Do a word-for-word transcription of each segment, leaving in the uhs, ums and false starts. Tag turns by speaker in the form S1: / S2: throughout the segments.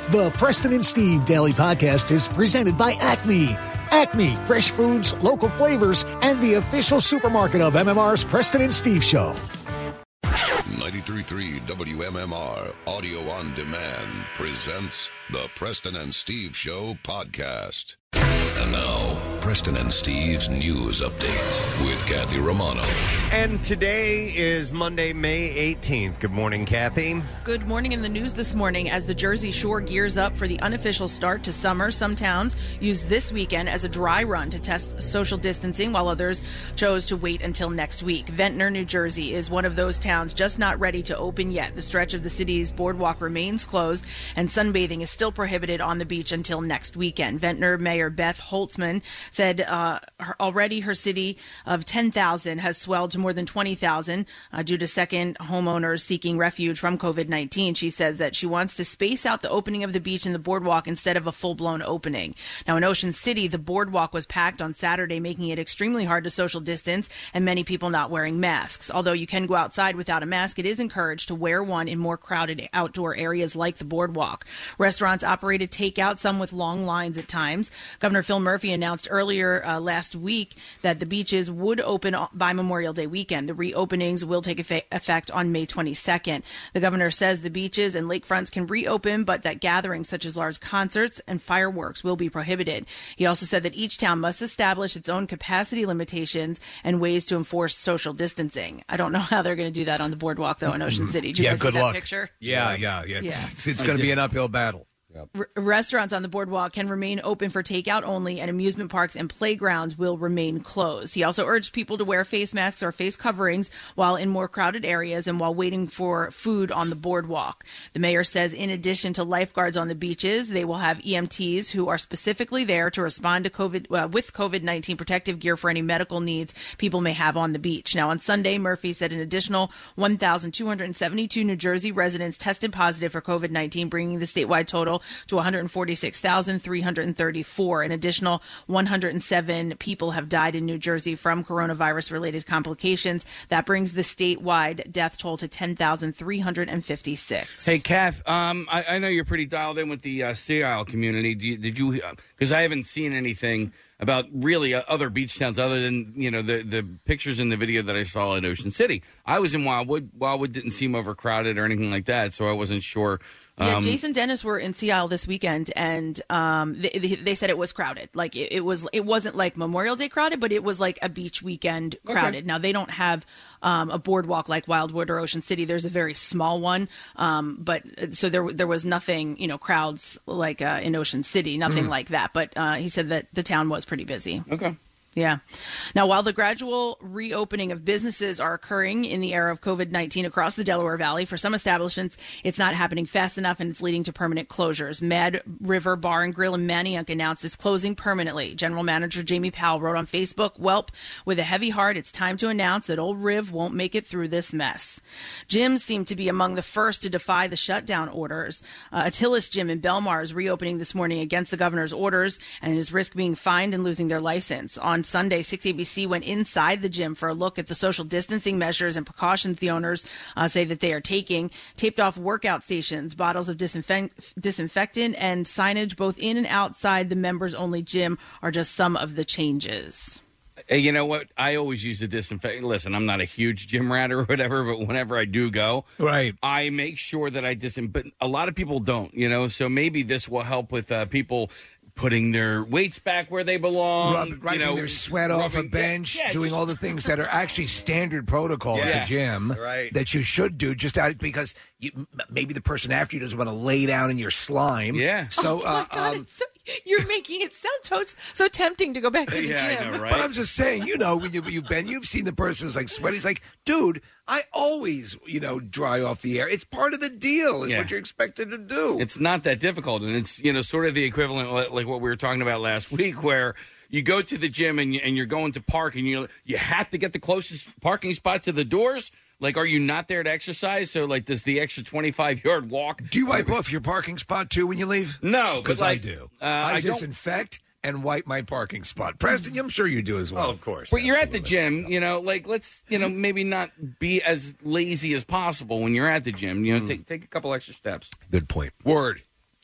S1: The Preston and Steve Daily Podcast is presented by Acme. Acme, fresh foods, local flavors, and the official supermarket of M M R's Preston and Steve Show.
S2: ninety-three point three W M M R Audio on Demand presents the Preston and Steve Show podcast. And now, Preston and Steve's News Update with Kathy Romano.
S3: And today is Monday, May eighteenth. Good morning, Kathy.
S4: Good morning. In the news this morning, as the Jersey Shore gears up for the unofficial start to summer, some towns used this weekend as a dry run to test social distancing, while others chose to wait until next week. Ventnor, New Jersey is one of those towns just not ready to open yet. The stretch of the city's boardwalk remains closed, and sunbathing is still prohibited on the beach until next weekend. Ventnor Mayor Beth Holtzman said uh, her, already her city of ten thousand has swelled to more than twenty thousand uh, due to second homeowners seeking refuge from COVID nineteen. She says that she wants to space out the opening of the beach and the boardwalk instead of a full-blown opening. Now, in Ocean City, the boardwalk was packed on Saturday, making it extremely hard to social distance and many people not wearing masks. Although you can go outside without a mask, it is encouraged to wear one in more crowded outdoor areas like the boardwalk. Restaurants operated takeout, some with long lines at times. Governor Phil Murphy announced earlier uh, last week that the beaches would open by Memorial Day weekend. The reopenings will take effect on May twenty-second. The governor says the beaches and lakefronts can reopen, but that gatherings such as large concerts and fireworks will be prohibited. He also said that each town must establish its own capacity limitations and ways to enforce social distancing. I don't know how they're going to do that on the boardwalk, though, in Ocean City. Did you
S5: yeah,
S4: guys
S5: good
S4: see that
S5: luck.
S4: picture?
S5: Yeah, yeah, yeah.
S4: yeah.
S5: It's, it's going to be an uphill battle.
S3: Yep.
S4: R- restaurants on the boardwalk can remain open for takeout only, and amusement parks and playgrounds will remain closed. He also urged people to wear face masks or face coverings while in more crowded areas and while waiting for food on the boardwalk. The mayor says in addition to lifeguards on the beaches, they will have E M Ts who are specifically there to respond to COVID uh, with COVID nineteen protective gear for any medical needs people may have on the beach. Now, on Sunday, Murphy said an additional one thousand two hundred seventy-two New Jersey residents tested positive for COVID nineteen, bringing the statewide total to one hundred forty-six thousand three hundred thirty-four. An additional one hundred seven people have died in New Jersey from coronavirus-related complications. That brings the statewide death toll to ten thousand three hundred fifty-six.
S6: Hey, Kath, um, I, I know you're pretty dialed in with the uh, Sea Isle community. Do you, did you, because uh, I haven't seen anything about really uh, other beach towns other than, you know, the, the pictures in the video that I saw in Ocean City. I was in Wildwood. Wildwood didn't seem overcrowded or anything like that, so I wasn't sure.
S4: Yeah,
S6: Um,
S4: Jason Dennis were in Sea Isle this weekend, and um, they, they, they said it was crowded. Like it, it was, it wasn't like Memorial Day crowded, but it was like a beach weekend crowded. Okay. Now they don't have um, a boardwalk like Wildwood or Ocean City. There's a very small one, um, but so there there was nothing, you know, crowds like uh, in Ocean City, nothing mm. like that. But uh, he said that the town was pretty busy.
S6: Okay.
S4: Yeah. Now, while the gradual reopening of businesses are occurring in the era of COVID nineteen across the Delaware Valley, for some establishments, it's not happening fast enough and it's leading to permanent closures. Mad River Bar and Grill in Manayunk announced it's closing permanently. General Manager Jamie Powell wrote on Facebook, "Welp, with a heavy heart, it's time to announce that Old Riv won't make it through this mess." Gyms seem to be among the first to defy the shutdown orders. Uh, Attilis Gym in Belmar is reopening this morning against the governor's orders and is risk being fined and losing their license. On Sunday, six A B C went inside the gym for a look at the social distancing measures and precautions the owners uh, say that they are taking. Taped off workout stations, bottles of disinfect- disinfectant, and signage both in and outside the members-only gym are just some of the changes.
S6: Hey, you know what? I always use a disinfectant. Listen, I'm not a huge gym rat or whatever, but whenever I do go,
S5: right,
S6: I make sure that I disinfect. But a lot of people don't, you know, so maybe this will help with uh, people putting their weights back where they belong,
S5: Rub, wiping
S6: you know,
S5: their sweat rubbing, off a bench,
S6: yeah, yeah,
S5: doing
S6: just,
S5: all the things that are actually standard protocol
S6: yeah,
S5: at the gym
S3: right.
S5: that you should do just out because you, maybe the person after you doesn't want to lay down in your slime.
S6: Yeah.
S5: So,
S4: oh my
S5: uh,
S4: God,
S5: um,
S4: it's so, you're making it sound so, so tempting to go back to the
S6: yeah,
S4: gym.
S6: I know, right?
S5: But I'm just saying, you know, when you, you've been, you've seen the person who's like sweaty. He's like, dude, I always, you know, dry off the air. It's part of the deal. Is
S6: Yeah.
S5: what you're expected to do.
S6: It's not that difficult, and it's, you know, sort of the equivalent like what we were talking about last week, where you go to the gym and, you, and you're going to park, and you you have to get the closest parking spot to the doors. Like, are you not there to exercise? So, like, does the extra twenty-five yard walk?
S5: Do you wipe off your parking spot too when you leave?
S6: No,
S5: because
S6: like,
S5: I do.
S6: Uh,
S5: I,
S6: I
S5: disinfect and wipe my parking spot. Preston, I'm sure you do as well.
S3: Oh, of course.
S6: But you're at the gym, you know, like, let's, you know, maybe not be as lazy as possible when you're at the gym. You know, mm. take take a couple extra steps.
S5: Good point. Word.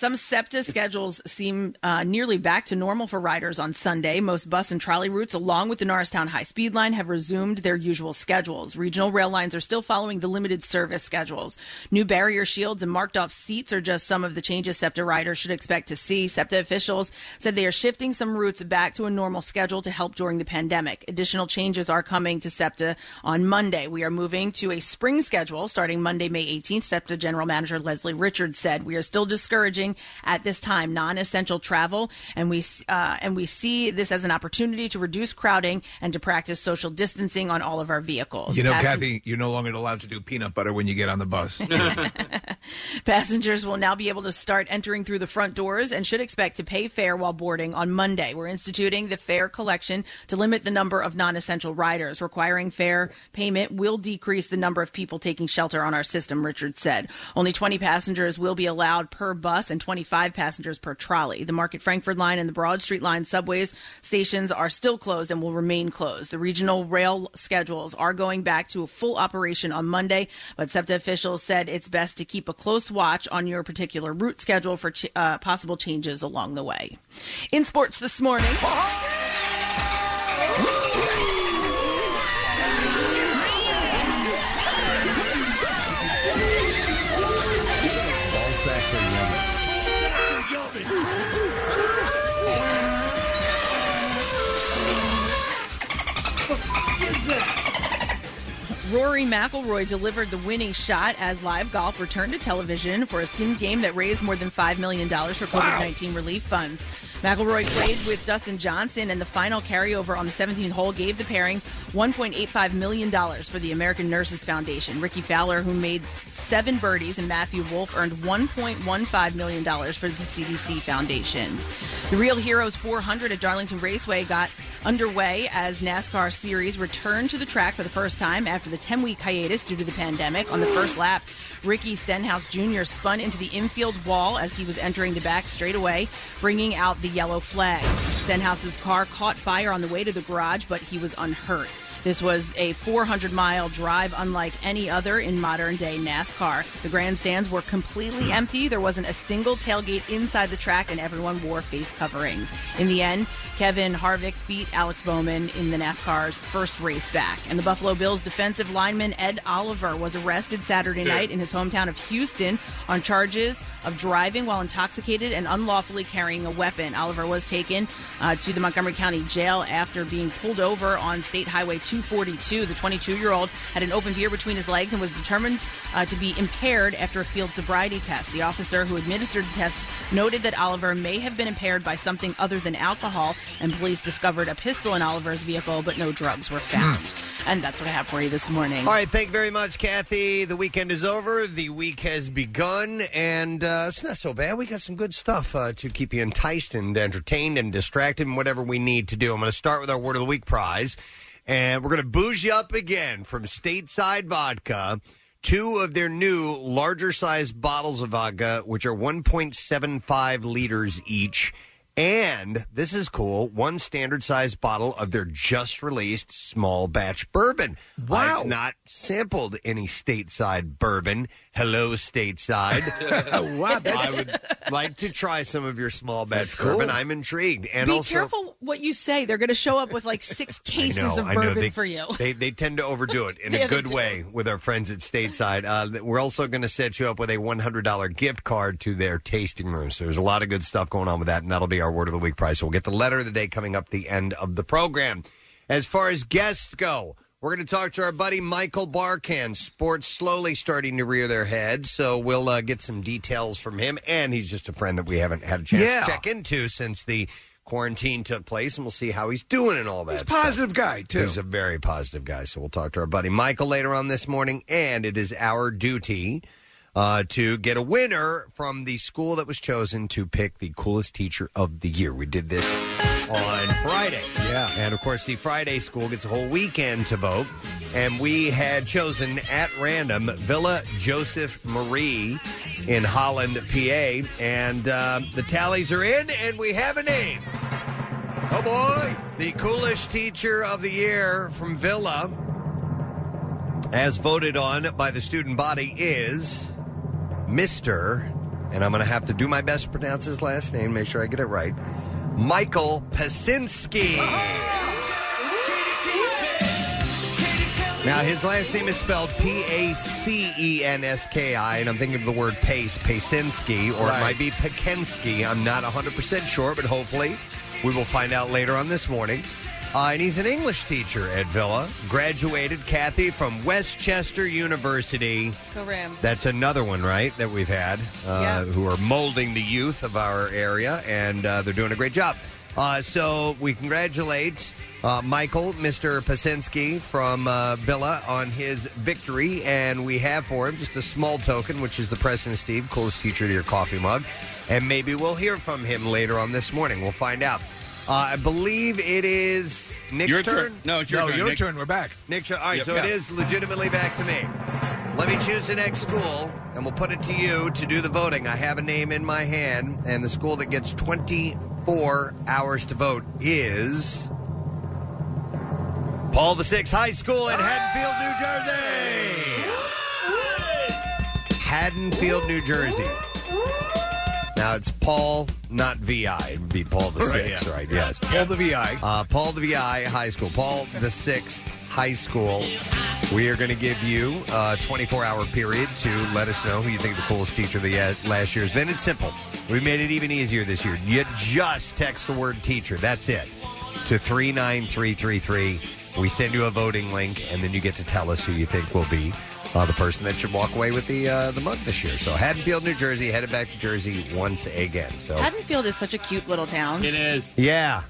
S4: Some SEPTA schedules seem uh, nearly back to normal for riders on Sunday. Most bus and trolley routes, along with the Norristown High-Speed Line, have resumed their usual schedules. Regional rail lines are still following the limited service schedules. New barrier shields and marked-off seats are just some of the changes SEPTA riders should expect to see. SEPTA officials said they are shifting some routes back to a normal schedule to help during the pandemic. Additional changes are coming to SEPTA on Monday. We are moving to a spring schedule starting Monday, May eighteenth. SEPTA General Manager Leslie Richards said, "We are still discouraging at this time non-essential travel, and we uh, and we see this as an opportunity to reduce crowding and to practice social distancing on all of our vehicles."
S5: You know,
S4: Passen-
S5: Kathy, you're no longer allowed to do peanut butter when you get on the bus.
S4: Passengers will now be able to start entering through the front doors and should expect to pay fare while boarding on Monday. We're instituting the fare collection to limit the number of non-essential riders. Requiring fare payment will decrease the number of people taking shelter on our system, Richards said. Only twenty passengers will be allowed per bus and twenty-five passengers per trolley. The Market Frankford line and the Broad Street line subways stations are still closed and will remain closed. The regional rail schedules are going back to a full operation on Monday, but SEPTA officials said it's best to keep a close watch on your particular route schedule for ch- uh, possible changes along the way. In sports this morning. Rory McIlroy delivered the winning shot as Live Golf returned to television for a Skins game that raised more than five million dollars for COVID nineteen relief funds. McIlroy played with Dustin Johnson, and the final carryover on the seventeenth hole gave the pairing one point eight five million dollars for the American Nurses Foundation. Ricky Fowler, who made seven birdies, and Matthew Wolff earned one point one five million dollars for the C D C Foundation. The Real Heroes four hundred at Darlington Raceway got underway as NASCAR Series returned to the track for the first time after the ten-week hiatus due to the pandemic. On the first lap, Ricky Stenhouse Junior spun into the infield wall as he was entering the back straightaway, bringing out the yellow flag. Stenhouse's car caught fire on the way to the garage, but he was unhurt. This was a four hundred mile drive unlike any other in modern-day NASCAR. The grandstands were completely empty. There wasn't a single tailgate inside the track, and everyone wore face coverings. In the end, Kevin Harvick beat Alex Bowman in the NASCAR's first race back. And the Buffalo Bills defensive lineman Ed Oliver was arrested Saturday night in his hometown of Houston on charges of driving while intoxicated and unlawfully carrying a weapon. Oliver was taken uh, to the Montgomery County Jail after being pulled over on State Highway two forty-two. The twenty-two-year-old had an open beer between his legs and was determined uh, to be impaired after a field sobriety test. The officer who administered the test noted that Oliver may have been impaired by something other than alcohol, and police discovered a pistol in Oliver's vehicle, but no drugs were found. And that's what I have for you this morning.
S3: All right, thank you very much, Kathy. The weekend is over. The week has begun, and uh, it's not so bad. We got some good stuff uh, to keep you enticed and entertained and distracted and whatever we need to do. I'm going to start with our Word of the Week prize, and we're going to booze you up again from Stateside Vodka. Two of their new larger-sized bottles of vodka, which are one point seven five liters each. And, this is cool, one standard-sized bottle of their just-released small-batch bourbon.
S5: Wow.
S3: I've not sampled any stateside bourbon. Hello, stateside.
S5: Wow,
S3: I would like to try some of your small-batch
S5: cool.
S3: bourbon. I'm intrigued. And
S4: Be
S3: also,
S4: careful what you say. They're going to show up with like six cases
S3: I know,
S4: of
S3: I know.
S4: bourbon
S3: They,
S4: for you.
S3: They, they tend to overdo it in
S4: Yeah,
S3: a
S4: they
S3: good
S4: do.
S3: way with our friends at Stateside. Uh, we're also going to set you up with a one hundred dollars gift card to their tasting room. So there's a lot of good stuff going on with that, and that'll be our Word of the Week prize. So we'll get the letter of the day coming up at the end of the program. As far as guests go, we're going to talk to our buddy Michael Barkan. Sports slowly starting to rear their head, so we'll uh, get some details from him. And he's just a friend that we haven't had a chance
S5: Yeah.
S3: to check into since the quarantine took place, and we'll see how he's doing and all that
S5: He's a
S3: stuff.
S5: positive guy, too.
S3: He's a very positive guy, so we'll talk to our buddy Michael later on this morning, and it is our duty uh, to get a winner from the school that was chosen to pick the coolest teacher of the year. We did this on Friday.
S5: Yeah.
S3: And, of course, the Friday school gets a whole weekend to vote, and we had chosen at random Villa Joseph Marie in Holland, P A, and uh, the tallies are in, and we have a name.
S5: Oh, boy.
S3: The coolest teacher of the year from Villa, as voted on by the student body, is Mister and I'm going to have to do my best to pronounce his last name, make sure I get it right. Michael Pasinski. Now, his last name is spelled P A C E N S K I, and I'm thinking of the word pace, Pasinski, or
S5: Right.
S3: it might be Pakensky. I'm not one hundred percent sure, but hopefully we will find out later on this morning. Uh, and he's an English teacher at Villa. Graduated, Kathy, from Westchester University.
S4: Go Rams.
S3: That's another one, right, that we've had, uh,
S4: Yeah.
S3: who are molding the youth of our area, and uh, they're doing a great job. Uh, so we congratulate uh, Michael, Mister Pasinski from uh, Villa, on his victory, and we have for him just a small token, which is the Preston and Steve Coolest Teacher to Your Coffee mug, and maybe we'll hear from him later on this morning. We'll find out. Uh, I believe it is Nick's
S6: Your
S3: turn.
S6: turn. No, it's your
S5: no,
S6: turn.
S5: your
S6: Nick.
S5: turn. We're back.
S3: Nick, all right,
S6: Yep.
S3: so
S5: Yeah.
S3: it is legitimately back to me. Let me choose the next school, and we'll put it to you to do the voting. I have a name in my hand, and the school that gets twenty-four hours to vote is Paul the Sixth High School in Haddonfield, New Jersey. Haddonfield, New Jersey. Now, it's Paul, not V I. It would be Paul the
S5: Right,
S3: Sixth,
S5: yeah.
S3: right? Yes.
S5: Paul the V I.
S3: Uh, Paul the V I High School. Paul the Sixth High School. We are going to give you a twenty-four hour period to let us know who you think the coolest teacher of the uh, last year has been. It's simple. We made it even easier this year. You just text the word teacher. That's it. To three nine three three three. We send you a voting link, and then you get to tell us who you think will be uh, the person that should walk away with the uh, the mug this year. So Haddonfield, New Jersey, headed back to Jersey once again. So
S4: Haddonfield is such a cute little town.
S6: It is.
S3: yeah.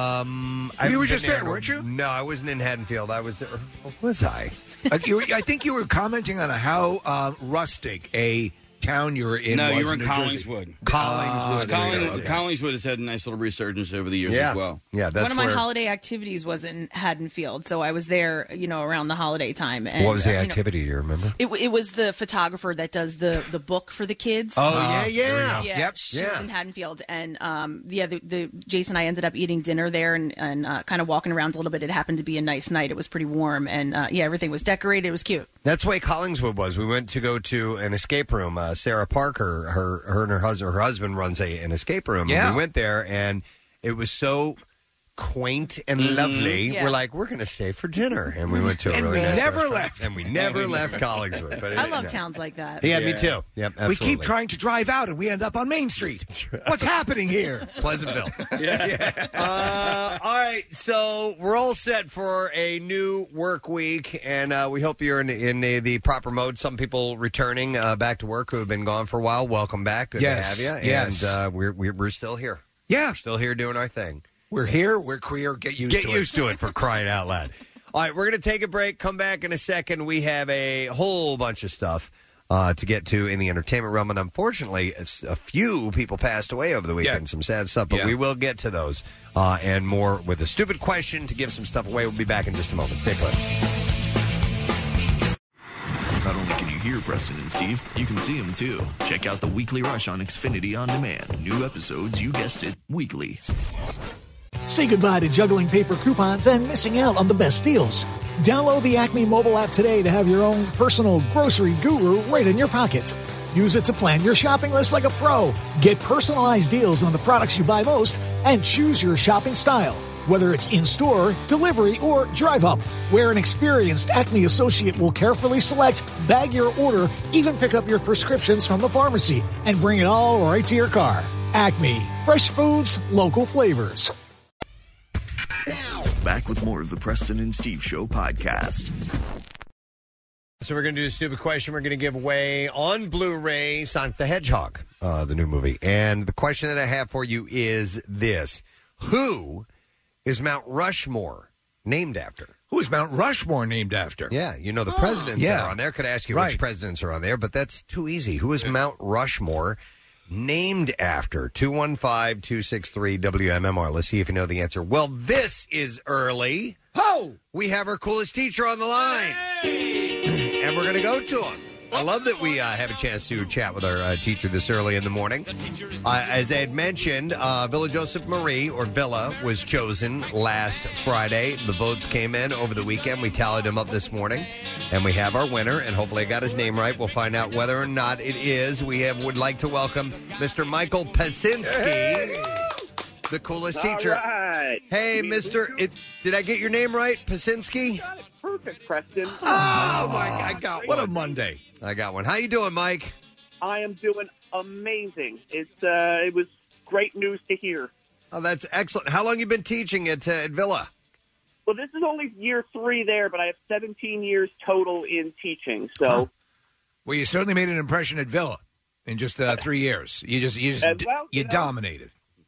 S3: Um,
S5: You
S3: I've
S5: were
S3: been
S5: just there, weren't you?
S3: No, I wasn't in Haddonfield. I was there. Was I?
S5: Uh, you were, I think you were commenting on how uh, rustic a town you were in.
S6: No,
S5: was
S6: you were in
S5: New Jersey.
S6: Collingswood.
S3: Collingswood.
S5: there you
S6: Colling,
S5: go, okay.
S6: Collingswood has had a nice little resurgence over the years
S3: Yeah.
S6: as well.
S3: Yeah, that's
S4: One of my
S3: where,
S4: holiday activities was in Haddonfield, so I was there, you know, around the holiday time. And,
S3: What was the
S4: uh, you know,
S3: activity? Do you remember?
S4: it, it was the photographer that does the, the book for the kids.
S3: Oh,
S5: Uh,
S3: yeah, yeah.
S4: Yeah,
S5: Yep.
S4: she
S3: Yeah.
S4: was in Haddonfield, and um, yeah, the, the Jason and I ended up eating dinner there and, and uh, kind of walking around a little bit. It happened to be a nice night. It was pretty warm, and uh, yeah, everything was decorated. It was cute.
S3: That's the way Collingswood was. We went to go to an escape room. Uh, Sarah Parker, her, her and her husband, her husband runs a an escape room.
S5: Yeah.
S3: And we went there, and it was so quaint and
S6: Mm-hmm.
S3: lovely.
S4: Yeah.
S3: We're like, we're going to stay for dinner, and we went to a
S5: And
S3: really
S5: we
S3: nice
S5: never
S3: restaurant.
S5: left.
S3: and we never left Collingswood. But
S4: I
S3: it-
S4: love
S3: no.
S4: towns like that.
S3: Yeah, me
S6: Yeah.
S3: too. Yep, absolutely.
S5: We keep trying to drive out, and we end up on Main Street. What's happening here?
S3: Pleasantville. yeah. Uh, all right. So we're all set for a new work week, and uh, we hope you're in, in the, the proper mode. Some people returning uh, back to work who have been gone for a while. Welcome back. Good
S5: Yes,
S3: to have you.
S5: yes.
S3: And uh, we're, we're we're still here.
S5: Yeah,
S3: We're still here doing our thing.
S5: we're here. We're queer. Get used
S3: Get
S5: to
S3: used to it for crying out loud. All right, we're going to take a break. Come back in a second. We have a whole bunch of stuff uh, to get to in the entertainment realm. And unfortunately, a s- a few people passed away over the weekend.
S5: Yeah.
S3: Some sad stuff, but
S5: Yeah.
S3: we will get to those uh, and more with a stupid question to give some stuff away. We'll be back in just a moment. Stay put.
S7: Not only can you hear Preston and Steve, you can see them too. Check out the Weekly Rush on Xfinity On Demand. New episodes, you guessed it, weekly.
S1: Say goodbye to juggling paper coupons and missing out on the best deals. Download the Acme mobile app today to have your own personal grocery guru right in your pocket. Use it to plan your shopping list like a pro. Get personalized deals on the products you buy most and choose your shopping style. Whether it's in-store, delivery, or drive-up, where an experienced Acme associate will carefully select, bag your order, even pick up your prescriptions from the pharmacy, and bring it all right to your car. Acme. Fresh foods, local flavors.
S7: Back with more of the Preston and Steve Show podcast.
S3: So we're going to do a stupid question. We're going to give away on Blu-ray Sonic the Hedgehog, uh, the new movie. And the question that I have for you is this. Who is Mount Rushmore named after?
S5: Who is Mount Rushmore named after?
S3: Yeah, you know the presidents that
S5: Yeah.
S3: are on there. Could ask you
S5: Right.
S3: which presidents are on there, but that's too easy. Who is Mount Rushmore named after? two one five, two six three, W M M R. Let's see if you know the answer. Well, this is early.
S5: Oh!
S3: We have our coolest teacher on the line. And we're going to go to him. I love that we uh, have a chance to chat with our uh, teacher this early in the morning. Uh, as I had mentioned, uh, Villa Joseph Marie, or Villa, was chosen last Friday. The votes came in over the weekend. We tallied them up this morning, and we have our winner, and hopefully I got his name right. We'll find out whether or not it is. We have, would like to welcome Mister Michael Pasinski. Hey. The coolest teacher.
S8: All right.
S3: Hey, Mister It, did I get your name right? Pasinski?
S8: Got it perfect, Preston.
S3: Oh, my God. I got
S5: What
S3: one.
S5: a Monday.
S3: I got one. How you doing, Mike?
S8: I am doing amazing. It's uh, It was great news to hear.
S3: Oh, that's excellent. How long you been teaching at, uh, at Villa?
S8: Well, this is only year three there, but I have seventeen years total in teaching. So,
S5: Huh. Well, you certainly made an impression at Villa in just uh, three years. You just, you just,
S8: Uh, well,
S5: you,
S8: you know-
S5: dominated.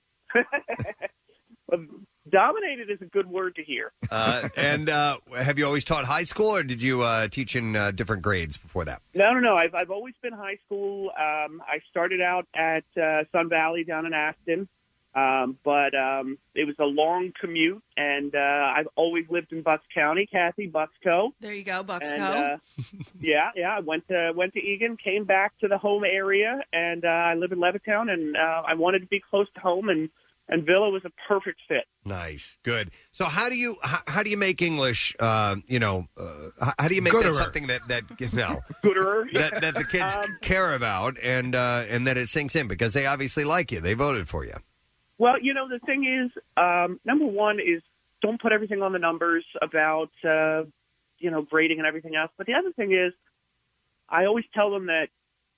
S8: well, dominated is a good word to hear.
S3: Uh, and uh, have you always taught high school, or did you uh, teach in uh, different grades before that?
S8: No, no, no. I've I've always been high school. Um, I started out at uh, Sun Valley down in Aston, um, but um, it was a long commute, and uh, I've always lived in Bucks County. Kathy, Bucksco.
S4: There you go, Bucksco.
S8: And, uh, yeah, yeah. I went to went to Egan, came back to the home area, and uh, I live in Levittown, and uh, I wanted to be close to home, and, and Villa was a perfect fit.
S3: Nice, good. So, how do you how, how do you make English? Uh, you know, uh, how, how do you make
S5: Gooderer.
S3: that something that that you know
S8: Gooderer.
S3: that, that the kids
S8: Um,
S3: care about, and uh, and that it sinks in because they obviously like you. They voted for you.
S8: Well, you know, the thing is, um, number one is don't put everything on the numbers about, uh, you know, grading and everything else. But the other thing is, I always tell them that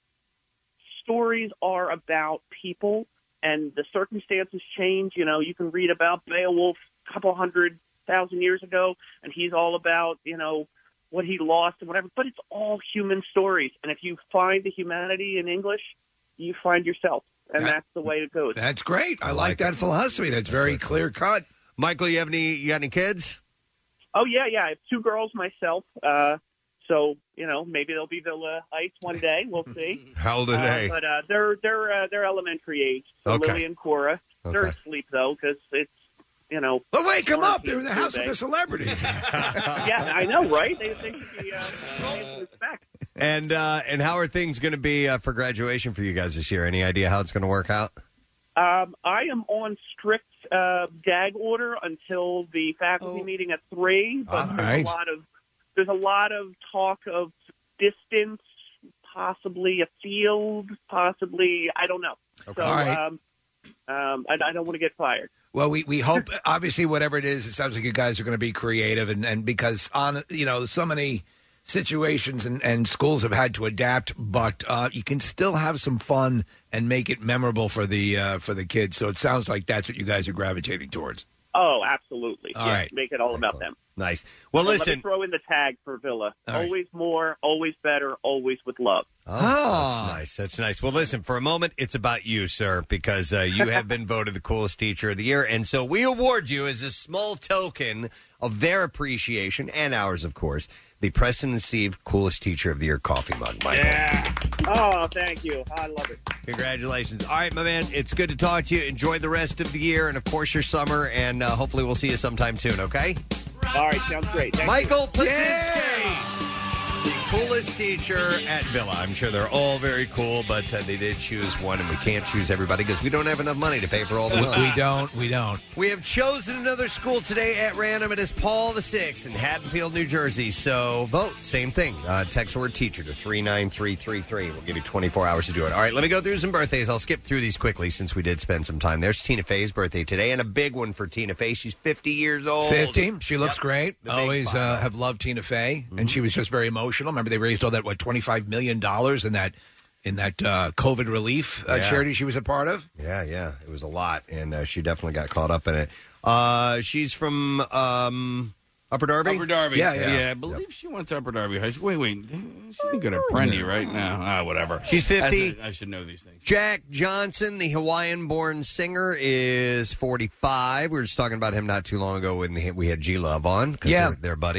S8: stories are about people and the circumstances change. You know, you can read about Beowulf a couple hundred thousand years ago, and he's all about, you know, what he lost and whatever. But it's all human stories. And if you find the humanity in English, you find yourself. And
S5: That-
S8: that's the way it goes.
S5: That's great. I,
S3: I
S5: like,
S3: like
S5: that
S3: it.
S5: philosophy. That's very clear cut.
S3: Michael, you have any? You got any kids?
S8: Oh yeah, yeah. I have two girls myself. Uh, so you know, maybe they'll be Villa-ites one day. We'll see.
S3: How old are
S8: Uh,
S3: they?
S8: but uh, they're they're uh, they're elementary age. So
S3: Okay.
S8: Lily and Cora. They're
S3: Okay.
S8: asleep though, because it's you know.
S5: But wake them up. They're in the
S8: quarantine
S5: house with
S8: Tuesday.
S5: the celebrities.
S8: Yeah, I know, right? They, they should be uh, paying respect.
S3: And uh, and how are things going to be uh, for graduation for you guys this year? Any idea how it's going to work out?
S8: Um, I am on strict uh, gag order until the faculty
S4: Oh.
S8: meeting at three. But
S3: All
S8: there's
S5: right.
S8: a lot of there's a lot of talk of distance, possibly a field, possibly I don't know. So
S5: All right.
S8: um, um, I, I don't want to get fired.
S5: Well, we, we hope, obviously, whatever it is, it sounds like you guys are going to be creative. And, and because, on you know, so many situations and, and schools have had to adapt, but uh, you can still have some fun and make it memorable for the uh, for the kids. So it sounds like that's what you guys are gravitating towards.
S8: Oh, absolutely.
S5: All
S8: yeah,
S5: right.
S8: Make it all about them.
S3: Nice. Well,
S8: But Let
S3: listen.
S8: me throw in the tag for Villa.
S5: All right.
S8: Always more, always better, always with love.
S3: Oh,
S5: Ah.
S3: that's nice. That's nice. Well, listen, for a moment, it's about you, sir, because uh, you have been voted the coolest teacher of the year. And so we award you as a small token of their appreciation and ours, of course, the Preston and Steve Coolest Teacher of the Year coffee mug, Michael.
S6: Yeah.
S8: Oh, thank you. I love it.
S3: Congratulations. All right, my man, it's good to talk to you. Enjoy the rest of the year and, of course, your summer. And uh, hopefully we'll see you sometime soon, okay?
S8: All right, sounds great. Thank
S3: Michael
S8: you.
S3: Pasinski, the coolest teacher at Villa. I'm sure they're all very cool, but uh, they did choose one, and we can't choose everybody because we don't have enough money to pay for all the
S5: We,
S3: ones.
S5: we don't. We don't.
S3: We have chosen another school today at random. It is Paul the Sixth in Haddonfield, New Jersey. So vote, same thing. Uh, text the word teacher to three nine three three three. We'll give you twenty-four hours to do it. All right, let me go through some birthdays. I'll skip through these quickly since we did spend some time. There's Tina Fey's birthday today, and a big one for Tina Fey. She's fifty years old.
S5: fifty. She looks
S3: Yep.
S5: great.
S3: The big
S5: Always
S3: file.
S5: uh, have loved Tina Fey, and she was just very emotional. Remember, they raised all that what twenty-five million dollars in that in that uh, COVID relief uh,
S3: Yeah.
S5: charity she was a part of.
S3: Yeah, yeah. It was a lot, and uh, she definitely got caught up in it. Uh, she's from um, Upper Darby?
S6: Upper Darby.
S5: Yeah, yeah.
S6: yeah I believe she went to Upper Darby High School. Wait, wait. She didn't go to Prendy right now. Ah, whatever.
S3: She's fifty.
S6: I, I should know these things.
S3: Jack Johnson, the Hawaiian-born singer, is forty-five. We were just talking about him not too long ago when we had G-Love on because
S5: Yeah.
S3: they're, they're buddies.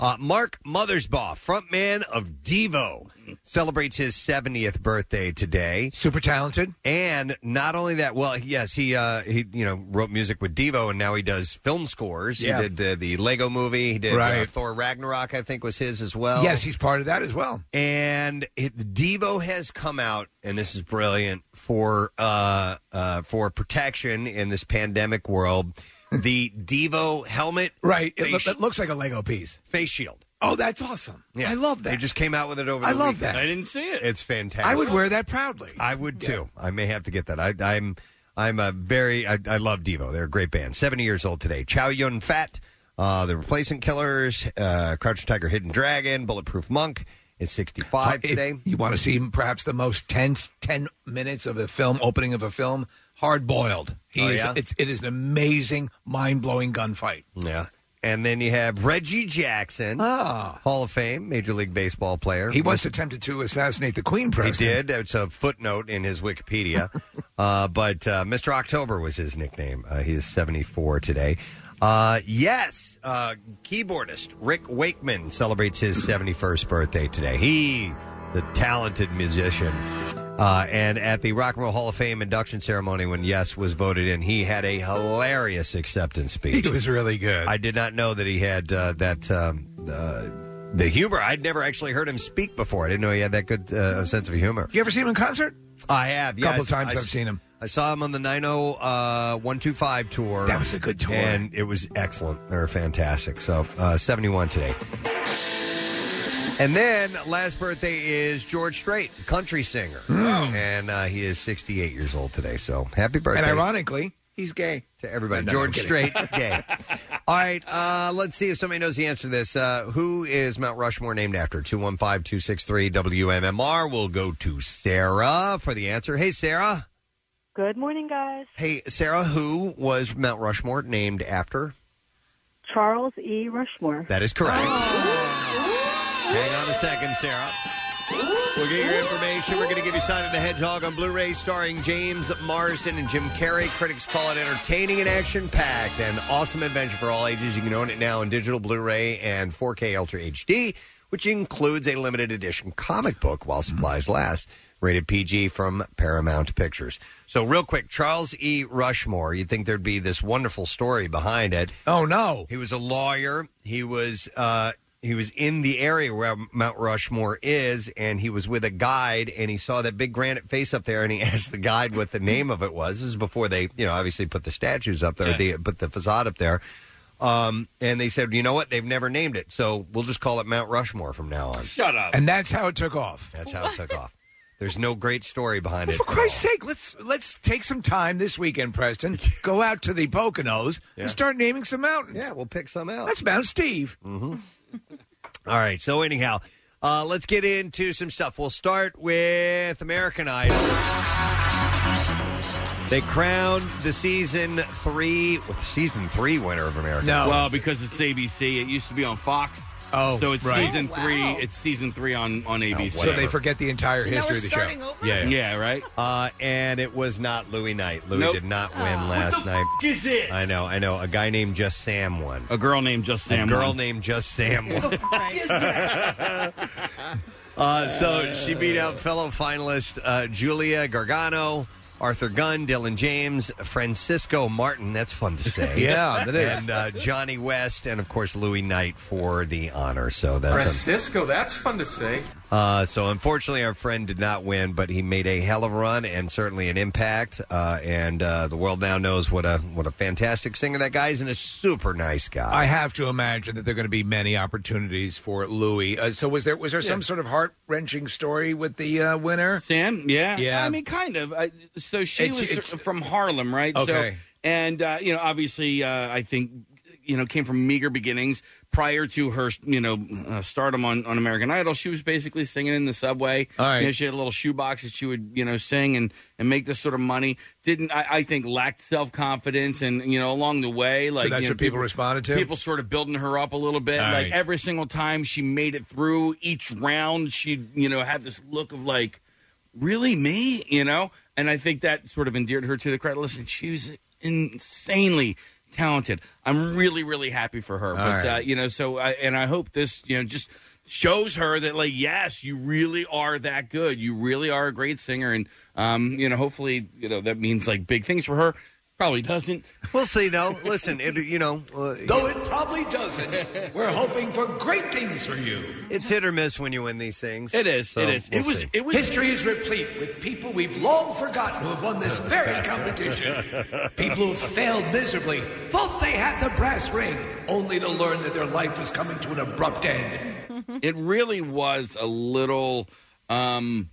S3: Uh, Mark Mothersbaugh, frontman of Devo, celebrates his seventieth birthday today.
S5: Super talented.
S3: And not only that, well, yes, he uh, he you know wrote music with Devo, and now he does film scores.
S5: Yeah.
S3: He did the, the Lego movie. He did
S5: Right.
S3: uh, Thor Ragnarok, I think, was his as well.
S5: Yes, he's part of that as well.
S3: And it, Devo has come out, and this is brilliant, for uh, uh, for protection in this pandemic world. The Devo helmet.
S5: Right. It,
S3: face,
S5: lo- it looks like a Lego piece.
S3: face shield.
S5: Oh, that's awesome.
S3: Yeah.
S5: I love that.
S3: They just came out with it over the
S5: I love
S3: weekend.
S5: that.
S6: I didn't see it.
S3: It's fantastic.
S5: I would wear that proudly.
S3: I would too. I may have to get that. I, I'm I'm a very I, I love Devo. They're a great band. Seventy years old today. Chow Yun Fat, uh, the Replacement Killers, uh, Crouching Tiger, Hidden Dragon, Bulletproof Monk. It's sixty-five
S5: Uh, if
S3: today.
S5: You want to see perhaps the most tense ten minutes of a film, opening of a film? Hard Boiled. He
S3: Oh,
S5: is.
S3: yeah?
S5: It's, it is an amazing, mind blowing gunfight.
S3: Yeah. And then you have Reggie Jackson,
S5: Ah.
S3: Hall of Fame, Major League Baseball player.
S5: He once attempted to assassinate the Queen,
S3: He
S5: Preston.
S3: did. It's a footnote in his Wikipedia. uh, but uh, Mister October was his nickname. Uh, he is seventy-four today. Uh, yes, uh, keyboardist Rick Wakeman celebrates his seventy-first birthday today. He, the talented musician. Uh, and at the Rock and Roll Hall of Fame induction ceremony, when Yes was voted in, he had a hilarious acceptance speech.
S5: He was really good.
S3: I did not know that he had uh, that um, uh, the humor. I'd never actually heard him speak before. I didn't know he had that good uh, sense of humor.
S5: You ever see him in concert?
S3: I have.
S5: A
S3: Yeah,
S5: couple
S3: I-
S5: times
S3: I-
S5: I've seen him.
S3: I saw him on the nine oh one two five tour.
S5: That was a good tour.
S3: And it was excellent. They were fantastic. So, uh, seventy-one today. And then last birthday is George Strait, country singer. And uh, he is sixty-eight years old today. So, happy birthday.
S5: And ironically, he's gay.
S3: To everybody.
S5: No,
S3: George
S5: I'm
S3: Strait, gay. All right, uh, let's see if somebody knows the answer to this. Uh, who is Mount Rushmore named after? two one five, two six three, W M M R. We'll go to Sarah for the answer. Hey, Sarah.
S9: Good morning, guys.
S3: Hey, Sarah, who was Mount Rushmore named after?
S9: Charles E. Rushmore.
S3: That is correct. Hang on a second, Sarah. We'll get your information. We're going to give you Sonic the Hedgehog on Blu-ray starring James Marsden and Jim Carrey. Critics call it entertaining and action-packed and awesome adventure for all ages. You can own it now in digital Blu-ray and four K Ultra H D, which includes a limited edition comic book while supplies last. Rated P G from Paramount Pictures. So real quick, Charles E. Rushmore, you'd think there'd be this wonderful story behind it.
S5: Oh, no.
S3: He was a lawyer. He was... Uh, He was in the area where Mount Rushmore is, and he was with a guide, and he saw that big granite face up there, and he asked the guide what the name of it was. This is before they, you know, obviously put the statues up there,
S6: Yeah.
S3: they put the facade up there. Um, and they said, you know what? They've never named it, so we'll just call it Mount Rushmore from now on.
S6: Shut up.
S5: And that's how it took off.
S3: That's how it took off. There's no great story behind
S5: Well,
S3: it.
S5: for
S3: at
S5: Christ's
S3: all.
S5: sake, let's let's take some time this weekend, Preston. Go out to the Poconos
S3: Yeah.
S5: and start naming some mountains.
S3: Yeah, we'll pick some out.
S5: That's Mount Steve.
S3: Mm-hmm. All right. So anyhow, uh, let's get into some stuff. We'll start with American Idol. They crowned the season three, season three winner of American
S5: No.
S3: Idol.
S6: Well, because it's A B C, it used to be on Fox.
S5: Oh,
S6: so it's
S5: right.
S6: season
S4: Oh, wow.
S6: three. It's season three on on A B C.
S3: Oh,
S5: So
S3: whatever.
S5: they forget the entire
S4: So now
S5: history
S4: we're
S5: of the
S4: starting
S5: show.
S4: over?
S5: Yeah,
S6: yeah, right.
S3: Uh, and it was not Louis Knight. Louis
S6: Nope.
S3: did not win last night.
S6: Is this?
S3: I know, I know. A guy named Just Sam won.
S6: A girl named Just Sam.
S3: A girl
S6: won.
S3: named Just Sam won.
S4: Right.
S3: Uh, so she beat out fellow finalists uh, Julia Gargano, Arthur Gunn, Dylan James, Francisco Martin. That's fun to say.
S5: Yeah, that is.
S3: And uh, Johnny West, and of course Louis Knight for the honor. So that's
S10: Francisco, that's fun to say.
S3: uh, so. Unfortunately, our friend did not win, but he made a hell of a run and certainly an impact. Uh, and uh, the world now knows what a what a fantastic singer that guy is, and a super nice guy.
S5: I have to imagine that there are going to be many opportunities for Louis. Uh, so was there was there some sort of heart wrenching story with the uh, winner?
S6: Sam, yeah,
S5: Yeah.
S6: I mean, kind of. I, so she
S5: It's-
S6: was
S5: it's-
S6: from Harlem, right?
S5: Okay.
S6: So, and uh, you know, obviously, uh, I think you know came from meager beginnings. Prior to her, you know, uh, stardom on, on American Idol, she was basically singing in the subway.
S5: All right.
S6: You know, she had a little shoebox that she would, you know, sing and, and make this sort of money. Didn't I, I think lacked self confidence, and you know, along the way, like
S5: So that's
S6: you know,
S5: what people responded to?
S6: People sort of building her up a little bit.
S5: All
S6: like
S5: right.
S6: every single time she made it through each round, she you know had this look of like, really me, you know. And I think that sort of endeared her to the crowd. Listen, she was insanely talented. I'm really, really happy for her.
S5: All
S6: but
S5: right.
S6: uh, you know, so I, and I hope this, you know, just shows her that, like, yes, you really are that good. You really are a great singer, and um, you know, hopefully, you know, that means like big things for her. Probably doesn't.
S3: We'll see, though. Listen, it, you know. Uh,
S5: Though it probably doesn't, we're hoping for great things for you.
S3: It's hit or miss when you win these things.
S6: It is.
S3: So
S6: it is.
S3: we'll
S6: it was.
S3: see.
S6: It was.
S5: History is replete with people we've long forgotten who have won this very competition. People who failed miserably, thought they had the brass ring, only to learn that their life was coming to an abrupt end.
S6: It really was a little um,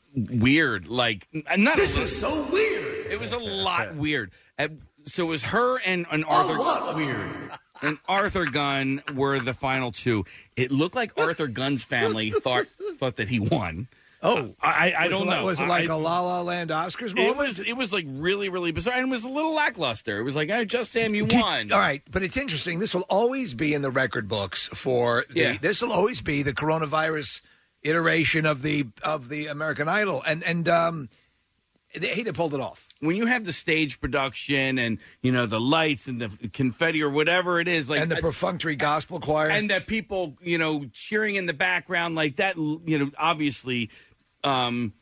S6: weird. Like, not
S5: This
S6: a
S5: is so weird.
S6: It was a lot weird. At, so it was her and, and
S5: A
S6: Arthur.
S5: lot weird.
S6: And Arthur Gunn were the final two. It looked like Arthur Gunn's family thought thought that he won.
S5: Oh,
S6: I, I
S5: was
S6: don't
S5: it like,
S6: know.
S5: Was it like
S6: I,
S5: a La La Land Oscars
S6: It
S5: moment?
S6: was. It was like really, really bizarre, and it was a little lackluster. It was like, "Oh, just Sam, you
S5: Did-
S6: won."
S5: All right, but it's interesting. This will always be in the record books for the.
S6: Yeah.
S5: This will always be the coronavirus iteration of the of the American Idol, and and um, they, hey, they pulled it off.
S6: When you have the stage production and you know the lights and the confetti or whatever it is, like
S5: And the perfunctory gospel choir,
S6: and that people, you know, cheering in the background like that, you know, obviously, um,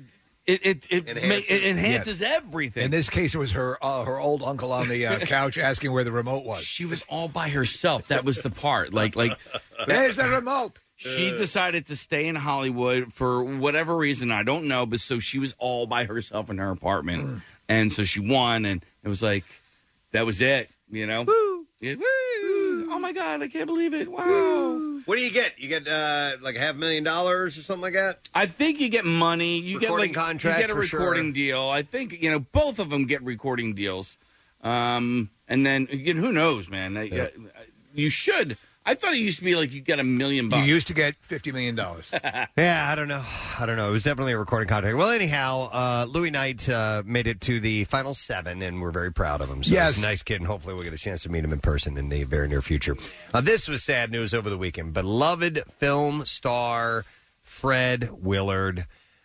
S6: it it it enhances, ma- it enhances everything.
S5: In this case, it was her uh, her old uncle on the uh, couch asking where the remote was.
S6: She was all by herself. That was the part. Like like,
S5: there's the remote.
S6: She decided to stay in Hollywood for whatever reason, I don't know, but so she was all by herself in her apartment.
S5: Mm.
S6: And so she won, and it was like, that was it, you know? Woo! Yeah, woo! Oh, my God, I can't believe it. Wow.
S3: What do you get? You get uh, like a half million dollars or something like that?
S6: I think you get money. You
S3: Recording
S6: get like
S3: contract
S6: you get a
S3: for sure.
S6: recording deal. I think, you know, both of them get recording deals. Um, and then, you know, who knows, man? I-
S3: Yeah.
S6: I- you should. I thought it used to be like you get a million bucks.
S5: You used to get fifty million dollars.
S3: Yeah, I don't know. I don't know. It was definitely a recording contract. Well, anyhow, uh, Louis Knight uh, made it to the final seven, and we're very proud of him. So
S5: Yes.
S3: he's a nice kid, and hopefully we'll get a chance to meet him in person in the very near future. Uh, this was sad news over the weekend. Beloved film star Fred Willard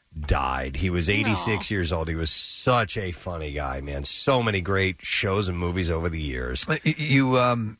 S3: died. He was eighty-six years old. He was such a funny guy, man. So many great shows and movies over the years.
S5: You, um,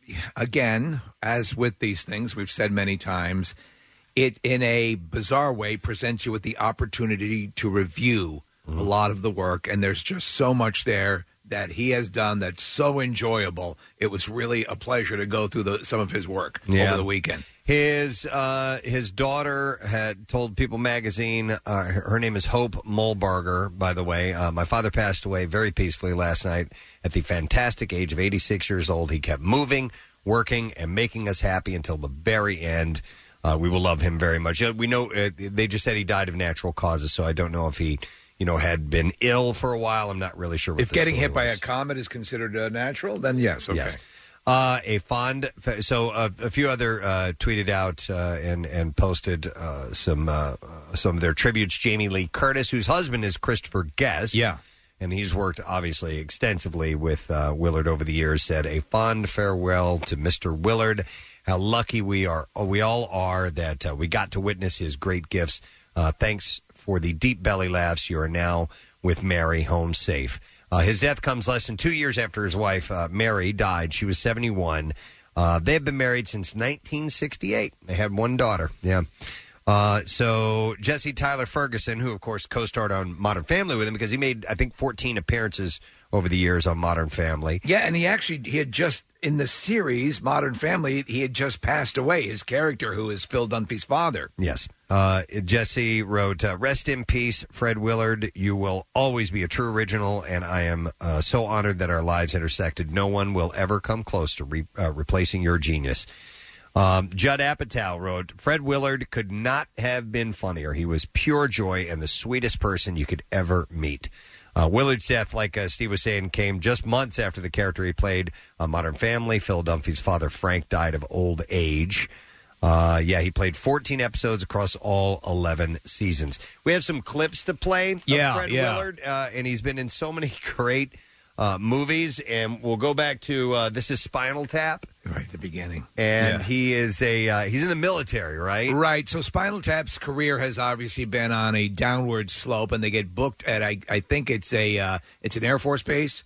S5: again, as with these things, we've said many times, it in a bizarre way presents you with the opportunity to review
S3: Mm-hmm.
S5: a lot of the work, and there's just so much there that he has done that's so enjoyable. It was really a pleasure to go through the, some of his work
S3: Yeah.
S5: over the weekend.
S3: His uh, his daughter had told People Magazine, uh, her, her name is Hope Mulbarger, by the way. Uh, my father passed away very peacefully last night at the fantastic age of eighty-six years old. He kept moving, working, and making us happy until the very end. Uh, we will love him very much. Uh, We know uh, they just said he died of natural causes, so I don't know if he, you know, had been ill for a while. I'm not really sure what
S5: If
S3: the
S5: getting
S3: story
S5: hit by
S3: was.
S5: a comet is considered uh, natural, then yes, okay.
S3: Yes. Uh, a fond, so uh, a few other uh, tweeted out uh, and and posted uh, some uh, some of their tributes. Jamie Lee Curtis, whose husband is Christopher Guest,
S5: Yeah.
S3: and he's worked obviously extensively with uh, Willard over the years. Said a fond farewell to Mister Willard. How lucky we are, we all are, that uh, we got to witness his great gifts. Uh, thanks for the deep belly laughs. You are now with Mary home safe. Uh, his death comes less than two years after his wife, uh, Mary, died. She was seventy-one. Uh, they have been married since nineteen sixty-eight. They had one daughter. Yeah. Uh, so Jesse Tyler Ferguson, who, of course, co-starred on Modern Family with him because he made, I think, fourteen appearances over the years on Modern Family.
S5: Yeah, and he actually, he had just, in the series, Modern Family, he had just passed away, his character, who is Phil Dunphy's father.
S3: Yes. Uh, Jesse wrote, uh, rest in peace, Fred Willard. You will always be a true original, and I am uh, so honored that our lives intersected. No one will ever come close to re- uh, replacing your genius. Um, Judd Apatow wrote, Fred Willard could not have been funnier. He was pure joy and the sweetest person you could ever meet. Uh, Willard's death, like uh, Steve was saying, came just months after the character he played on Modern Family. Phil Dunphy's father, Frank, died of old age. Uh, yeah, he played fourteen episodes across all eleven seasons. We have some clips to play of
S5: Yeah,
S3: Fred
S5: yeah.
S3: Willard, uh, and he's been in so many great uh, movies. And we'll go back to, uh, this is Spinal Tap.
S5: Right at the beginning.
S3: And
S5: Yeah.
S3: he is a, uh, he's in the military, right?
S5: Right. So Spinal Tap's career has obviously been on a downward slope, and they get booked at I, I think it's a uh, it's an Air Force base,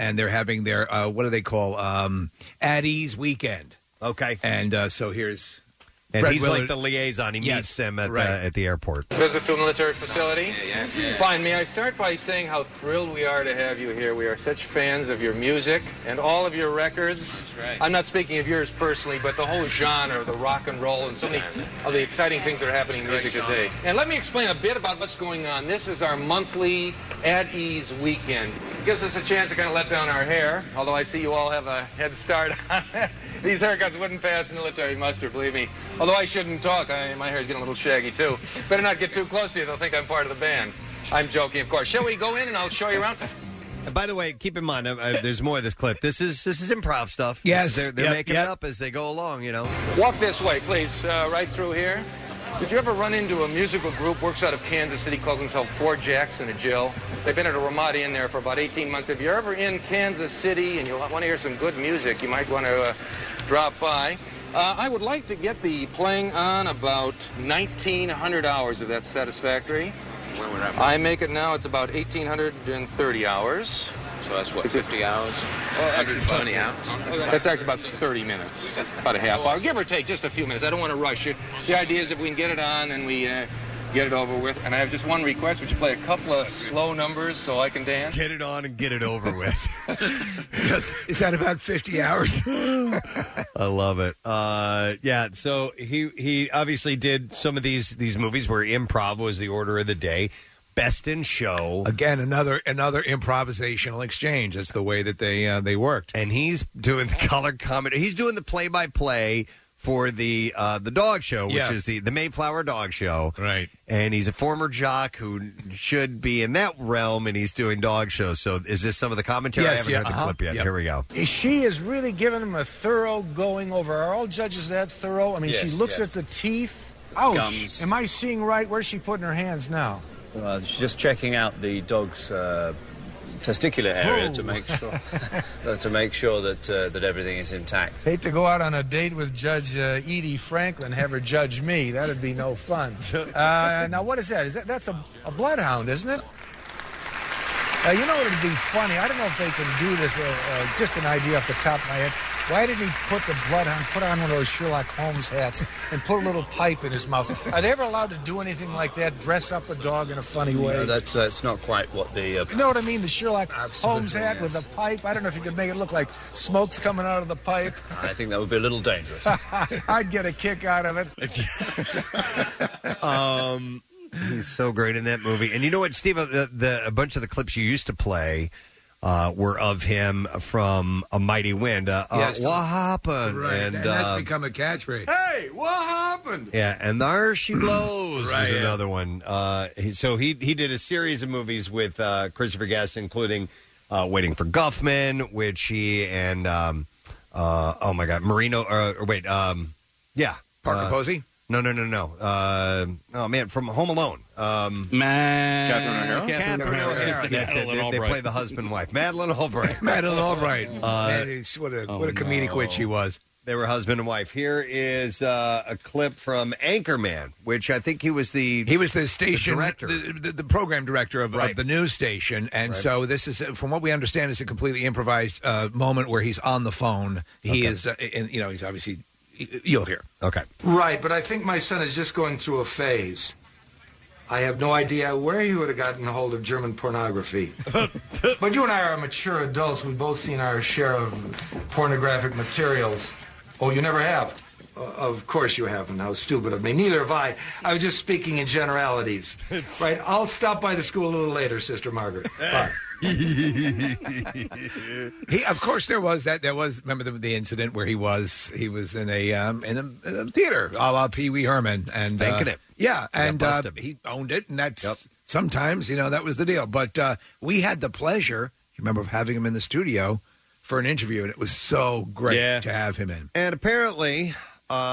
S5: and they're having their uh, what do they call um, at ease weekend.
S3: Okay,
S5: and uh, so here's.
S3: And
S5: Fred
S3: he's
S5: Willard.
S3: like the liaison. He
S5: Yes,
S3: meets them at,
S5: right.
S3: the, at the airport.
S11: Visit to a military facility? Yeah, yeah. Fine. May I start by saying how thrilled we are to have you here. We are such fans of your music and all of your records. That's right. I'm not speaking of yours personally, but the whole genre, the rock and roll, and so many of the exciting things that are happening in music today. And let me explain a bit about what's going on. This is our monthly At Ease weekend. It gives us a chance to kind of let down our hair, although I see you all have a head start on it. These haircuts wouldn't pass military muster, believe me. Although I shouldn't talk, I, my hair's getting a little shaggy, too. Better not get too close to you, they'll think I'm part of the band. I'm joking, of course. Shall we go in and I'll show you around?
S3: And by the way, keep in mind, uh, uh, there's more of this clip. This is this is improv stuff.
S5: Yes.
S3: This is- they're they're
S5: Yep,
S3: making
S5: yep.
S3: it up as they go along, you know.
S11: Walk this way, please, uh, right through here. Did you ever run into a musical group, works out of Kansas City, calls themselves Four Jacks and a Jill? They've been at a Ramada Inn there for about eighteen months. If you're ever in Kansas City and you want to hear some good music, you might want to uh, drop by. Uh, I would like to get the playing on about nineteen hundred hours, if that's satisfactory.
S12: When would that be?
S11: I make it now, it's about eighteen thirty hours.
S12: So that's what, fifty hours?
S11: Oh,
S12: one hundred twenty hours?
S11: That's actually about thirty minutes, about a half hour, give or take, just a few minutes. I don't want to rush you. The idea is if we can get it on and we uh, get it over with. And I have just one request. Would you play a couple of slow numbers so I can dance?
S3: Get it on and get it over with.
S5: Is that about fifty hours?
S3: I love it. Uh, yeah, so he he obviously did some of these these movies where improv was the order of the day. Best in Show.
S5: Again, another another improvisational exchange. That's the way that they uh, they worked.
S3: And he's doing the color comedy. He's doing the play by play for the uh, the dog show, which
S5: Yeah.
S3: is the, the Mayflower Dog Show.
S5: Right.
S3: And he's a former jock who should be in that realm, and he's doing dog shows. So is this some of the commentary? I
S13: Yes,
S3: haven't
S13: yeah,
S3: heard the
S13: uh-huh.
S3: clip yet.
S13: Yep.
S3: Here we go.
S13: She is really giving him a thorough going over. Are all judges that thorough? I mean, she
S14: Yes,
S13: looks
S14: yes.
S13: at the teeth. Ouch.
S14: Gums.
S13: Am I seeing right? Where's she putting her hands now?
S14: Uh, she's just checking out the dog's uh, testicular area
S13: Whoa.
S14: to make sure uh, to make sure that uh, that everything is intact.
S13: Hate to go out on a date with Judge uh, Edie Franklin, have her judge me. That'd be no fun. Uh, now, what is that? Is that that's a, a bloodhound, isn't it? Uh, you know what would be funny? I don't know if they can do this. Uh, uh, just an idea off the top of my head. Why didn't he put the bloodhound, put on one of those Sherlock Holmes hats, and put a little pipe in his mouth? Are they ever allowed to do anything like that? Dress up a dog in a funny way?
S14: No, that's uh, it's not quite what the. Uh,
S13: You know what I mean? The Sherlock Holmes hat
S14: yes.
S13: with the pipe. I don't know if you could make it look like smoke's coming out of the pipe.
S14: I think that would be a little dangerous.
S13: I'd get a kick out of it.
S3: Um, he's so great in that movie. And you know what, Steve? The, the, a bunch of the clips you used to play uh, were of him from A Mighty Wind. Uh,
S5: Yes.
S3: uh, what happened?
S5: Right, and, that's
S3: uh,
S5: become a catchphrase.
S6: Hey, what happened?
S3: Yeah, and There She Blows
S5: Right,
S3: was
S5: yeah.
S3: another one. Uh, he, so he he did a series of movies with uh, Christopher Guest, including uh, Waiting for Guffman, which he and um, uh, oh my God, Marino. Uh, or wait, um, yeah,
S5: Parker
S3: uh,
S5: Posey?
S3: No, no, no, no. Uh, oh man, from Home Alone. Um,
S6: Man.
S10: Catherine O'Hara?
S3: Catherine O'Hara. That's it. They, they play the husband and wife. Madeline Albright.
S5: Madeline Albright.
S3: Uh,
S5: Man, it's- what a,
S6: oh,
S5: what a comedic
S6: no.
S5: witch she was.
S3: They were husband and wife. Here is uh, a clip from Anchorman, which I think he was the
S5: He was the station
S3: director.
S5: the, the, the program director of,
S3: Right.
S5: of the news station, and
S3: Right.
S5: so this is, from what we understand, is a completely improvised uh, moment where he's on the phone. He
S3: Okay.
S5: is, uh, and you know, he's obviously you'll hear.
S3: Okay.
S13: Right, but I think my son is just going through a phase. I have no idea where he would have gotten a hold of German pornography. But you and I are mature adults. We've both seen our share of pornographic materials. Oh, you never have? Uh, of course you haven't. How stupid of me. Neither have I. I was just speaking in generalities. Right, I'll stop by the school a little later, Sister Margaret. Bye.
S5: He, of course, there was that. There was remember the, the incident where he was he was in a um, in, a, in a theater, a la Pee Wee Herman, and
S3: Spanking
S5: uh,
S3: it.
S5: Yeah, and
S3: Got
S5: uh,
S3: busted.
S5: he owned it, and that's
S3: Yep.
S5: sometimes you know that was the deal. But uh, we had the pleasure, you remember, of having him in the studio for an interview, and it was so great
S6: Yeah.
S5: to have him in.
S3: And apparently, uh,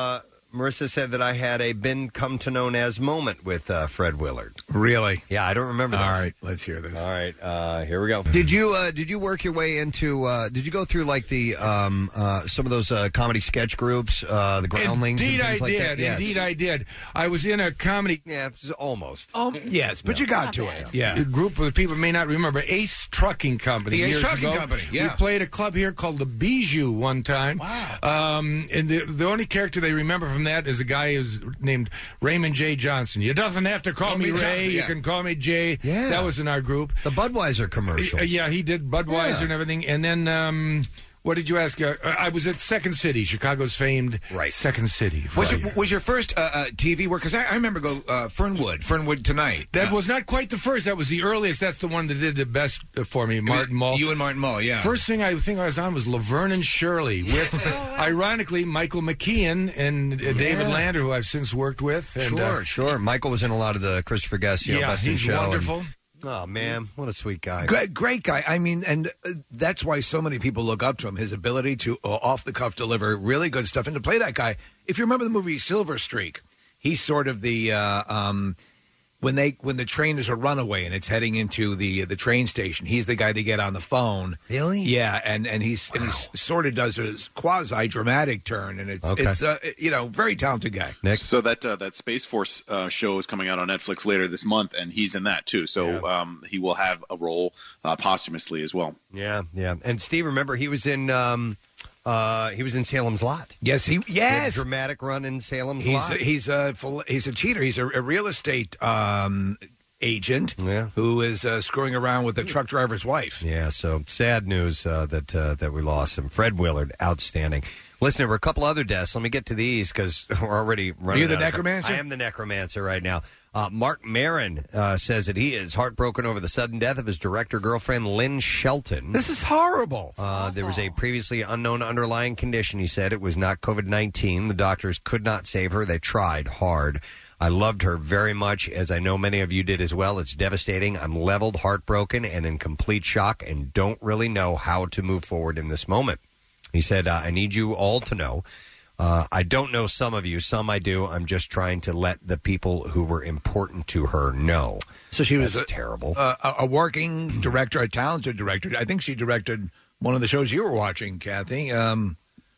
S3: Marissa said that I had a been come to known as moment with uh, Fred Willard.
S5: Really?
S3: Yeah, I don't remember this.
S5: All right, let's hear this.
S3: All right, uh, here we go. Did you uh, did you work your way into? Uh, did you go through like the um, uh, some of those uh, comedy sketch groups, uh, the Groundlings?
S13: Indeed,
S3: and
S13: I
S3: things like
S13: did.
S3: that? Yes.
S13: Indeed, I did. I was in a comedy.
S3: Yeah, almost.
S5: Um, yes, but you got to it. Yeah.
S13: A group of people may not remember Ace Trucking Company.
S5: The Ace
S13: years
S5: Trucking
S13: ago.
S5: Company, yeah.
S13: We played a club here called the Bijou one time. Wow. Um, and the the only character they remember from that is a guy who's named Raymond J. Johnson. You doesn't have to call
S3: Call
S13: me
S3: me
S13: Ray.
S3: Johnson,
S13: You
S3: yeah.
S13: can call me Jay.
S3: Yeah.
S13: That was in our group.
S3: The Budweiser commercials.
S13: Uh, yeah, he did Budweiser
S3: Yeah.
S13: and everything. And then, um, what did you ask? Uh, I was at Second City, Chicago's famed right. Second City.
S5: Was your, was your first uh, uh, T V work? Because I, I remember go uh, Fernwood, Fernwood Tonight.
S13: That
S5: Uh,
S13: was not quite the first. That was the earliest. That's the one that did the best uh, for me, Martin Mull.
S5: You and Martin Mull, yeah.
S13: First thing I think I was on was Laverne and Shirley with, ironically, Michael McKeon and uh, David
S3: Yeah.
S13: Lander, who I've since worked with. And,
S3: sure,
S13: uh,
S3: sure. Michael was in a lot of the Christopher Guest, you know,
S13: Yeah,
S3: Best in
S13: he's
S3: Show. and-
S13: wonderful.
S3: oh man, what a sweet guy.
S5: Great, great guy. I mean, and uh, that's why so many people look up to him. His ability to uh, off the cuff deliver really good stuff and to play that guy. If you remember the movie Silver Streak, he's sort of the uh, um, when they when the train is a runaway and it's heading into the the train station. He's the guy they get on the phone.
S3: Really?
S5: Yeah, and and he's and he sort of does a quasi dramatic turn, and it's
S15: Okay.
S5: it's uh, you know very talented guy.
S15: So that uh, that Space Force uh, show is coming out on Netflix later this month, and he's in that too. So um, he will have a role uh, posthumously as well.
S3: Yeah, yeah. And Steve, remember he was in um, uh, he was in Salem's Lot.
S5: Yes, he
S3: He had a
S5: yes.
S3: dramatic run in Salem's
S5: He's
S3: Lot.
S5: a, he's a full- he's a cheater. He's a, a real estate um, agent who is uh, screwing around with a truck driver's wife.
S3: Yeah, so sad news uh, that uh, that we lost him. Fred Willard, outstanding. Listen, there were a couple other deaths. Let me get to these because we're already running.
S5: Are you the
S3: out of time.
S5: necromancer?
S3: I am the necromancer right now. Uh, Mark Maron uh, says that he is heartbroken over the sudden death of his director girlfriend Lynn Shelton.
S5: This is horrible.
S3: Uh, there was a previously unknown underlying condition. He said it was not COVID nineteen. The doctors could not save her. They tried hard. I loved her very much, as I know many of you did as well. It's devastating. I'm leveled, heartbroken, and in complete shock, and don't really know how to move forward in this moment. He said, uh, I need you all to know. Uh, I don't know some of you. Some I do. I'm just trying to let the people who were important to her know.
S5: So she was
S3: That's
S5: a,
S3: terrible.
S5: Uh, a, a working director, a talented director. I think she directed one of the shows you were watching, Kathy. Um,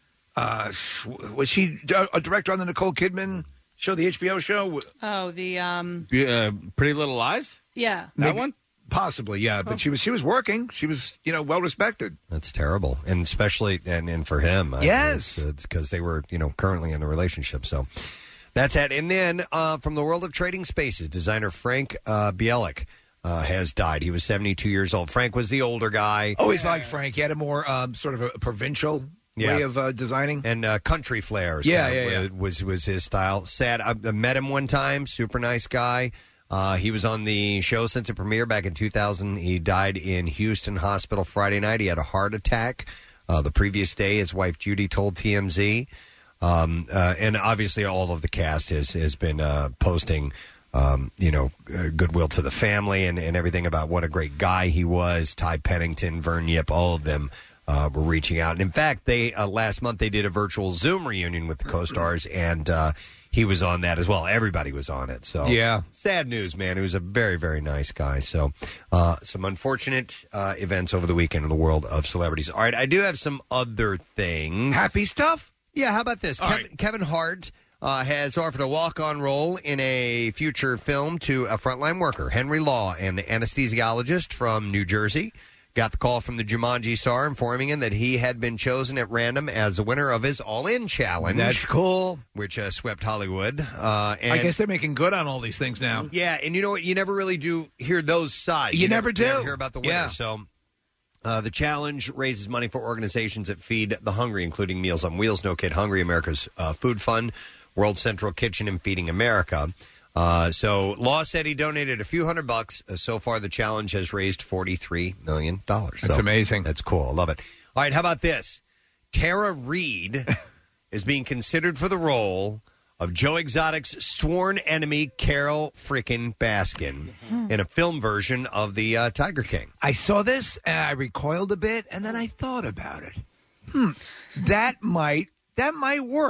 S5: uh, was she a director on the Nicole Kidman show, the H B O show?
S4: Oh, the um,
S6: Uh, Pretty Little Lies?
S4: yeah.
S6: That one?
S5: Possibly, yeah. But
S4: Oh.
S5: she was she was working. She was, you know, well respected.
S3: That's terrible, and especially and, and for him,
S5: Yes.
S3: because they were you know currently in a relationship. So that's it. And then uh, from the world of trading spaces, designer Frank uh, Bielik uh, has died. He was seventy-two years old. Frank was the older guy.
S5: Always liked Frank. He had a more um, sort of a provincial way of uh, designing.
S3: And uh, country flares.
S5: Yeah,
S3: kind of
S5: yeah, yeah.
S3: Was was his style. Sad. I, I met him one time. Super nice guy. Uh, he was on the show since it premiered back in two thousand. He died in Houston Hospital Friday night. He had a heart attack. Uh, the previous day, his wife Judy told T M Z. Um, uh, and obviously, all of the cast has has been uh, posting, um, you know, uh, goodwill to the family and, and everything about what a great guy he was. Ty Pennington, Vern Yip, all of them uh, were reaching out. And in fact, they uh, last month they did a virtual Zoom reunion with the co-stars, and uh, he was on that as well. Everybody was on it. So
S5: Yeah.
S3: sad news, man. He was a very, very nice guy. So uh, some unfortunate uh, events over the weekend in the world of celebrities. All right, I do have some other things.
S5: Happy stuff?
S3: Yeah, how about this?
S5: All
S3: Kev-
S5: right.
S3: Kevin Hart uh, has offered a walk-on role in a future film to a frontline worker. Henry Law, an anesthesiologist from New Jersey, got the call from the Jumanji star informing him that he had been chosen at random as the winner of his All-In Challenge.
S5: That's cool.
S3: Which uh, swept Hollywood. Uh, and
S5: I guess they're making good on all these things now.
S3: yeah, and you know what? You never really do hear those sides.
S5: You never do.
S3: never hear about the winner.
S5: Yeah.
S3: So uh, the challenge raises money for organizations that feed the hungry, including Meals on Wheels, No Kid Hungry, America's uh, Food Fund, World Central Kitchen, and Feeding America. Uh, so Law said he donated a few hundred bucks. Uh, so far, the challenge has raised forty-three million dollars.
S5: That's
S3: So
S5: amazing.
S3: That's cool. I love it. All right, how about this? Tara Reid is being considered for the role of Joe Exotic's sworn enemy, Carol frickin' Baskin, in a film version of the uh, Tiger King.
S5: I saw this and I recoiled a bit, and then I thought about it. Hmm, that might that might work.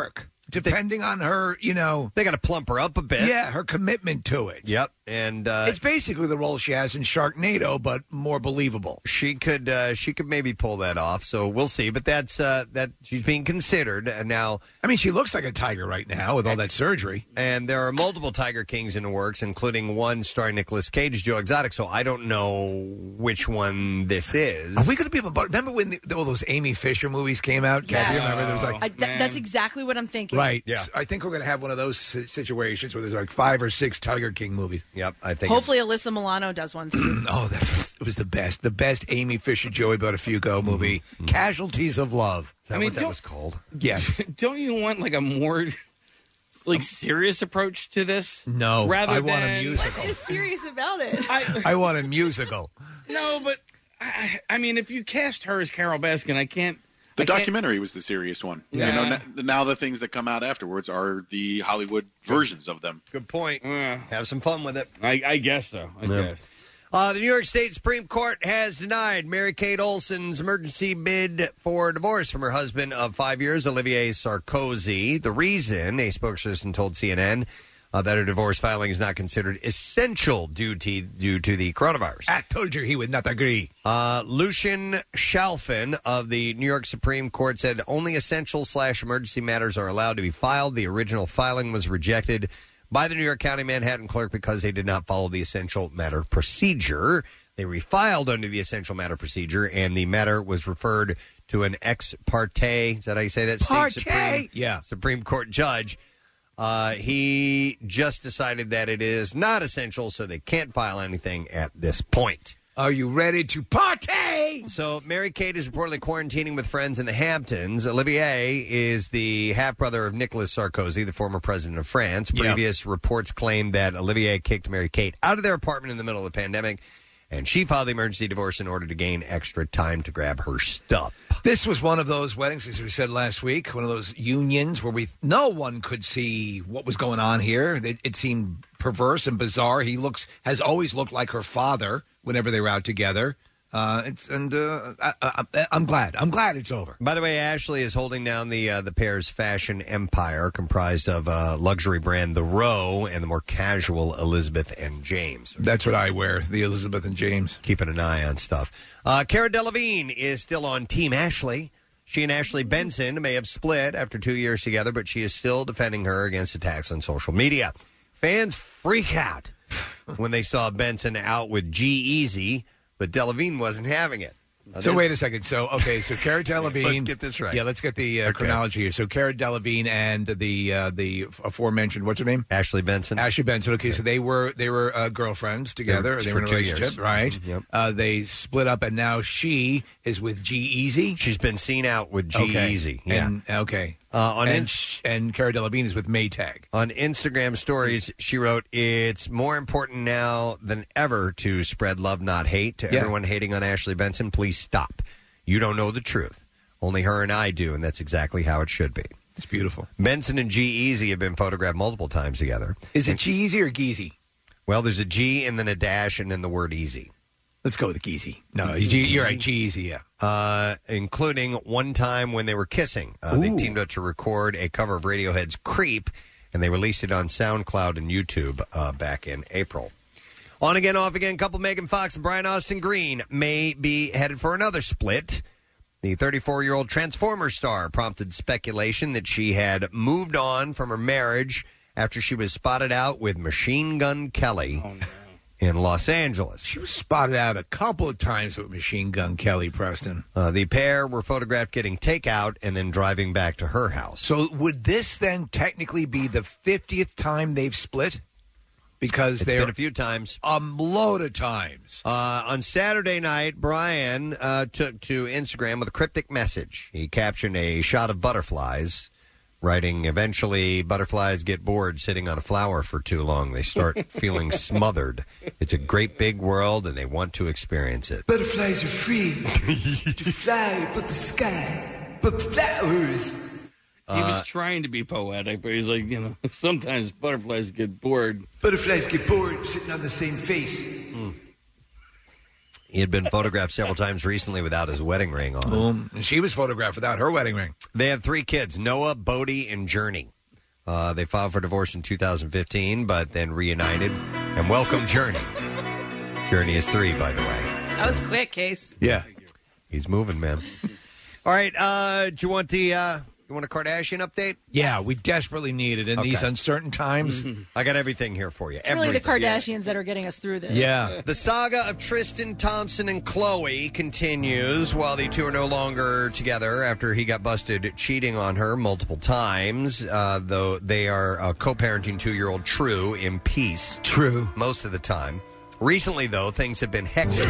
S5: depending on her, you know.
S3: They got to plump her up a bit.
S5: Yeah, her commitment to it.
S3: Yep. And uh,
S5: it's basically the role she has in Sharknado, but more believable.
S3: She could uh, she could maybe pull that off, so we'll see. But that's uh, that she's being considered. And now,
S5: I mean, she looks like a tiger right now with all that surgery.
S3: And there are multiple Tiger Kings in the works, including one starring Nicolas Cage, Joe Exotic. So I don't know which one this is.
S5: Are we going to be able to? Remember when the, all those Amy Fisher movies came out? Kathy,
S4: Yes.
S5: remember there was like
S4: I, that, that's exactly what I'm thinking.
S5: right. Yeah, I think we're going to have one of those si- situations where there's like five or six Tiger King movies.
S3: Yep, I think.
S4: Hopefully, Alyssa Milano does one soon.
S5: Oh, that was, it was the best. The best Amy Fisher, Joey Buttafuoco movie,
S3: Mm-hmm.
S5: Casualties of Love.
S3: Is that
S6: I mean,
S3: what that
S6: don't-
S3: was called?
S5: Yes.
S6: Don't you want like a more like serious approach to this?
S5: No,
S6: rather
S5: I
S6: than
S5: want a musical.
S4: What is serious about it?
S6: I,
S5: I want a musical.
S6: no, but I, I mean, if you cast her as Carol Baskin, I can't.
S15: The
S6: I can't-
S15: documentary was the serious one.
S6: Yeah.
S15: You know, n- now the things that come out afterwards are the Hollywood versions of them.
S3: Good point.
S6: Uh,
S3: Have some fun with it.
S6: I, I guess so. I
S3: Yeah.
S6: guess.
S3: Uh, the New York State Supreme Court has denied Mary Kate Olsen's emergency bid for divorce from her husband of five years, Olivier Sarkozy. The reason, a spokesperson told C N N, uh, that her divorce filing is not considered essential due to, due to the coronavirus.
S5: I told you he would not agree.
S3: Uh, Lucian Shalfin of the New York Supreme Court said only essential slash emergency matters are allowed to be filed. The original filing was rejected by the New York County Manhattan clerk because they did not follow the essential matter procedure. They refiled under the essential matter procedure, and the matter was referred to an ex parte, is that how you say that? State
S5: Parte?
S3: Supreme,
S5: Yeah.
S3: Supreme Court judge. Uh, he just decided that it is not essential, so they can't file anything at this point.
S5: Are you ready to party?
S3: So Mary Kate is reportedly quarantining with friends in the Hamptons. Olivier is the half-brother of Nicolas Sarkozy, the former president of France.
S5: Yep.
S3: Previous reports claimed that Olivier kicked Mary Kate out of their apartment in the middle of the pandemic, and she filed the emergency divorce in order to gain extra time to grab her stuff.
S5: This was one of those weddings, as we said last week, one of those unions where we no one could see what was going on here. It, it seemed perverse and bizarre. He looks has always looked like her father whenever they were out together. Uh, it's, and uh, I, I, I'm glad. I'm glad it's over.
S3: By the way, Ashley is holding down the uh, the pair's fashion empire, comprised of uh, luxury brand The Row and the more casual Elizabeth and James.
S5: That's what I wear, the Elizabeth and James.
S3: Keeping an eye on stuff. Uh, Cara Delevingne is still on Team Ashley. She and Ashley Benson may have split after two years together, but she is still defending her against attacks on social media. Fans freak out when they saw Benson out with G-Eazy, but Delevingne wasn't having it. Now,
S5: So
S3: this-
S5: wait a second. So okay. So Cara Delevingne.
S3: Let's get this right.
S5: Yeah, let's get the uh,
S3: Okay.
S5: chronology here. So Cara Delevingne and the uh, the aforementioned what's her name?
S3: Ashley Benson.
S5: Ashley Benson. Okay, so they were they were uh, girlfriends together.
S3: They
S5: They
S3: were
S5: were in a
S3: for two
S5: relationship,
S3: years.
S5: right?
S3: Mhm, yep.
S5: Uh, they split up, and now she is with G-Eazy.
S3: She's been seen out with G-Eazy.
S5: Okay.
S3: Yeah.
S5: And, okay.
S3: Uh, on
S5: and
S3: in-
S5: sh- and Cara Delevingne is with Maytag.
S3: On Instagram stories, she wrote, "It's more important now than ever to spread love, not hate. To
S5: Yeah.
S3: everyone hating on Ashley Benson, please stop. You don't know the truth. Only her and I do, and that's exactly how it should be."
S5: It's beautiful.
S3: Benson and G-Eazy have been photographed multiple times together.
S5: Is it G-Eazy or Geezy?
S3: Well, there's a G and then a dash and then the word easy.
S5: Let's go with Geezy. No, G- you're right. G-Eazy, yeah.
S3: Uh, including one time when they were kissing. Uh, they
S5: Ooh.
S3: teamed up to record a cover of Radiohead's Creep, and they released it on SoundCloud and YouTube uh, back in April. On again, off again, couple Megan Fox and Brian Austin Green may be headed for another split. The thirty-four-year-old Transformers star prompted speculation that she had moved on from her marriage after she was spotted out with Machine Gun Kelly in Los Angeles.
S5: She was spotted out a couple of times with Machine Gun Kelly, Preston.
S3: Uh, the pair were photographed getting takeout and then driving back to her house.
S5: So would this then technically be the fiftieth time they've split? Because
S3: It's
S5: they're
S3: been a few times.
S5: a load of times.
S3: Uh, on Saturday night, Brian uh, took to Instagram with a cryptic message. He captioned a shot of butterflies, writing, "Eventually, butterflies get bored sitting on a flower for too long. They start feeling smothered. It's a great big world, and they want to experience it."
S5: Butterflies are free to fly above the sky, but flowers.
S6: He was
S3: Uh,
S6: trying to be poetic, but he's like, you know, sometimes butterflies get bored.
S5: Butterflies get bored sitting on the same face.
S3: He had been photographed several times recently without his wedding ring on.
S5: Boom. And she was photographed without her wedding ring.
S3: They have three kids, Noah, Bodie, and Journey. Uh, they filed for divorce in two thousand fifteen, but then reunited. And welcome Journey. Journey is three, by the way.
S4: That was quick, Case.
S5: Yeah.
S3: He's moving, man. All right. Uh, do you want the uh, you want a Kardashian update?
S5: Yeah, we desperately need it in
S3: Okay.
S5: these uncertain times.
S3: I got everything here for you.
S4: It's really the Kardashians that are getting us through this.
S5: Yeah.
S3: The saga of Tristan Thompson and Khloe continues while the two are no longer together after he got busted cheating on her multiple times, uh, though they are uh, co-parenting two-year-old True in peace.
S5: True.
S3: Most of the time. Recently, though, things have been hectic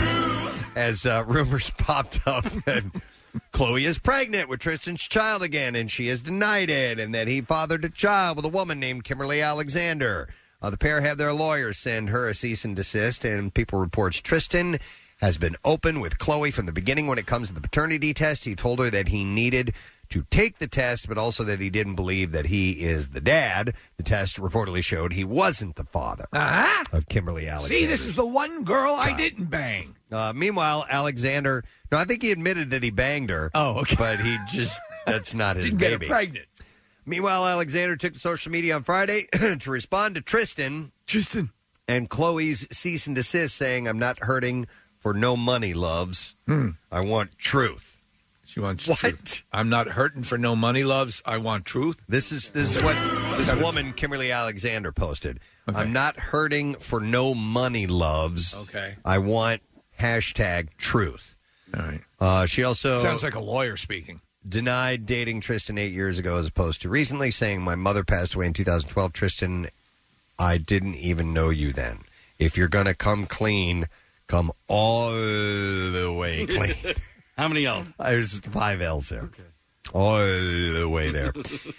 S3: as uh, rumors popped up that Khloe is pregnant with Tristan's child again, and she has denied it, and that he fathered a child with a woman named Kimberly Alexander. Uh, the pair had their lawyers send her a cease and desist, and People reports Tristan has been open with Khloe from the beginning when it comes to the paternity test. He told her that he needed to take the test, but also that he didn't believe that he is the dad. The test reportedly showed he wasn't the father
S5: uh-huh.
S3: of Kimberly Alexander.
S5: See, this is the one girl I didn't bang.
S3: Uh, meanwhile, Alexander, no, I think he admitted that he banged her.
S5: Oh, okay.
S3: But he just, that's not his
S5: Didn't
S3: baby.
S5: get her pregnant.
S3: Meanwhile, Alexander took to social media on Friday to respond to Tristan.
S5: Tristan.
S3: And Khloe's cease and desist saying, I'm not hurting for no money, loves.
S5: Hmm.
S3: I want truth.
S5: She wants
S3: what?
S5: Truth. I'm not hurting for no money, loves. I want truth.
S3: This is this is what this woman, Kimberly Alexander, posted. Okay. I'm not hurting for no money, loves.
S5: Okay.
S3: I want hashtag truth.
S5: All right.
S3: Uh, she also
S5: sounds like a lawyer speaking.
S3: Denied dating Tristan eight years ago as opposed to recently, saying my mother passed away in two thousand twelve. Tristan, I didn't even know you then. If you're going to come clean, come all the way clean.
S6: How many L's?
S3: There's five L's there. Okay. All the way there.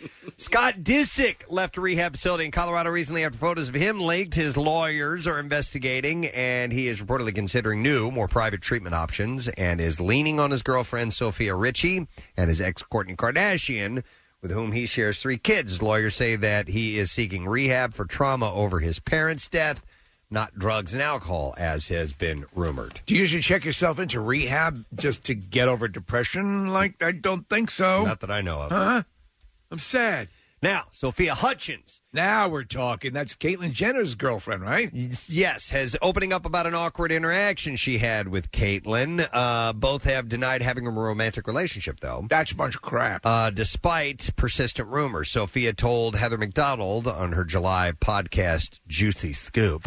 S3: Scott Disick left a rehab facility in Colorado recently after photos of him leaked. His lawyers are investigating, and he is reportedly considering new, more private treatment options and is leaning on his girlfriend, Sophia Richie, and his ex, Kourtney Kardashian, with whom he shares three kids. His lawyers say that he is seeking rehab for trauma over his parents' death, not drugs and alcohol, as has been rumored.
S5: Do you usually check yourself into rehab just to get over depression? Like, I don't think so.
S3: Not that I know of.
S5: Huh? I'm sad.
S3: Now, Sophia Hutchins.
S5: Now we're talking. That's Caitlyn Jenner's girlfriend, right?
S3: Yes, has opening up about an awkward interaction she had with Caitlyn. Uh, both have denied having a romantic relationship, though.
S5: That's a bunch of crap.
S3: Uh, despite persistent rumors. Sophia told Heather McDonald on her July podcast, Juicy Scoop,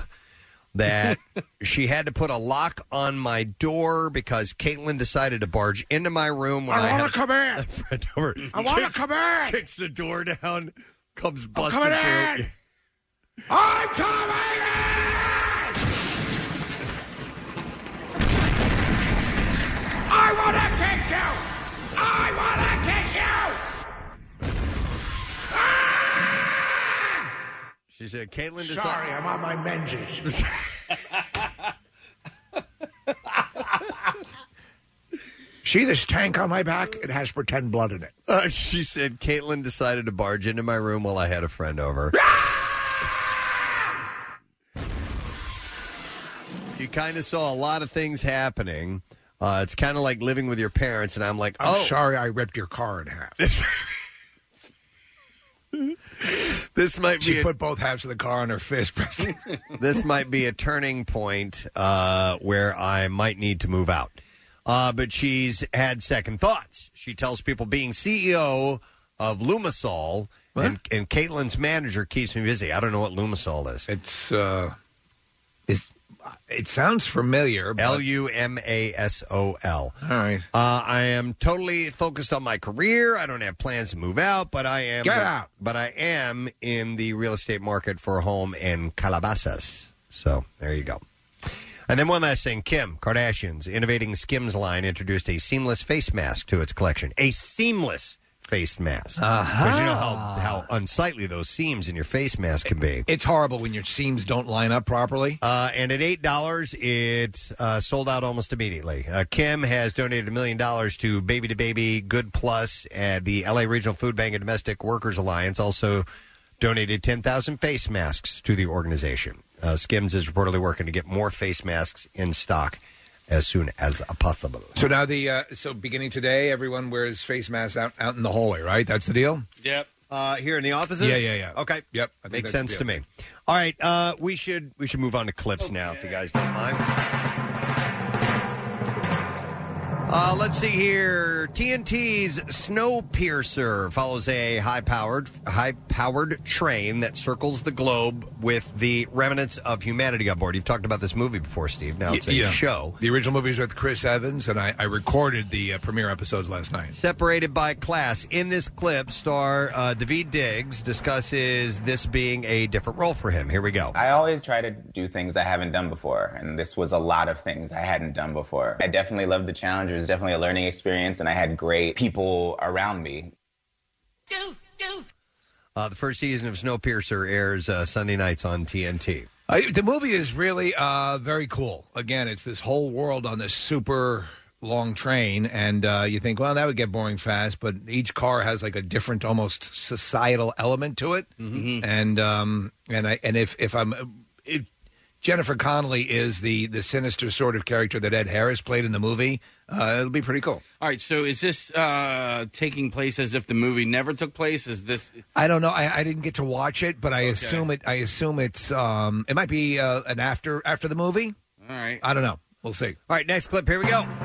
S3: that she had to put a lock on my door because Caitlyn decided to barge into my room when I,
S5: I
S3: had
S5: want to come in.
S3: friend over.
S5: I want to
S3: Kicks-
S5: come in.
S3: Kicks the door down, comes
S5: I'm
S3: busting
S5: coming
S3: through.
S5: in. I'm coming in. I want to kiss you. I want to kiss you.
S3: She said, Caitlyn decided...
S5: Sorry, I'm on my menses. See this tank on my back? It has pretend blood in it.
S3: Uh, she said, Caitlyn decided to barge into my room while I had a friend over. You kind of saw a lot of things happening. Uh, it's kind of like living with your parents, and I'm like,
S5: I'm
S3: oh.
S5: sorry I ripped your car in half.
S3: This might be
S5: She
S3: a-
S5: put both halves of the car on her fist, Preston.
S3: this might be a turning point uh, where I might need to move out. Uh, but she's had second thoughts. She tells people being C E O of Lumisol, and, and Caitlyn's manager keeps me busy. I don't know what Lumisol is.
S5: It's, uh, it's, it sounds familiar. But...
S3: L U M A S O L.
S5: All right.
S3: Uh, I am totally focused on my career. I don't have plans to move out, but I am.
S5: Get out.
S3: But I am in the real estate market for a home in Calabasas. So there you go. And then one last thing, Kim Kardashian's innovating Skims line introduced a seamless face mask to its collection. A seamless face mask. Because
S5: Uh-huh.
S3: you know how, how unsightly those seams in your face mask can be.
S5: It's horrible when your seams don't line up properly.
S3: Uh, and at eight dollars, it uh, sold out almost immediately. Uh, Kim has donated a million dollars to Baby to Baby, Good Plus, and the L A Regional Food Bank and Domestic Workers Alliance also donated ten thousand face masks to the organization. Uh, Skims is reportedly working to get more face masks in stock as soon as possible.
S5: So now the uh, so beginning today, everyone wears face masks out, out in the hallway, right? That's the deal?
S6: Yep.
S3: Uh, here in the offices?
S5: Yeah, yeah, yeah.
S3: Okay.
S5: Yep. I think
S3: Makes
S5: that should
S3: sense
S5: be
S3: to
S5: okay.
S3: me. All right. Uh, we should we should move on to clips now, if you guys don't mind. Uh, let's see here. T N T's Snowpiercer follows a high-powered, high-powered train that circles the globe with the remnants of humanity on board. You've talked about this movie before, Steve. Now it's a
S5: Yeah.
S3: show.
S5: The original movie was with Chris Evans, and I, I recorded the uh, premiere episodes last night.
S3: Separated by class. In this clip, star uh, Daveed Diggs discusses this being a different role for him. Here we go.
S16: I always try to do things I haven't done before, and this was a lot of things I hadn't done before. I definitely loved the challenge. It was definitely a learning experience, and I had great people around me.
S3: Uh, the first season of Snowpiercer airs uh, Sunday nights on T N T.
S5: Uh, the movie is really uh, very cool. Again, it's this whole world on this super long train, and uh, you think, well, that would get boring fast, but each car has like a different, almost societal element to it.
S6: Mm-hmm.
S5: And um, and I and if if I'm if Jennifer Connelly is the the sinister sort of character that Ed Harris played in the movie, uh, it'll be pretty cool.
S6: All right, so is this uh, taking place as if the movie never took place? Is this?
S5: I don't know. I, I didn't get to watch it, but I
S6: Okay.
S5: assume it. I assume it's. Um, it might be uh, an after after the movie.
S6: All right.
S5: I don't know. We'll see.
S3: All right, next clip. Here we go.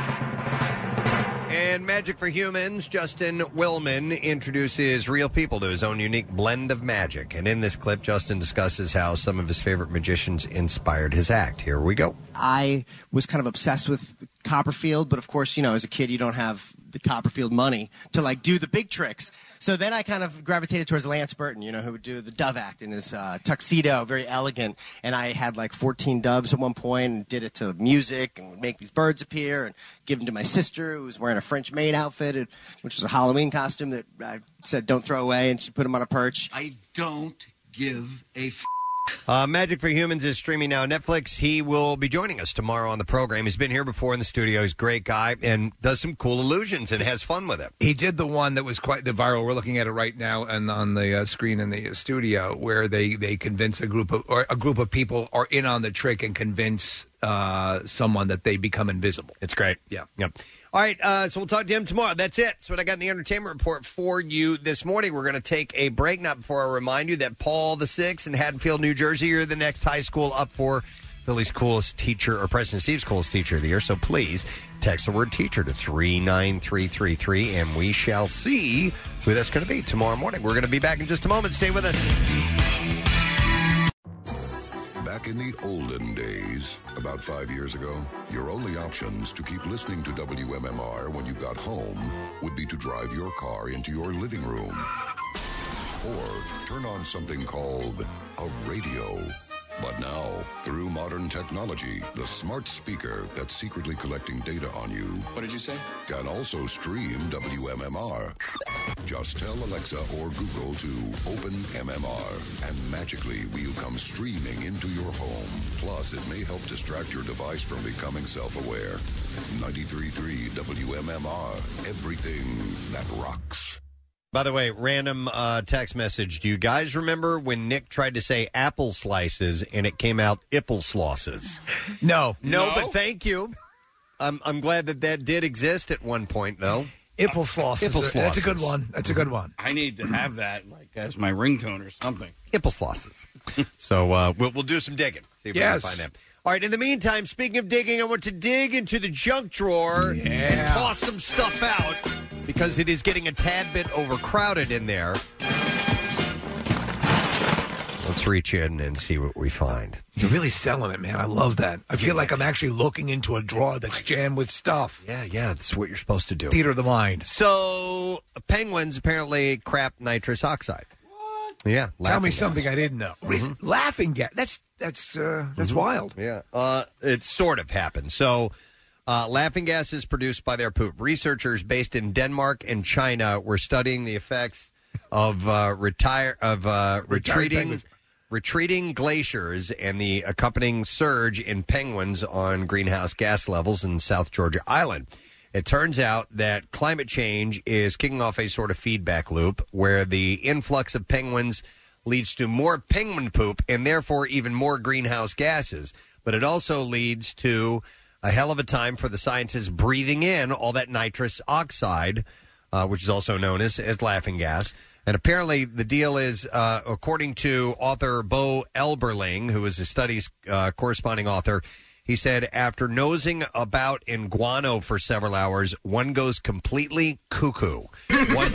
S3: And Magic for Humans, Justin Willman introduces real people to his own unique blend of magic. And in this clip, Justin discusses how some of his favorite magicians inspired his act. Here we go.
S17: I was kind of obsessed with Copperfield, but of course, you know, as a kid, you don't have the Copperfield money to like do the big tricks. So then I kind of gravitated towards Lance Burton, you know, who would do the dove act in his uh, tuxedo, very elegant. And I had like fourteen doves at one point and did it to music and would make these birds appear and give them to my sister, who was wearing a French maid outfit, which was a Halloween costume that I said don't throw away, and she put him on a perch.
S18: I don't give a f-
S3: Uh, Magic for Humans is streaming now on Netflix. He will be joining us tomorrow on the program. He's been here before in the studio. He's a great guy and does some cool illusions and has fun with it.
S5: He did the one that was quite the viral. We're looking at it right now and on the uh, screen in the studio, where they, they convince a group of or a group of people are in on the trick and convince uh, someone that they become invisible.
S3: It's great.
S5: Yeah.
S3: Yep. All right, uh, so we'll talk to him tomorrow. That's it. That's what I got in the entertainment report for you this morning. We're going to take a break, not before I remind you that Paul the Sixth in Haddonfield, New Jersey, are the next high school up for Philly's coolest teacher, or President Steve's coolest teacher of the year. So please text the word teacher to three nine three three three, and we shall see who that's going to be tomorrow morning. We're going to be back in just a moment. Stay with us.
S2: Back in the olden days, about five years ago, your only options to keep listening to W M M R when you got home would be to drive your car into your living room or turn on something called a radio. But now, through modern technology, the smart speaker that's secretly collecting data on you.
S19: What did you say?
S2: Can also stream W M M R. Just tell Alexa or Google to open M M R, and magically we'll come streaming into your home. Plus, it may help distract your device from becoming self-aware. ninety-three point three W M M R, everything that rocks.
S3: By the way, random uh, text message. Do you guys remember when Nick tried to say apple slices and it came out ipple slosses?
S5: No.
S3: No,
S6: No?
S3: but thank you. I'm, I'm glad that that did exist at one point, though.
S5: Ipple slosses.
S3: Ipple
S5: That's a good
S3: slosses.
S5: one. That's a good one.
S6: I need to have that like as my ringtone or something.
S3: Ipple slosses. So uh, we'll, we'll do some digging. See if
S5: Yes.
S3: we can find that. All right, in the meantime, speaking of digging, I want to dig into the junk drawer
S5: Yeah.
S3: and toss some stuff out because it is getting a tad bit overcrowded in there. Let's reach in and see what we find.
S5: You're really selling it, man. I love that. I feel like I'm actually looking into a drawer that's jammed with stuff.
S3: Yeah, yeah, that's what you're supposed to do.
S5: Theater of the mind.
S3: So, penguins apparently crap nitrous oxide. What? Yeah.
S5: Tell
S3: laughing
S5: me
S3: gas.
S5: something I didn't know.
S3: Mhm.
S5: Laughing gas. That's that's uh, that's
S3: Mhm.
S5: wild.
S3: Yeah. Uh, it sort of happened. So, uh, laughing gas is produced by their poop. Researchers based in Denmark and China were studying the effects of uh, retire of uh, retreating
S5: penguins.
S3: retreating glaciers and the accompanying surge in penguins on greenhouse gas levels in South Georgia Island. It turns out that climate change is kicking off a sort of feedback loop where the influx of penguins leads to more penguin poop and therefore even more greenhouse gases. But it also leads to a hell of a time for the scientists breathing in all that nitrous oxide, uh, which is also known as, as laughing gas. And apparently the deal is, uh, according to author Bo Elberling, who is a studies uh, corresponding author, he said after nosing about in guano for several hours, one goes completely cuckoo. One,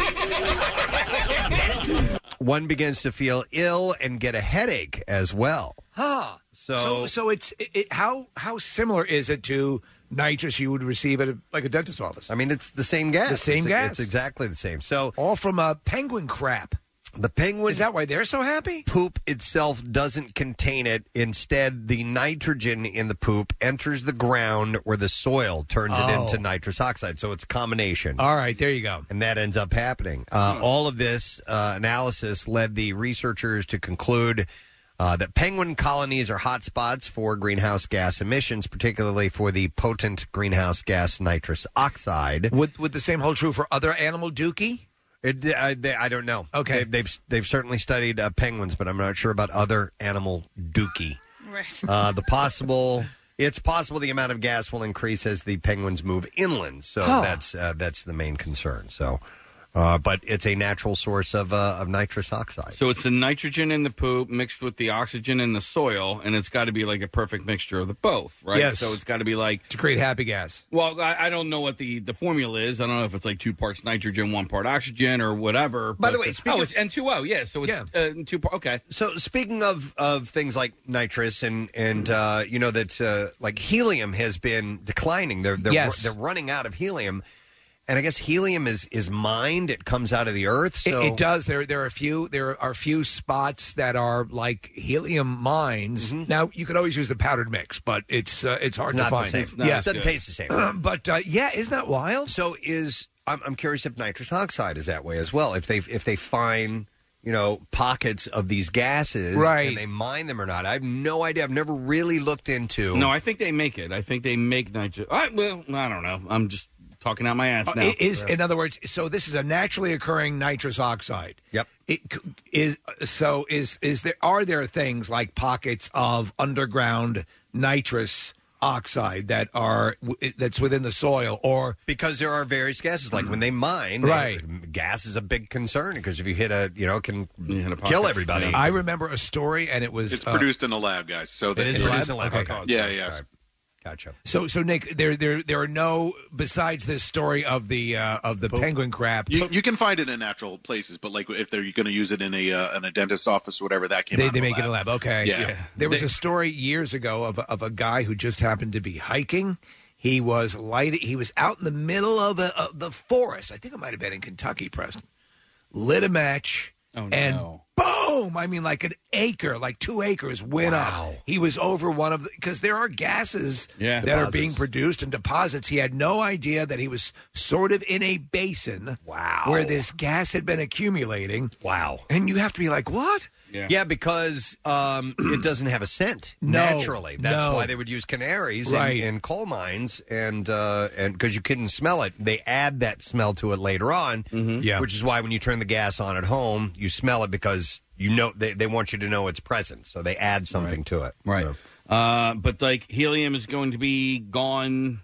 S3: one begins to feel ill and get a headache as well.
S5: Huh.
S3: So,
S5: so, so it's it, it, how how similar is it to nitrous you would receive at a, like a dentist's office?
S3: I mean, it's the same gas.
S5: The same
S3: it's,
S5: gas.
S3: It's exactly the same. So
S5: all from a penguin crap.
S3: The penguin.
S5: Is that why they're so happy?
S3: Poop itself doesn't contain it. Instead, the nitrogen in the poop enters the ground where the soil turns
S5: Oh.
S3: it into nitrous oxide. So it's a combination.
S5: All right, there you go.
S3: And that ends up happening. Uh, all of this uh, analysis led the researchers to conclude uh, that penguin colonies are hotspots for greenhouse gas emissions, particularly for the potent greenhouse gas nitrous oxide.
S5: Would would the same hold true for other animal dookie?
S3: It, I, they, I don't know.
S5: Okay.
S3: They, they've they've certainly studied uh, penguins, but I'm not sure about other animal dookie.
S4: Right.
S3: Uh, the possible, it's possible the amount of gas will increase as the penguins move inland. So
S6: Huh.
S3: that's uh, that's the main concern. So, uh, but it's a natural source of uh, of nitrous oxide.
S6: So it's the nitrogen in the poop mixed with the oxygen in the soil, and it's got to be like a perfect mixture of the both, right?
S5: Yes.
S6: So it's got to be like
S5: to create happy gas.
S6: Well, I, I don't know what the, the formula is. I don't know if it's like two parts nitrogen, one part oxygen, or whatever.
S3: By the
S6: but
S3: way,
S6: it's,
S3: speaking
S6: oh,
S3: of-
S6: it's N two O. Yeah, so it's uh, two part. Okay.
S3: So speaking of, of things like nitrous and and uh, you know that uh, like helium has been declining. They're they're
S5: Yes.
S3: they're running out of helium, and I guess helium is is mined. It comes out of the earth. So
S5: It, it does. There, there are a few. There are a few spots that are like helium mines. Now you could always use the powdered mix, but it's uh, it's hard
S3: Not
S5: to
S3: the
S5: find.
S3: same. It's not
S5: yeah,
S3: as good. It doesn't taste the same.
S5: but uh, yeah, isn't that wild?
S3: So is I'm, I'm curious if nitrous oxide is that way as well. If they if they find you know pockets of these gases,
S6: Right.
S3: and they mine them or not. I have no idea. I've never really looked into.
S6: No, I think they make it. I think they make nitrogen. I, well, I don't know. I'm just talking out my ass now.
S5: Uh, It is, in other words, so this is a naturally occurring nitrous oxide.
S3: Yep.
S5: It c- is so is is there are there things like pockets of underground nitrous oxide that are w- that's within the soil, or
S3: because there are various gases like when they mine, they-
S5: Right.
S3: gas is a big concern because if you hit a you know it can kill
S15: pocket.
S3: everybody.
S5: I remember a story, and it was
S15: It's
S5: uh,
S15: produced in a lab, guys. So that
S3: is produced in a lab?
S5: Okay.
S15: Yeah, yes.
S3: Gotcha.
S5: So, so Nick, there, there, there are no besides this story of the uh, of the penguin crap.
S15: You, you can find it in natural places, but like if they're going to use it in a uh, in a dentist's office or whatever, that came
S5: They,
S15: out
S5: they
S15: of a
S5: make it in a lab. Okay.
S15: Yeah.
S5: There was
S15: They-
S5: a story years ago of a, of a guy who just happened to be hiking. He was light. He was out in the middle of, a, of the forest. I think it might have been in Kentucky, Preston. Lit a match.
S6: Oh,
S5: and
S6: no.
S5: boom! I mean, like an acre, like two acres went up. He was over one of the because there are gases
S6: Yeah.
S5: that are
S6: Deposits.
S5: being produced in deposits. He had no idea that he was sort of in a basin.
S3: Wow.
S5: Where this gas had been accumulating.
S3: Wow.
S5: And you have to be like, what?
S3: Yeah, because um, it doesn't have a scent
S5: No,
S3: naturally. That's
S5: no.
S3: why they would use canaries
S5: Right.
S3: in, in coal mines, and uh, and because you couldn't smell it, they add that smell to it later on.
S5: Yeah.
S3: Which is why when you turn the gas on at home, you smell it because you know they, they want you to know it's present, so they add something to it.
S6: Right.
S3: So-
S6: Uh, but like helium is going to be gone.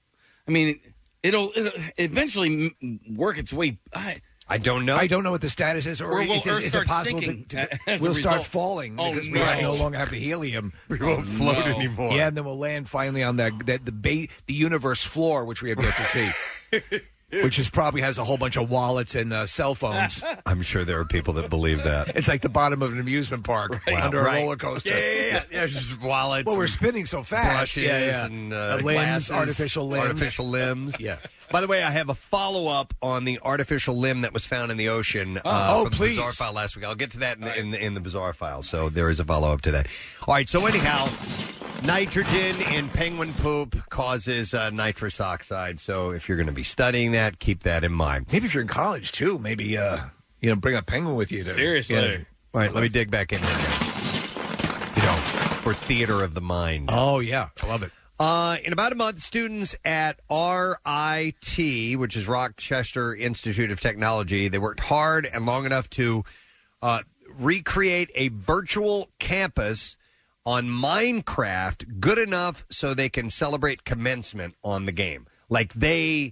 S6: I mean, it'll, it'll eventually m- work its way. I,
S3: I don't know.
S5: I don't know what the status is, or,
S6: Or will
S5: is,
S6: Earth
S5: is it
S6: start
S5: possible to,
S6: sinking
S5: to-
S6: as a
S5: we'll start
S6: result?
S5: falling
S6: Oh,
S5: because we
S6: no.
S5: no longer have the helium.
S3: We won't float
S6: no.
S3: anymore.
S5: Yeah, and then we'll land finally on the the the, ba- the universe floor, which we have yet to see, which is probably has a whole bunch of wallets and uh, cell phones.
S3: I'm sure there are people that believe that.
S5: It's like the bottom of an amusement park under a
S3: Right.
S5: roller coaster.
S3: Yeah, yeah, yeah. yeah it's just wallets.
S5: Well, we're
S3: and
S5: spinning so fast.
S3: brushes
S5: yeah, yeah.
S3: and uh,
S5: limbs,
S3: glasses,
S5: artificial limbs.
S3: artificial limbs.
S5: Yeah.
S3: By the way, I have a follow up on the artificial limb that was found in the ocean. Uh,
S5: Oh,
S3: from the
S5: please.
S3: Bizarre File last week. I'll get to that in, the, in, the, in the Bizarre File. So there is a follow up to that. All right. So anyhow, nitrogen in penguin poop causes uh, nitrous oxide. So if you're going to be studying that, keep that in mind.
S5: Maybe if you're in college too, maybe uh, you know, bring a penguin with you. To,
S6: Seriously.
S5: Yeah.
S3: All right. Let me dig back in here. You know, for theater of the mind.
S5: Oh yeah, I love it.
S3: Uh, in about a month, students at R I T, which is Rochester Institute of Technology, they worked hard and long enough to uh, recreate a virtual campus on Minecraft, good enough so they can celebrate commencement on the game. Like they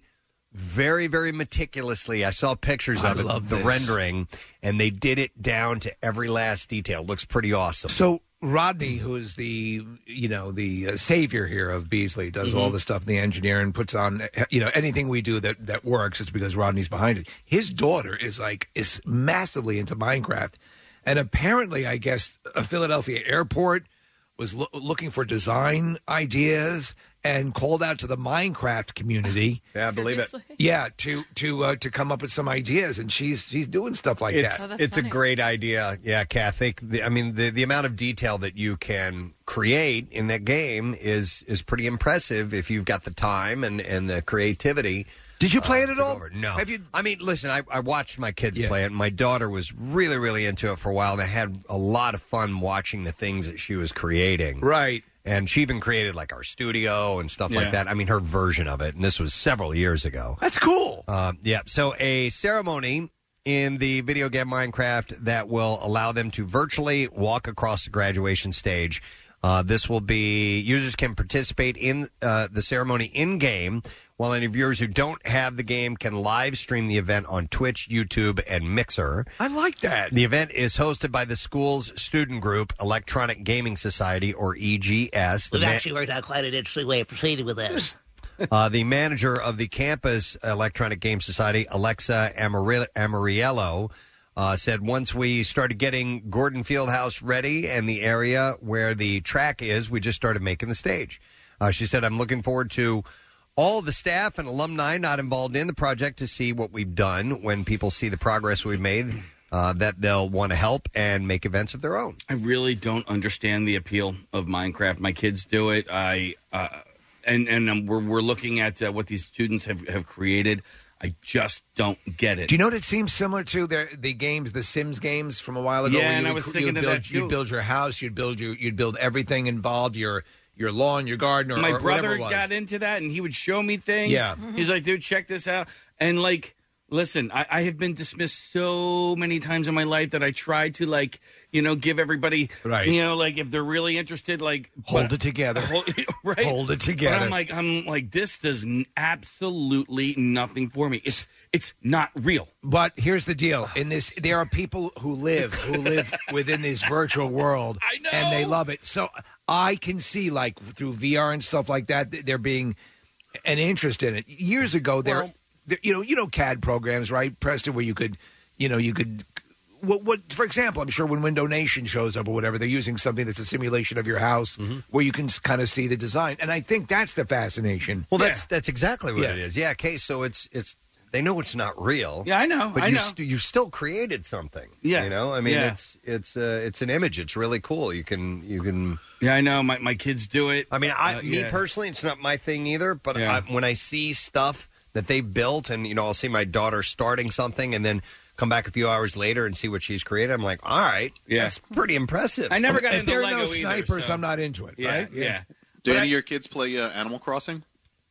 S3: very, very meticulously. I saw pictures
S5: I
S3: of it,
S5: love
S3: the
S5: this.
S3: rendering, and they did it down to every last detail. Looks pretty awesome.
S5: So Rodney, who is the you know the uh, savior here of Beasley, does
S3: Mhm.
S5: all the stuff, the engineer, and puts on you know anything we do that that works. It's because Rodney's behind it. His daughter is like is massively into Minecraft, and apparently, I guess a Philadelphia airport was lo- looking for design ideas and called out to the Minecraft community.
S3: Yeah, I believe it.
S5: Yeah, to to uh, to come up with some ideas, and she's she's doing stuff like
S3: it's,
S5: that.
S3: It's a great idea. Yeah, Kathy. The, I mean, the, the amount of detail that you can create in that game is is pretty impressive if you've got the time and, and the creativity.
S5: Did you play
S3: uh,
S5: it at
S3: to go
S5: all?
S3: over. No.
S5: Have you?
S3: I mean, listen, I, I watched my kids play it. And my daughter was really, really into it for a while, and I had a lot of fun watching the things that she was creating.
S5: Right.
S3: And she even created like our studio and stuff
S5: Yeah.
S3: like that. I mean, her version of it, and this was several years ago.
S5: That's cool.
S3: Uh, yeah. So a ceremony in the video game Minecraft that will allow them to virtually walk across the graduation stage. Uh, this will be users can participate in uh, the ceremony in game, while any viewers who don't have the game can live stream the event on Twitch, YouTube, and Mixer.
S5: I like that.
S3: The event is hosted by the school's student group, Electronic Gaming Society, or E G S. The
S19: We've
S3: ma-
S19: actually worked out quite an interesting way of proceeding with this.
S3: Uh, the manager of the campus Electronic Game Society, Alexa Amari- Amariello, uh, said once we started getting Gordon Fieldhouse ready and the area where the track is, we just started making the stage. Uh, she said, I'm looking forward to all the staff and alumni not involved in the project to see what we've done. When people see the progress we've made, uh, that they'll want to help and make events of their own.
S6: I really don't understand the appeal of Minecraft. My kids do it. I uh, and and um, we're we're looking at uh, what these students have have created. I just don't get it.
S5: Do you know what it seems similar to the the games, the Sims games from a while ago?
S6: Yeah,
S5: where
S6: and
S5: you
S6: I
S5: would
S6: was
S5: cr-
S6: thinking
S5: you'd
S6: of
S5: build,
S6: that, too.
S5: You'd build your house, you'd build your, you'd build everything involved, your your lawn, your garden, or
S6: My
S5: or
S6: brother
S5: whatever it was.
S6: got into that, and he would show me things.
S5: Yeah.
S6: He's like, dude, check this out. And, like, listen, I, I have been dismissed so many times in my life that I try to, like, you know, give everybody,
S5: Right.
S6: you know, like, if they're really interested, like...
S5: Hold
S6: but-
S5: it together.
S6: Hold, right?
S5: Hold it together.
S6: But I'm like, I'm like, this does n- absolutely nothing for me. It's it's not real.
S5: But here's the deal: in this, there are people who live who live within this virtual world, I know. And they love it. So I can see, like through V R and stuff like that, th- there being an interest in it. Years ago, there, there you know, you know, C A D programs, right, Preston, where you could, you know, you could. What, what, for example, I'm sure when Window Nation shows up or whatever, they're using something that's a simulation of your house where you can kind of see the design, and I think that's the fascination.
S3: Well, that's that's exactly what
S5: Yeah.
S3: it is. Yeah. Okay. So it's it's they know it's not real.
S6: Yeah, I know,
S3: But
S6: I
S3: you
S6: know.
S3: st- you've still created something.
S6: Yeah.
S3: You know. I mean,
S6: Yeah.
S3: it's it's uh, it's an image. It's really cool. You can you can.
S6: Yeah, I know. My my kids do it.
S3: I mean, I
S6: Uh,
S3: me
S6: yeah.
S3: personally, it's not my thing either. But
S6: Yeah.
S3: I, when I see stuff that they built, and you know, I'll see my daughter starting something, and then come back a few hours later and see what she's created. I'm like, all right,
S6: Yeah.
S3: that's pretty impressive.
S6: I never got
S5: if
S6: into
S5: there are
S6: Lego
S5: no
S6: either,
S5: snipers,
S6: so-
S5: I'm not into it.
S6: Yeah,
S5: right?
S6: yeah.
S15: Do
S6: But
S15: any
S6: I-
S15: of your kids play uh, Animal Crossing?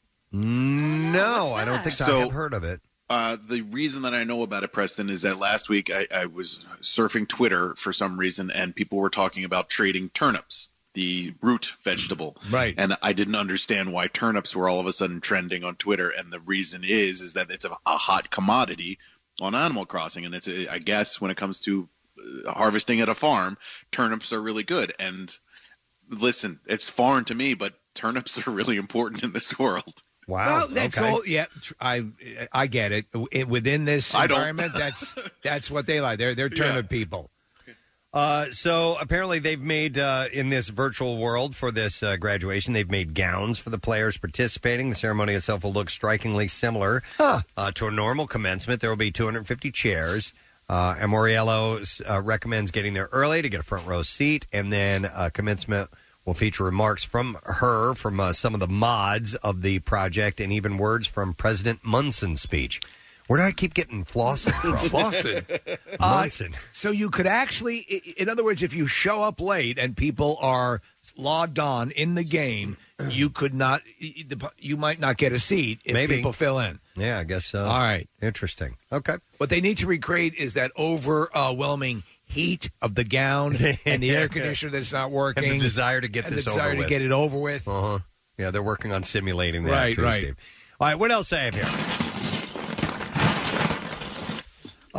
S3: No, I don't think so. I have heard of it.
S15: Uh, the reason that I know about it, Preston, is that last week I, I was surfing Twitter for some reason, and people were talking about trading turnips, the root vegetable.
S5: Right.
S15: And I didn't understand why turnips were all of a sudden trending on Twitter, and the reason is is that it's a, a hot commodity on Animal Crossing, and it's a, I guess when it comes to uh, harvesting at a farm, turnips are really good. And listen, it's foreign to me, but turnips are really important in this world.
S5: Well, that's all. Yeah, tr- I I get it. W- Within this
S15: I don't.
S5: environment, that's that's what they like. They're they're turnip people.
S3: Uh, so apparently they've made uh, in this virtual world for this uh, graduation, they've made gowns for the players participating. The ceremony itself will look strikingly similar uh, to a normal commencement. There will be two hundred fifty chairs. Uh, and Moriello uh, recommends getting there early to get a front row seat, and then uh, commencement will feature remarks from her, from uh, some of the mods of the project, and even words from President Munson's speech. Where do I keep getting Flossin from?
S5: Flossin.
S3: Munson.
S5: Uh, so you could actually, i- in other words, if you show up late and people are logged on in the game, you could not, you might not get a seat if
S3: Maybe.
S5: people fill in.
S3: Yeah, I guess so.
S5: All right.
S3: Interesting. Okay.
S5: What they need to recreate is that overwhelming heat of the gown and the air conditioner that's not working.
S3: And the desire to get
S5: and
S3: this
S5: the desire
S3: over
S5: to
S3: with.
S5: get it over with.
S3: Uh-huh. Yeah, they're working on simulating that,
S5: Right,
S3: too,
S5: right.
S3: Steve. All right, what else I have here?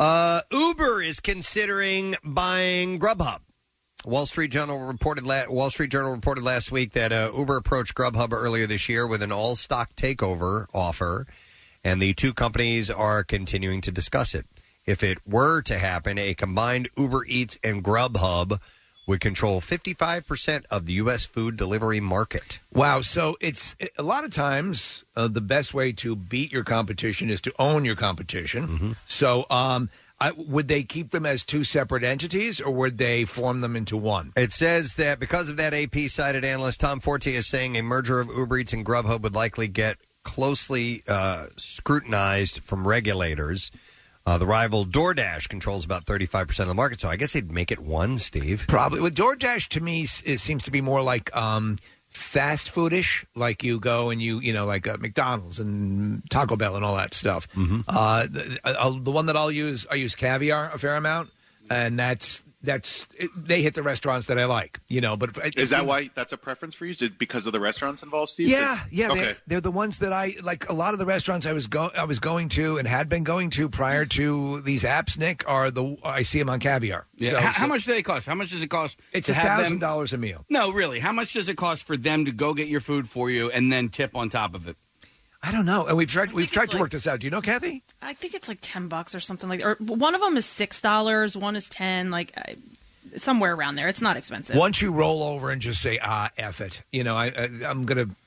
S3: Uh, Uber is considering buying Grubhub. Wall Street Journal reported la- Wall Street Journal reported last week that uh, Uber approached Grubhub earlier this year with an all-stock takeover offer, and the two companies are continuing to discuss it. If it were to happen, a combined Uber Eats and Grubhub would control fifty-five percent of the U S food delivery market.
S5: Wow. So it's a lot of times uh, the best way to beat your competition is to own your competition.
S3: Mm-hmm.
S5: So um, I, would they keep them as two separate entities, or would they form them into one?
S3: It says that because of that, A P cited analyst Tom Forte is saying a merger of Uber Eats and Grubhub would likely get closely uh, scrutinized from regulators. Uh, the rival DoorDash controls about thirty-five percent of the market, so I guess they'd make it one, Steve.
S5: Probably. Well, DoorDash to me s- it seems to be more like um, fast foodish, like you go and you, you know, like uh, McDonald's and Taco Bell and all that stuff.
S3: Mm-hmm.
S5: Uh, the, uh, the one that I'll use, I use Caviar a fair amount, and that's that's it, they hit the restaurants that I like, you know. But it,
S15: Is that
S5: it,
S15: why that's a preference for you? Is it because of the restaurants involved, Steve?
S5: Yeah,
S15: 'Cause-
S5: yeah,
S15: Okay.
S5: they're, they're the ones that I like. A lot of the restaurants I was go I was going to and had been going to prior to these apps, Nick, are the I see them on Caviar.
S6: Yeah.
S5: So-
S6: how,
S5: so
S6: how much do they cost? How much does it cost?
S5: It's
S6: to
S5: a
S6: have them-
S5: thousand dollars a meal.
S6: No, really. How much does it cost for them to go get your food for you and then tip on top of it?
S5: I don't know. And we've tried we've tried to work this out. Do you know, Kathy?
S4: I think it's like ten bucks or something like. Or one of them is six dollars. One is ten. Like I, somewhere around there. It's not expensive.
S5: Once you roll over and just say, ah, F it. You know, I, I, I'm going to...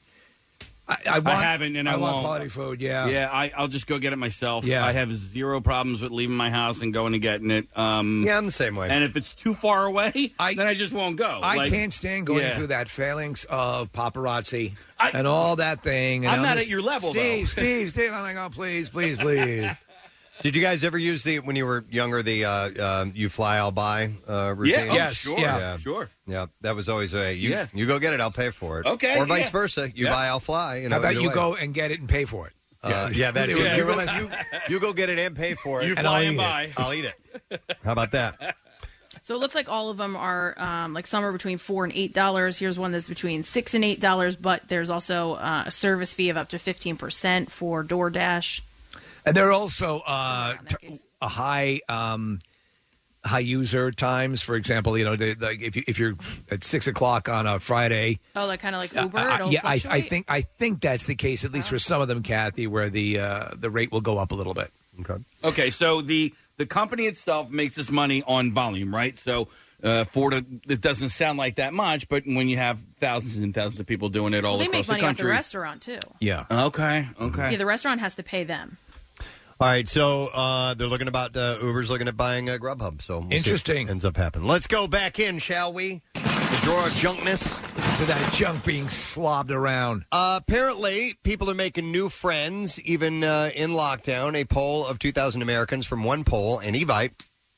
S5: I, I, want,
S6: I haven't, and I,
S5: I want
S6: won't.
S5: quality food, yeah.
S6: Yeah, I, I'll just go get it myself.
S5: Yeah.
S6: I have zero problems with leaving my house and going and getting it. Um,
S3: Yeah, I'm the same way.
S6: And if it's too far away, then I just won't go.
S5: I
S6: Like,
S5: can't stand going
S6: yeah.
S5: through that phalanx of paparazzi and all that thing. And
S6: I'm not
S5: just,
S6: at your level,
S5: Steve,
S6: though.
S5: Steve, Steve. I'm like, oh, please, please, please.
S3: Did you guys ever use the, when you were younger, the uh, uh, you fly, I'll buy uh, routine?
S6: Yeah, oh, Yes, sure, yeah. sure.
S3: Yeah, that was always a, you,
S5: Yeah.
S3: you go get it, I'll pay for it.
S5: Okay,
S3: Or vice
S5: yeah.
S3: versa. You
S5: Yeah.
S3: buy, I'll fly. You know,
S5: How about
S3: either
S5: you
S3: way.
S5: go and get it and pay for it?
S3: Uh, yeah, that too.
S5: Yeah.
S3: You, go, you, you go get it and pay for it.
S6: You
S3: and
S6: fly
S3: I'll
S6: and
S3: eat
S6: buy.
S3: It. I'll eat it. How about that?
S4: So it looks like all of them are um, like some are between four and eight dollars. Here's one that's between six and eight dollars, but there's also uh, a service fee of up to fifteen percent for DoorDash.
S5: And there are also uh, t- a high um, high user times. For example, you know, the, like if you if you're at six o'clock on a Friday.
S4: Oh, like kind of like
S5: Uh,
S4: Uber.
S5: I-
S4: It'll
S5: yeah, I, I
S4: fluctuate?
S5: think I think that's the case, at least for some of them, Kathy, where the uh, the rate will go up a little bit.
S3: Okay.
S6: Okay, so the the company itself makes its money on volume, right? So uh, for the, it doesn't sound like that much, but when you have thousands and thousands of people doing it all
S4: Well, they
S6: across
S4: make money
S6: the
S4: off the
S6: country,
S4: restaurant too.
S5: Yeah.
S6: Okay. Okay.
S4: Yeah, the restaurant has to pay them.
S3: All right, so uh, they're looking about uh, Uber's looking at buying uh, Grubhub. So we'll see if
S5: Interesting.
S3: it ends up happening. Let's go back in, shall we? The drawer of junkness.
S5: To that junk being slobbed around.
S3: Uh, apparently, people are making new friends, even uh, in lockdown. A poll of two thousand Americans from one poll, and Evite,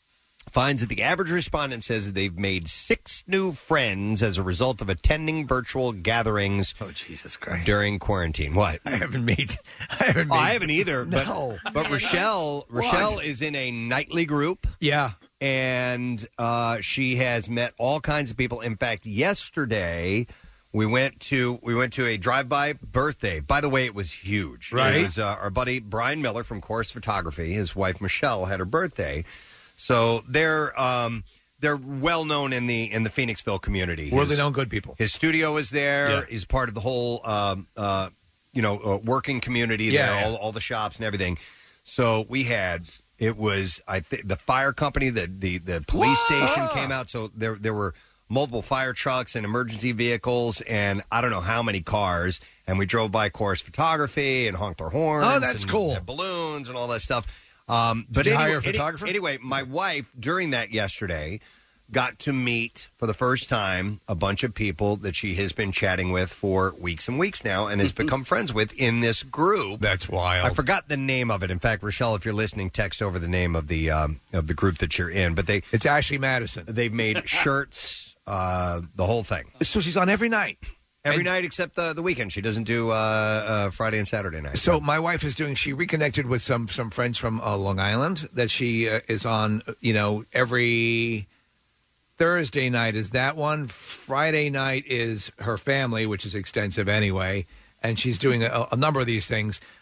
S3: finds that the average respondent says that they've made six new friends as a result of attending virtual gatherings.
S5: Oh, Jesus Christ.
S3: During quarantine. What?
S5: I haven't made. I haven't.
S3: Oh,
S5: made,
S3: I haven't either.
S5: No.
S3: But, but Rochelle, Rochelle
S5: What?
S3: is in a nightly group.
S5: Yeah.
S3: And uh, she has met all kinds of people. In fact, yesterday we went to we went to a drive-by birthday. By the way, it was huge.
S5: Right.
S3: It was uh, our buddy Brian Miller from Chorus Photography. His wife Michelle had her birthday, so they're um, they're well known in the in the Phoenixville community.
S5: Worldly
S3: His-
S5: known good people.
S3: His studio is there.
S5: Yeah.
S3: He's part of the whole um, uh, you know uh, working community
S5: Yeah,
S3: there.
S5: yeah.
S3: All, all the shops and everything. So we had. It was I think the fire company, the the, the police
S5: Whoa!
S3: station came out. So there there were multiple fire trucks and emergency vehicles, and I don't know how many cars. And we drove by Chorus Photography and honked our horns.
S5: Oh, that's
S3: and
S5: cool.
S3: had balloons and all that stuff. Um,
S5: Did
S3: but
S5: you
S3: anyway,
S5: hire a
S3: any-
S5: photographer?
S3: Anyway, my wife during that yesterday got to meet for the first time a bunch of people that she has been chatting with for weeks and weeks now and has become friends with in this group.
S5: That's wild.
S3: I forgot the name of it. In fact, Rochelle, if you're listening, text over the name of the um, of the group that you're in. But they
S5: It's Ashley Madison.
S3: they've made shirts, uh, the whole thing.
S5: So she's on every night.
S3: Every
S5: And-
S3: night except the, the weekend. She doesn't do uh, uh, Friday and Saturday night.
S5: So my wife is doing. She reconnected with some some friends from uh, Long Island that she uh, is on. You know, every Thursday night is that one. Friday night is her family, which is extensive anyway, and she's doing a, a number of these things.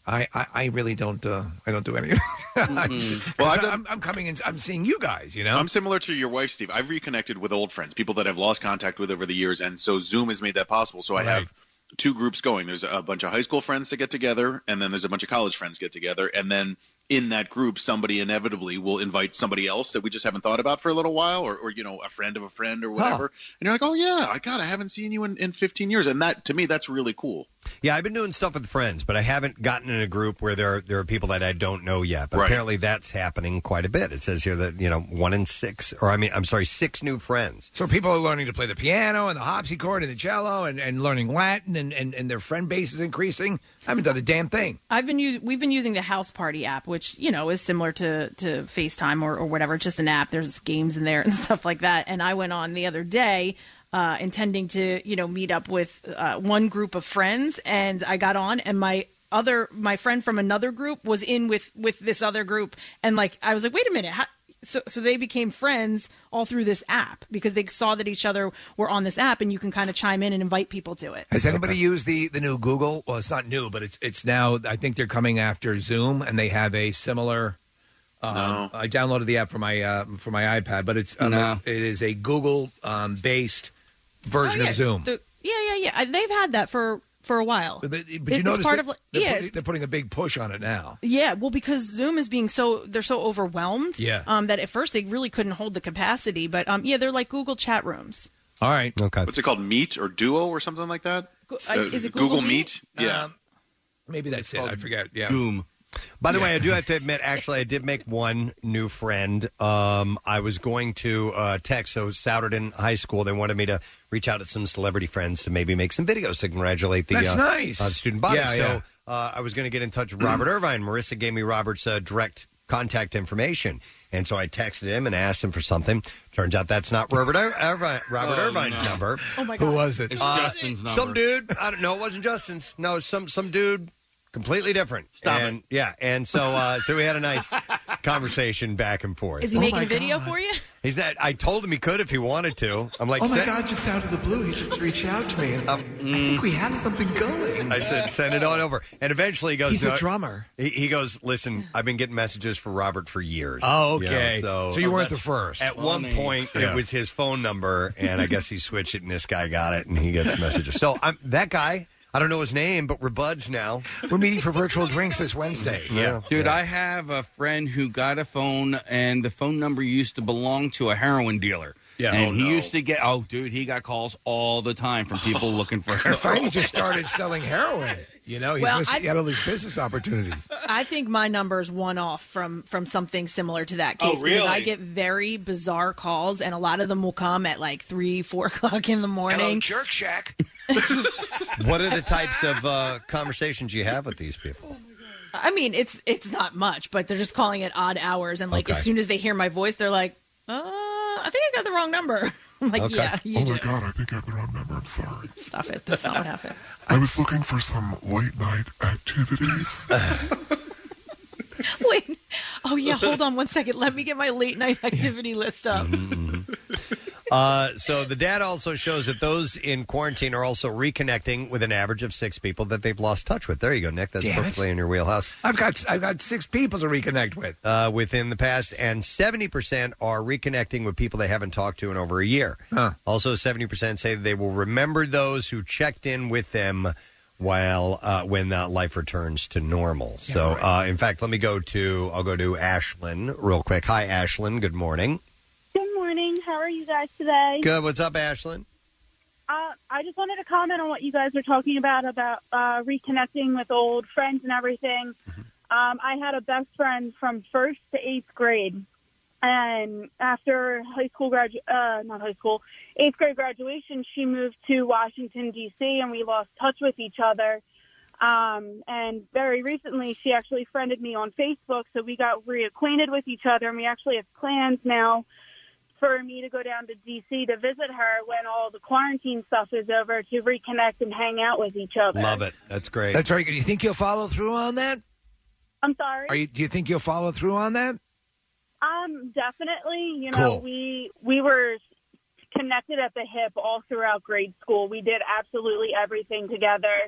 S5: I, I, I really don't. Uh, I don't do anything.
S15: Mm-hmm. Well, I've done-
S5: I'm, I'm coming in. I'm seeing you guys. You know,
S15: I'm similar to your wife, Steve. I've reconnected with old friends, people that I've lost contact with over the years, and so Zoom has made that possible. So I
S5: Right.
S15: have two groups going. There's a bunch of high school friends that get together, and then there's a bunch of college friends get together, and then in that group, somebody inevitably will invite somebody else that we just haven't thought about for a little while, or, or you know, a friend of a friend or whatever.
S3: Huh.
S15: And you're like, oh yeah, I God, I haven't seen you in, in fifteen years, and that to me, that's really cool.
S3: Yeah, I've been doing stuff with friends, but I haven't gotten in a group where there are, there are people that I don't know yet. But
S15: Right.
S3: apparently that's happening quite a bit. It says here that, you know, one in six, or I mean, I'm sorry, six new friends.
S5: So people are learning to play the piano and the harpsichord and the cello and, and learning Latin, and, and, and their friend base is increasing. I haven't done a damn thing.
S4: I've been using. We've been using the House Party app, which you know is similar to to FaceTime or, or whatever. It's just an app. There's games in there and stuff like that. And I went on the other day, uh, intending to you know meet up with uh, one group of friends, and I got on, and my other my friend from another group was in with with this other group, and like I was like, wait a minute. How, So, so they became friends all through this app because they saw that each other were on this app, and you can kind of chime in and invite people to it.
S5: Has anybody used the, the new Google? Well, it's not new, but it's it's now. I think they're coming after Zoom, and they have a similar. Um,
S15: No.
S5: I downloaded the app for my uh, for my iPad, but it's um,
S6: No.
S5: it is a Google um, based version
S4: Oh, yeah.
S5: of Zoom.
S4: The- yeah, yeah, yeah. I- They've had that for, for a while.
S5: But, but you
S4: It-
S5: notice
S4: it's part
S5: that
S4: of like,
S5: they're,
S4: yeah,
S5: putting,
S4: it's-
S5: they're putting a big push on it now.
S4: yeah. Well, because Zoom is being so they're so overwhelmed.
S5: Yeah.
S4: Um, that at first they really couldn't hold the capacity, but um, yeah, they're like Google chat rooms.
S5: All right.
S3: Okay.
S15: What's it called? Meet or Duo or something like that?
S4: uh, is it Google Meet?
S15: Yeah.
S5: Um, maybe that's it. I forget. Yeah.
S6: Goom.
S3: By the way, I do have to admit, actually, I did make one new friend. Um, I was going to uh, text, so Souderton High School, they wanted me to reach out to some celebrity friends to maybe make some videos to congratulate the,
S5: That's
S3: uh,
S5: nice.
S3: uh, the student body.
S5: Yeah,
S3: so
S5: yeah.
S3: Uh, I was going to get in touch with Robert Irvine. Marissa gave me Robert's uh, direct contact information. And so I texted him and asked him for something. Turns out that's not Robert, Ir- Irvine, Robert
S6: Oh,
S3: Irvine's
S6: no.
S3: number.
S4: Oh my
S5: Who
S4: god.
S5: was it?
S6: It's
S3: Uh,
S6: Justin's number.
S3: Some dude. I don't know. It wasn't Justin's. No, some some dude. Completely different.
S6: Stop
S3: and, Yeah, and so uh, so we had a nice conversation back and forth.
S4: Is he
S5: Oh
S4: making
S5: my
S4: a video
S5: God.
S4: for you?
S3: He's that. I told him he could if he wanted to. I'm like,
S20: Oh my
S3: send-
S20: God, just out of the blue, he just reached out to me. And
S3: Um,
S20: I think we have something going.
S3: I said, send it on over. And eventually he goes,
S5: He's
S3: "No."
S5: a drummer.
S3: He, he goes, listen, I've been getting messages for Robert for years.
S5: Oh,
S3: You know,
S5: okay.
S3: so,
S5: So you
S6: Oh,
S5: weren't the
S6: that's
S5: first.
S3: At one
S6: funny.
S3: point,
S5: Yeah.
S3: it was his phone number, and I guess he switched it, and this guy got it, and he gets messages. So I'm, that guy, I don't know his name, but we're buds now.
S5: We're meeting for virtual drinks this Wednesday.
S3: Yeah.
S6: Dude,
S3: Yeah.
S6: I have a friend who got a phone, and the phone number used to belong to a heroin dealer.
S5: Yeah.
S6: And
S5: Oh,
S6: he
S5: no.
S6: used to get, oh, dude, he got calls all the time from people looking for
S5: And
S6: heroin.
S5: finally just started selling heroin. You know, he's
S4: Well,
S5: missing,
S4: I-
S5: he had all these business opportunities.
S4: I think my number is one off from from something similar to that
S6: Oh,
S4: case because I
S6: really?
S4: get very bizarre calls, and a lot of them will come at like three, four o'clock in the
S5: Hello,
S4: morning.
S5: Jerk Shack.
S3: What are the types of uh, conversations you have with these people?
S4: I mean, it's it's not much, but they're just calling at odd hours, and like
S3: Okay.
S4: as soon as they hear my voice, they're like, "Uh, I think I got the wrong number." I'm like,
S3: Okay.
S4: "Yeah, you
S20: Oh
S4: do."
S20: my God, I think I have the wrong number. I'm sorry.
S4: Stop it. That's not what happens.
S20: I was looking for some late night activities.
S4: Wait. Oh yeah, hold on one second. Let me get my late night activity list up.
S3: Uh, so the data also shows that those in quarantine are also reconnecting with an average of six people that they've lost touch with. There you go, Nick. That's
S5: Damn it.
S3: perfectly in your wheelhouse.
S5: I've got I've got six people to reconnect with.
S3: Uh, within the past, and seventy percent are reconnecting with people they haven't talked to in over a year.
S5: Huh.
S3: Also, seventy percent say they will remember those who checked in with them while uh, when uh, life returns to normal. So, uh, in fact, let me go to I'll go to Ashlyn real quick. Hi, Ashlyn. Good morning.
S21: Good morning. How are you guys today?
S3: Good. What's up, Ashlyn?
S21: Uh, I just wanted to comment on what you guys were talking about, about uh, reconnecting with old friends and everything. Um, I had a best friend from first to eighth grade. And after high school gradu- uh, not high school, eighth grade graduation, she moved to Washington, D C, and we lost touch with each other. Um, and very recently, she actually friended me on Facebook, so we got reacquainted with each other, and we actually have plans now for me to go down to D C to visit her when all the quarantine stuff is over to reconnect and hang out with each other.
S3: Love it. That's great.
S5: That's very good. Do you think you'll follow through on that?
S21: I'm sorry?
S5: Are you? Do you think you'll follow through on that?
S21: Um, definitely. You know,
S5: Cool.
S21: we we were connected at the hip all throughout grade school. We did absolutely everything together.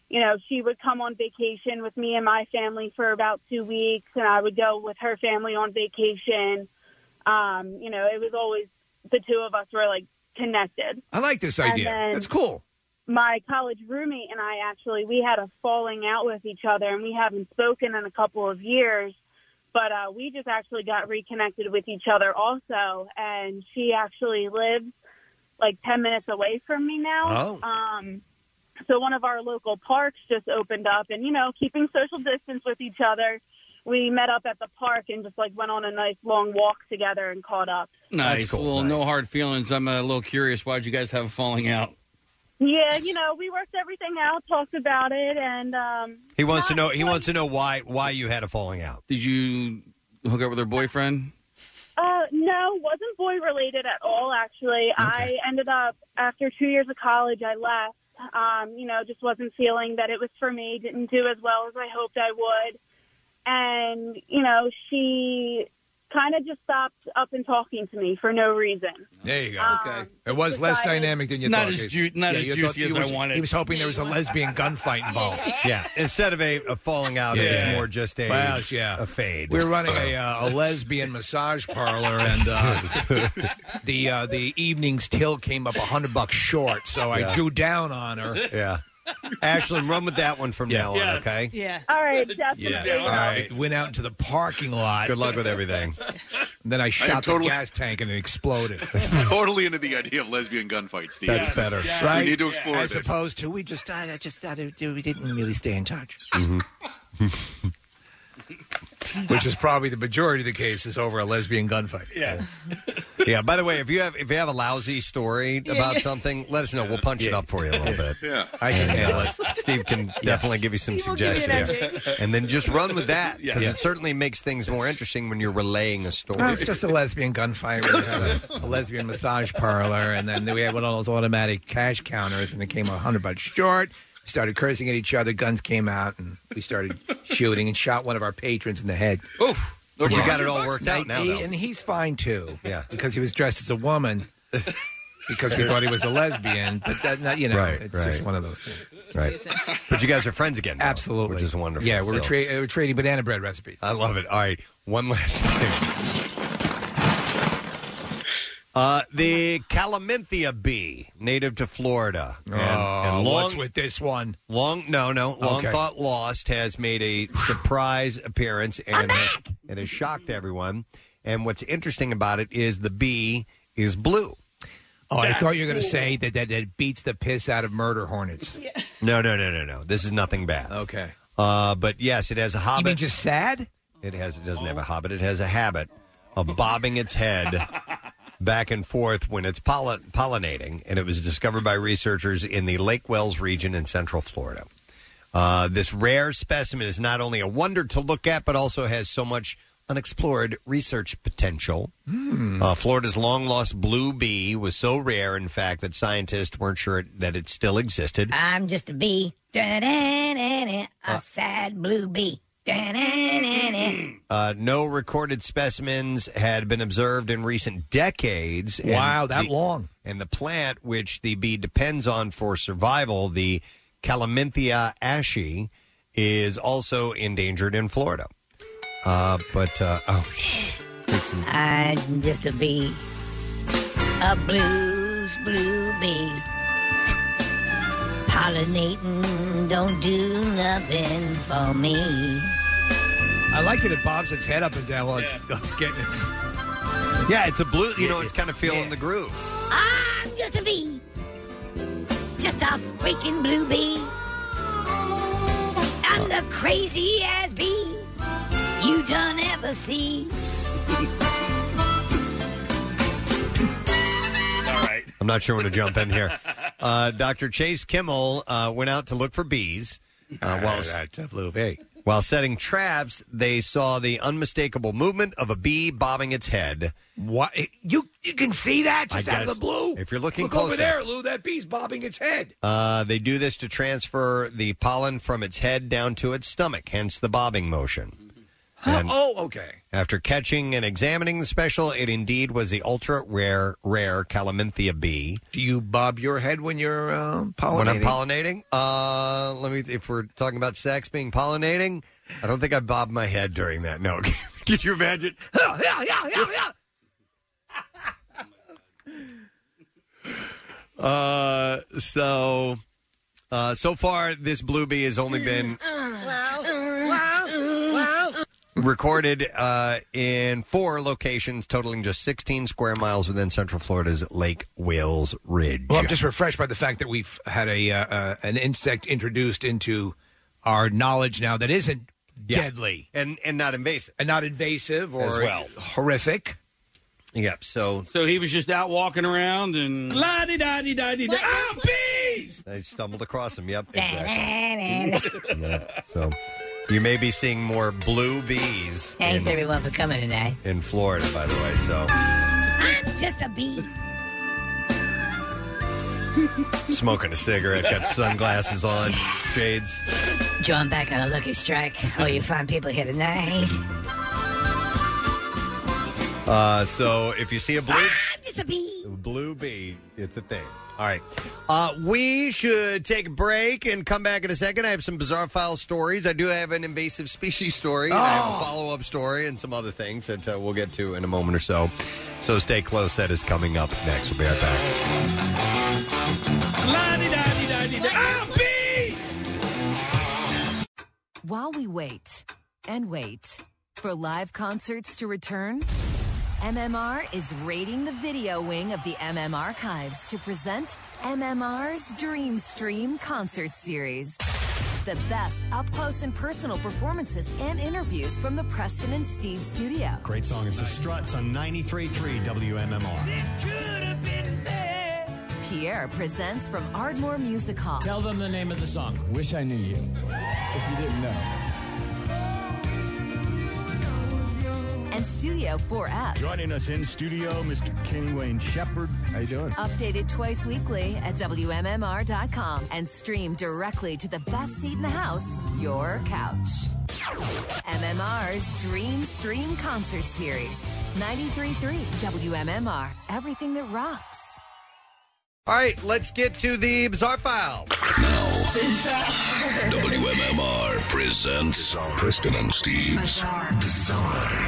S21: you know, she would come on vacation with me and my family for about two weeks, and I would go with her family on vacation. Um, you know, it was always the two of us were, like, connected.
S5: I like this idea. That's cool.
S21: My college roommate and I actually, we had a falling out with each other, and we haven't spoken in a couple of years, but uh, we just actually got reconnected with each other also, and she actually lives like ten minutes away from me now.
S3: Oh.
S21: Um, so one of our local parks just opened up, and, you know, keeping social distance with each other, we met up at the park and just, like, went on a nice long walk together and caught up.
S6: Nice. Cool. Well, nice. No hard feelings. I'm a little curious. Why'd you guys have a falling out?
S21: Yeah, you know, we worked everything out, talked about it, and um,
S3: He wants to know. He wants to know why why you had a falling out.
S6: Did you hook up with her boyfriend?
S21: Uh, no, wasn't boy related at all. Actually, I ended up after two years of college, I left. Um, you know, just wasn't feeling that it was for me. Didn't do as well as I hoped I would, and you know, she kind of just stopped up and talking to me for no reason.
S5: There you go.
S21: Um,
S5: Okay. It was less
S21: decided-
S5: dynamic than you
S6: Not
S5: thought.
S6: as
S5: Casey.
S6: ju- not as
S5: you
S6: juicy
S5: thought- he
S6: as I
S5: was-
S6: wanted.
S5: He was hoping there was a lesbian gunfight involved.
S3: Yeah, instead of a, a falling out, it
S5: Yeah.
S3: was more just a
S5: Well, yeah.
S3: a fade.
S5: We were running a, uh, a lesbian massage parlor, and uh, the uh, the evening's till came up a hundred bucks short, so I
S3: Yeah.
S5: drew down on her.
S3: Yeah. Ashley, run with that one from now on,
S5: Yes.
S3: okay?
S21: Yeah. All right, definitely.
S5: Yeah. All right. Went out into the parking lot.
S3: Good luck with everything.
S5: Then I shot
S15: totally-
S5: the gas tank and it exploded.
S15: Totally into the idea of lesbian gunfights, Steve.
S5: That's
S15: This is-
S5: better, right?
S15: We need to explore
S5: As
S15: this.
S5: opposed to we just started, I just started, we didn't really stay in touch. Which is probably the majority of the cases over a lesbian gunfight.
S6: Yeah.
S3: Yeah. By the way, if you have if you have a lousy story about something, let us know. We'll punch it up for you a little bit.
S15: Yeah.
S5: I can
S3: And,
S5: handle
S3: uh,
S5: it.
S3: Steve can definitely give you some
S5: Steve will give you an
S3: suggestions,
S5: update.
S3: and then just run with that because
S5: Yeah.
S3: it certainly makes things more interesting when you're relaying a story.
S5: Well, it's just a lesbian gunfight. We had a, a lesbian massage parlor, and then we had one of those automatic cash counters, and it came a hundred bucks short. We started cursing at each other. Guns came out, and we started shooting and shot one of our patrons in the head.
S6: Oof!
S3: But you got it all worked out now,
S5: He-
S3: though.
S5: and he's fine too.
S3: Yeah,
S5: because he was dressed as a woman. Because we thought he was a lesbian, but that, not, you know,
S3: Right,
S5: it's
S3: right.
S5: just one of those things.
S3: Right. But you guys are friends again now,
S5: Absolutely.
S3: which is wonderful.
S5: Yeah, we're,
S3: So-
S5: tra- we're trading banana bread recipes.
S3: I love it. All right, one last thing. Uh, the Calaminthia bee, native to Florida. And,
S5: Oh, what's with this one?
S3: Long, no, no. Long
S5: Okay.
S3: thought lost has made a surprise appearance and it has shocked everyone. And what's interesting about it is the bee is blue.
S5: Oh, I thought you were going to say that, that that beats the piss out of murder hornets.
S3: No, no, no, no, no. This is nothing bad.
S5: Okay.
S3: Uh, but yes, it has a hobbit.
S5: You mean just sad?
S3: It has. It doesn't have a hobbit. It has a habit of bobbing its head back and forth when it's pollen- pollinating, and it was discovered by researchers in the Lake Wells region in Central Florida. Uh, this rare specimen is not only a wonder to look at, but also has so much unexplored research potential.
S5: Hmm.
S3: Uh, Florida's long-lost blue bee was so rare, in fact, that scientists weren't sure that it still existed.
S19: I'm just a bee. Da-da-da-da, a sad blue bee. Da-da-da-da.
S3: Uh, no recorded specimens had been observed in recent decades. and
S5: Wow, that
S3: the-
S5: long.
S3: And the plant, which the bee depends on for survival, the Calaminthia ashy, is also endangered in Florida. Uh, but, uh, oh, listen.
S19: I'm just a bee. A blues blue bee. Pollinating don't do nothing for me.
S5: I like that it bobs its head up and down while it's, while it's getting its.
S3: Yeah, it's a blue, you know, it's kind of feeling the groove.
S19: I'm just a bee. Just a freaking blue bee. I'm the crazy ass bee you done ever see.
S6: All right.
S3: I'm not sure when to jump in here. Uh, Doctor Chase Kimmel uh, went out to look for bees. Uh, while,
S5: That's a blue bee.
S3: while setting traps, they saw the unmistakable movement of a bee bobbing its head.
S5: What? You you can see that just
S3: I
S5: out of
S3: guess.
S5: the blue?
S3: If you're looking
S5: Look
S3: closer.
S5: over there, Lou. That bee's bobbing its head.
S3: Uh, they do this to transfer the pollen from its head down to its stomach, hence the bobbing motion. And
S5: oh, okay.
S3: After catching and examining the special, it indeed was the ultra rare, rare Calaminthia bee.
S5: Do you bob your head when you're uh, pollinating?
S3: When I'm pollinating, uh, let me. If we're talking about sex being pollinating, I don't think I bobbed my head during that. No, could you imagine?
S5: yeah, yeah, yeah,
S3: yeah. uh, so, uh, so far, this blue bee has only been
S19: Wow. Wow. Wow.
S3: recorded uh, in four locations, totaling just sixteen square miles within Central Florida's Lake Wales Ridge.
S5: Well, I'm just refreshed by the fact that we've had a uh, uh, an insect introduced into our knowledge now that isn't
S3: Yeah.
S5: deadly
S3: and and not invasive,
S5: and not invasive or
S3: As well.
S5: horrific.
S3: Yep. So,
S6: so he was just out walking around and
S5: la di da di da di da. Ah, bees!
S3: I stumbled across him. Yep. Exactly. Yeah, so you may be seeing more blue bees
S19: Thanks,
S3: in,
S19: everyone, for coming today.
S3: in Florida, by the way. So
S19: I'm just a bee.
S3: smoking a cigarette, got sunglasses on, shades.
S19: Drawn back on a lucky strike. Oh, you fine people here tonight.
S3: Uh, so if you see a blue
S19: I'm just a bee.
S3: blue bee, it's a thing. All right. Uh, we should take a break and come back in a second. I have some bizarre file stories. I do have an invasive species story. And I have a follow-up story and some other things that uh, we'll get to in a moment or so. So stay close. That is coming up next. We'll be right back.
S5: Ah, bees!
S1: While we wait and wait for live concerts to return, M M R is raiding the video wing of the M M Archives to present M M R's Dream Stream Concert Series. The best up-close and personal performances and interviews from the Preston and Steve studio.
S22: Great song. It's the Struts on ninety-three point three W M M R.
S1: Pierre presents from Ardmore Music Hall.
S23: Tell them the name of the song. Wish I knew you. If you didn't know.
S1: And Studio four F.
S22: Joining us in studio, Mister Kenny Wayne Shepherd. How you doing?
S1: Updated twice weekly at W M M R dot com and stream directly to the best seat in the house, your couch. M M R's Dream Stream Concert Series. ninety-three point three W M M R. Everything that rocks.
S3: All right, let's get to the Bizarre File.
S2: W M M R presents Preston and Steve's Bizarre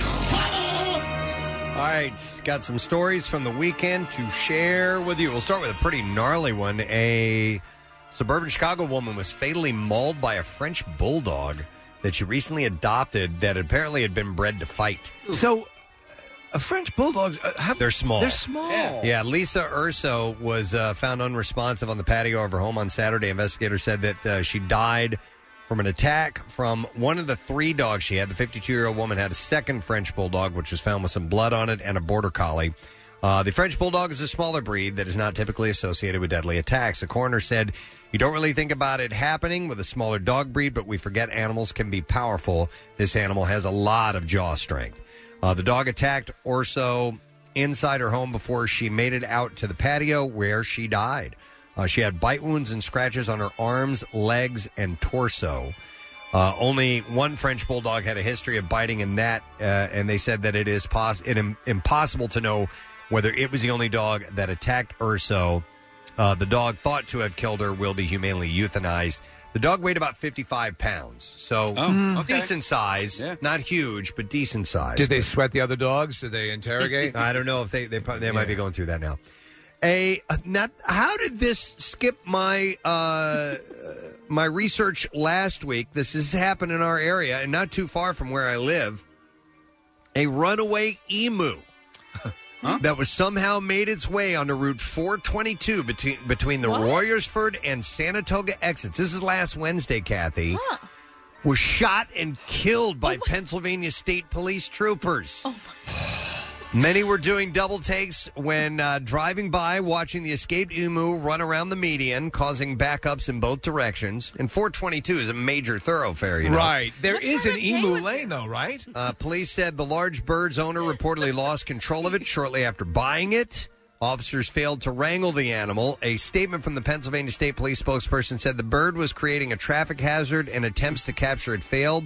S2: File.
S3: All right, got some stories from the weekend to share with you. We'll start with a pretty gnarly one. A suburban Chicago woman was fatally mauled by a French bulldog that she recently adopted that apparently had been bred to fight.
S5: So, a French bulldog, uh, have,
S3: they're small.
S5: They're small.
S3: Yeah, yeah Lisa Urso was uh, found unresponsive on the patio of her home on Saturday. Investigators said that uh, she died from an attack from one of the three dogs she had. The fifty-two-year-old woman had a second French bulldog, which was found with some blood on it, and a border collie. Uh, the French bulldog is a smaller breed that is not typically associated with deadly attacks. The coroner said, "You don't really think about it happening with a smaller dog breed, but we forget animals can be powerful. This animal has a lot of jaw strength." Uh, the dog attacked Urso inside her home before she made it out to the patio where she died. Uh, she had bite wounds and scratches on her arms, legs, and torso. Uh, only one French bulldog had a history of biting in that, uh, and they said that it is pos- it im- impossible to know whether it was the only dog that attacked Urso. Uh, the dog thought to have killed her will be humanely euthanized. The dog weighed about fifty-five pounds, so
S5: Oh, okay.
S3: decent size. Not huge, but decent size.
S5: Did they sweat the other dogs? Did they interrogate?
S3: I don't know if they they, probably, they might be going through that now. A not how did this skip my uh, my research last week? This has happened in our area and not too far from where I live. A runaway emu. Huh? That was somehow made its way onto Route four twenty-two between between the
S4: What?
S3: Royersford and Sanatoga exits. This is last Wednesday, Kathy.
S4: Huh.
S3: Was shot and killed by Pennsylvania State Police troopers.
S4: Oh
S3: Many were doing double takes when uh, driving by, watching the escaped emu run around the median, causing backups in both directions. And four twenty-two is a major thoroughfare, you know.
S5: Right. There is an emu lane, though, right?
S3: Uh, police said the large bird's owner reportedly lost control of it shortly after buying it. Officers failed to wrangle the animal. A statement from the Pennsylvania State Police spokesperson said the bird was creating a traffic hazard and attempts to capture it failed.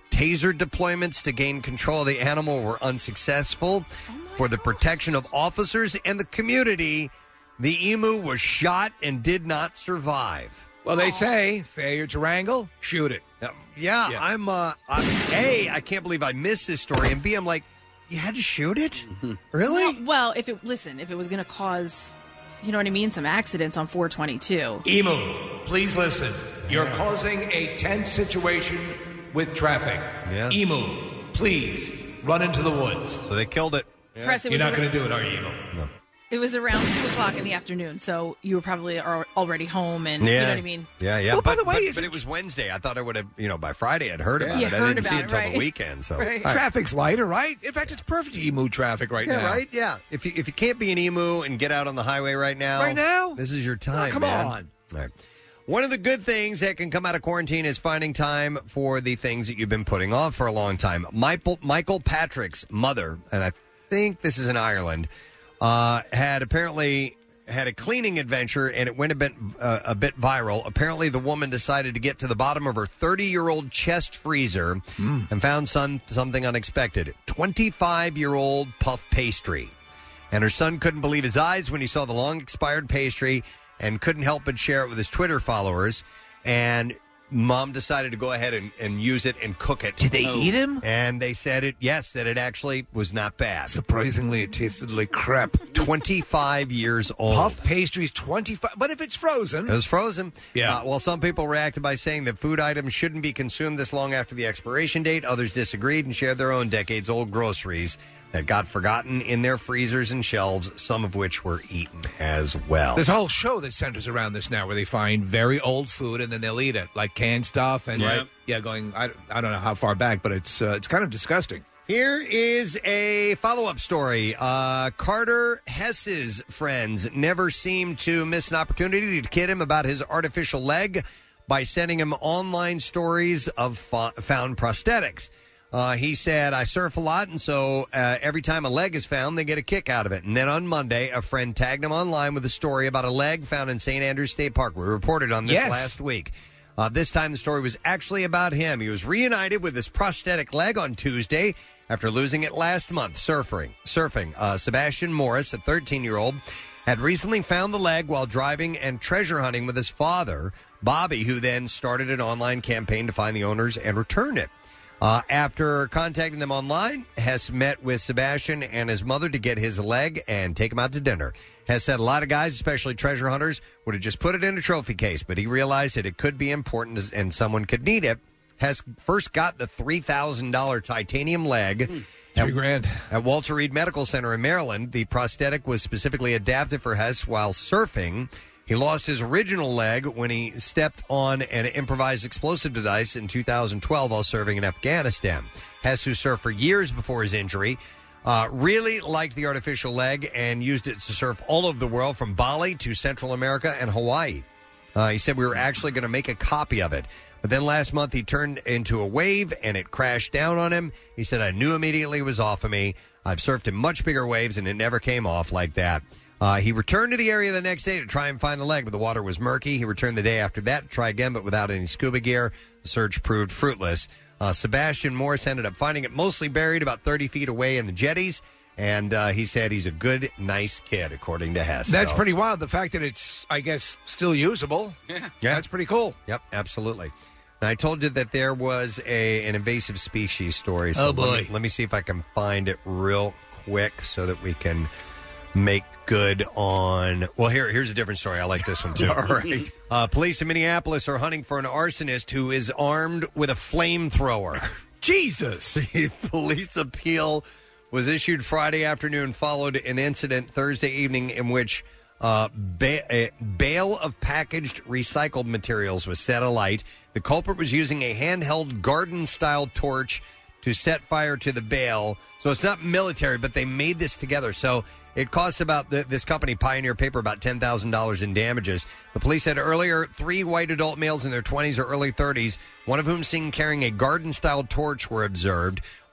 S3: taser deployments to gain control of the animal were unsuccessful. For the protection of officers and the community, the emu was shot and did not survive.
S5: Well, they say failure to wrangle, shoot it.
S3: Uh, yeah,
S5: Yeah.
S3: I'm, uh, I'm, A, I can't believe I missed this story, and B, I'm like, you had to shoot it? Really?
S4: Well, well, if it listen, if it was going to cause, you know what I mean, some accidents on four twenty-two.
S5: Emu, please listen. You're causing a tense situation with traffic.
S3: Yeah.
S5: Emu, please run into the woods.
S3: So they killed it.
S4: Press, it
S5: You're
S4: was
S5: not
S4: a-
S5: going to do it, are you, Emu?
S3: No.
S4: It was around two o'clock in the afternoon, so you were probably al- already home, and
S3: Yeah.
S4: you know what I mean.
S3: Yeah, yeah.
S4: Well, by
S3: but,
S4: the way,
S3: but,
S4: is
S3: but it was Wednesday. I thought I would have, you know, by Friday I'd heard about
S4: You
S3: it. I
S4: heard
S3: didn't see
S4: about
S3: it
S4: it,
S3: until
S4: right?
S3: the weekend. So
S4: Right.
S3: All right.
S5: Traffic's lighter, right? In fact, it's perfect emu traffic right
S3: Yeah,
S5: now.
S3: right? Yeah. If you if you can't be an emu and get out on the highway right now,
S5: Right now?
S3: this is your time.
S5: Oh, come
S3: man.
S5: on.
S3: All right. One of the good things that can come out of quarantine is finding time for the things that you've been putting off for a long time. Michael Michael Patrick's mother, and I think this is in Ireland, uh, had apparently had a cleaning adventure, and it went a bit uh, a bit viral. Apparently, the woman decided to get to the bottom of her thirty-year-old chest freezer and found some, something unexpected: twenty-five-year-old puff pastry. And her son couldn't believe his eyes when he saw the long-expired pastry and couldn't help but share it with his Twitter followers. And Mom decided to go ahead and, and use it and cook it.
S5: Did they eat him?
S3: And they said it, yes, that it actually was not bad.
S5: Surprisingly, it tasted like crap.
S3: twenty-five years old.
S5: Puff pastries, twenty-five. But if it's frozen.
S3: It was frozen.
S5: Yeah.
S3: Uh, well, some people reacted by saying that food items shouldn't be consumed this long after the expiration date. Others disagreed and shared their own decades-old groceries that got forgotten in their freezers and shelves, some of which were eaten as well.
S5: There's a whole show that centers around this now where they find very old food and then they'll eat it, like canned stuff. And
S3: Right.
S5: yeah, going, I, I don't know how far back, but it's uh, it's kind of disgusting.
S3: Here is a follow-up story. Uh, Carter Hess's friends never seemed to miss an opportunity to kid him about his artificial leg by sending him online stories of fo- found prosthetics. Uh, he said, I surf a lot, and so uh, every time a leg is found, they get a kick out of it. And then on Monday, a friend tagged him online with a story about a leg found in Saint Andrews State Park. We reported on this
S5: Yes.
S3: last week. Uh, this time, the story was actually about him. He was reunited with his prosthetic leg on Tuesday after losing it last month surfing. Surfing. Uh, Sebastian Morris, a thirteen-year-old, had recently found the leg while driving and treasure hunting with his father, Bobby, who then started an online campaign to find the owners and return it. Uh, after contacting them online, Hess met with Sebastian and his mother to get his leg and take him out to dinner. Hess said a lot of guys, especially treasure hunters, would have just put it in a trophy case, but he realized that it could be important and someone could need it. Hess first got the three thousand dollars titanium leg.
S5: Three grand.
S3: At Walter Reed Medical Center in Maryland. The prosthetic was specifically adapted for Hess while surfing. He lost his original leg when he stepped on an improvised explosive device in two thousand twelve while serving in Afghanistan. Hess, who surfed for years before his injury, uh, really liked the artificial leg and used it to surf all over the world, from Bali to Central America and Hawaii. Uh, he said, we were actually going to make a copy of it. But then last month he turned into a wave and it crashed down on him. He said, I knew immediately it was off of me. I've surfed in much bigger waves and it never came off like that. Uh, he returned to the area the next day to try and find the leg, but the water was murky. He returned the day after that to try again, but without any scuba gear. The search proved fruitless. Uh, Sebastian Morris ended up finding it mostly buried about thirty feet away in the jetties, and uh, he said he's a good, nice kid, according to Hess.
S5: That's
S3: So-
S5: pretty wild. The fact that it's, I guess, still usable.
S6: Yeah.
S3: Yeah.
S5: That's pretty cool.
S3: Yep, absolutely. Now, I told you that there was a an invasive species story. So
S5: Oh, boy.
S3: Let me, let me see if I can find it real quick so that we can make good on. Well, here here's a different story. I like this one too.
S5: All right.
S3: Uh, police in Minneapolis are hunting for an arsonist who is armed with a flamethrower.
S5: Jesus.
S3: The police appeal was issued Friday afternoon, followed an incident Thursday evening in which uh, ba- a bale of packaged recycled materials was set alight. The culprit was using a handheld garden-style torch to set fire to the bale. So it's not military, but they made this together. So it cost about the, this company, Pioneer Paper, about ten thousand dollars in damages. The police said earlier three white adult males in their twenties or early thirties, one of whom seen carrying a garden-style torch, were observed.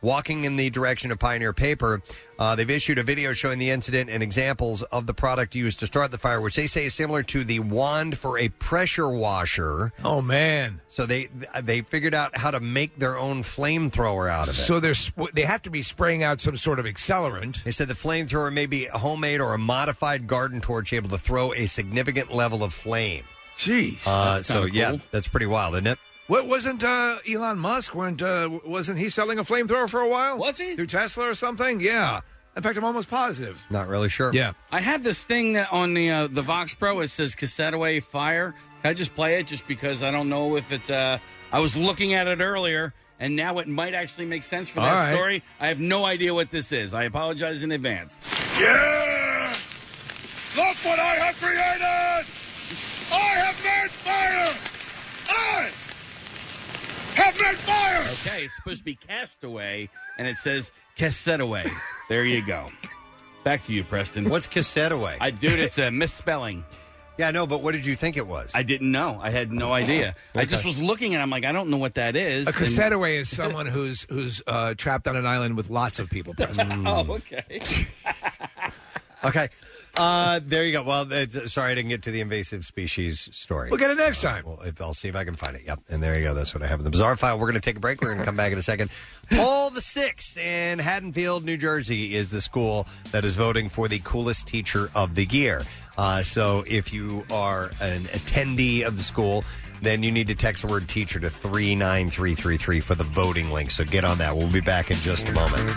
S3: walking in the direction of Pioneer Paper. Uh, they've issued a video showing the incident and examples of the product used to start the fire, which they say is similar to the wand for a pressure washer.
S5: Oh, man.
S3: So they they figured out how to make their own flamethrower out of it.
S5: So they're sp- they have to be spraying out some sort of accelerant.
S3: They said the flamethrower may be a homemade or a modified garden torch able to throw a significant level of flame.
S5: Jeez.
S3: Uh,
S5: That's
S3: so,
S5: kinda
S3: yeah,
S5: cool.
S3: that's pretty wild, isn't it?
S5: What wasn't uh, Elon Musk? Weren't uh, wasn't he selling a flamethrower for a while? Was he through Tesla or something? Yeah. In fact, I'm almost positive.
S3: Not really sure.
S5: Yeah.
S6: I have this thing that on the uh, the Vox Pro. It says cassette away fire. Can I just play it just because I don't know if it's. Uh, I was looking at it earlier, and now it might actually make sense for
S5: All
S6: that
S5: right.
S6: story. I have no idea what this is. I apologize in advance.
S20: Yeah! Look what I have created! I have made fire! I have made fire!
S6: Okay, it's supposed to be Castaway, and it says cassette away. There you go. Back to you, Preston.
S3: What's cassette away?
S6: I dude, it's a misspelling.
S3: Yeah, no, but what did you think it was?
S6: I didn't know. I had no idea. I
S3: Okay.
S6: just was looking and I'm like, I don't know what that is.
S5: A
S6: And-
S5: cassette away is someone who's who's uh, trapped on an island with lots of people present.
S6: Oh, okay.
S3: Okay. Uh, there you go. Well, it's, sorry I didn't get to the invasive species story.
S5: We'll get it next time.
S3: Well, if, I'll see if I can find it. Yep. And there you go. That's what I have in the bizarre file. We're going to take a break. We're going to come back in a second. Paul the Sixth in Haddonfield, New Jersey, is the school that is voting for the coolest teacher of the year. Uh, so if you are an attendee of the school, then you need to text the word teacher to three nine three three three for the voting link. So get on that. We'll be back in just a moment.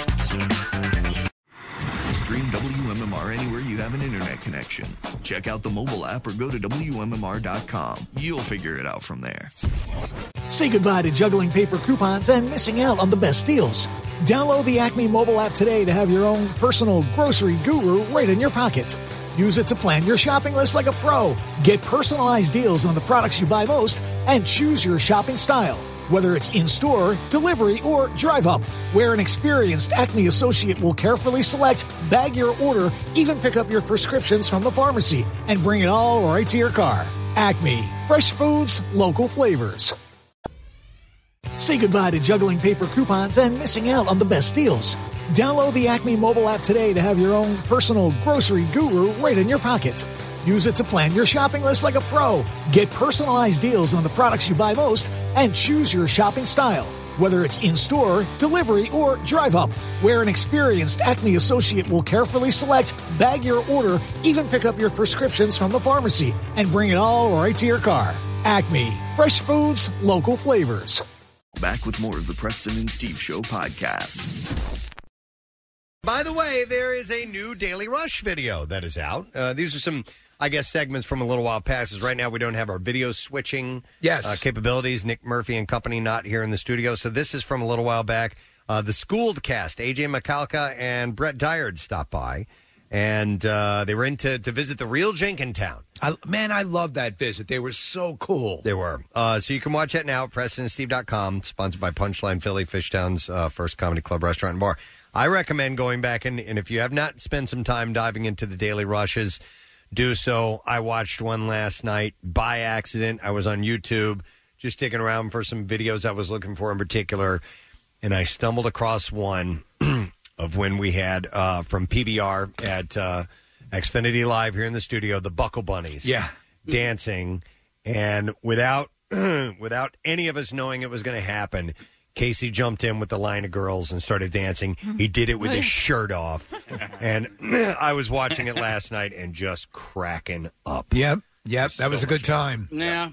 S7: Stream W M M R anywhere you have an internet connection. Check out the mobile app or go to W M M R dot com. You'll figure it out from there.
S8: Say goodbye to juggling paper coupons and missing out on the best deals. Download the Acme mobile app today to have your own personal grocery guru right in your pocket. Use it to plan your shopping list like a pro. Get personalized deals on the products you buy most and choose your shopping style. Whether it's in-store, delivery, or drive-up, where an experienced Acme associate will carefully select, bag your order, even pick up your prescriptions from the pharmacy, and bring it all right to your car. Acme. Fresh foods, local flavors. Say goodbye to juggling paper coupons and missing out on the best deals. Download the Acme mobile app today to have your own personal grocery guru right in your pocket. Use it to plan your shopping list like a pro. Get personalized deals on the products you buy most and choose your shopping style. Whether it's in-store, delivery, or drive-up, where an experienced Acme associate will carefully select, bag your order, even pick up your prescriptions from the pharmacy, and bring it all right to your car. Acme. Fresh foods, local flavors.
S7: Back with more of the Preston and Steve Show podcast.
S3: By the way, there is a new Daily Rush video that is out. Uh, these are some, I guess, segments from a little while past. As right now, we don't have our video switching
S5: Yes.
S3: uh, capabilities. Nick Murphy and company not here in the studio. So this is from a little while back. Uh, the Schooled cast, A J McCalca and Brett Dyard stopped by. And uh, they were in to, to visit the real Jenkintown.
S5: I, man, I love that visit. They were so cool.
S3: They were. Uh, so you can watch that now at Preston and Steve dot com, sponsored by Punchline Philly, Fishtown's uh, first comedy club, restaurant, and bar. I recommend going back, and, and if you have not spent some time diving into the Daily Rushes, do so. I watched one last night by accident. I was on YouTube just digging around for some videos I was looking for in particular, and I stumbled across one of when we had uh, from P B R at uh, Xfinity Live here in the studio, the Buckle Bunnies.
S5: Yeah.
S3: Dancing, and without without any of us knowing it was going to happen, Casey jumped in with the line of girls and started dancing. He did it with his shirt off. And I was watching it last night and just cracking up.
S5: Yep, yep, that was a good time.
S6: Yeah.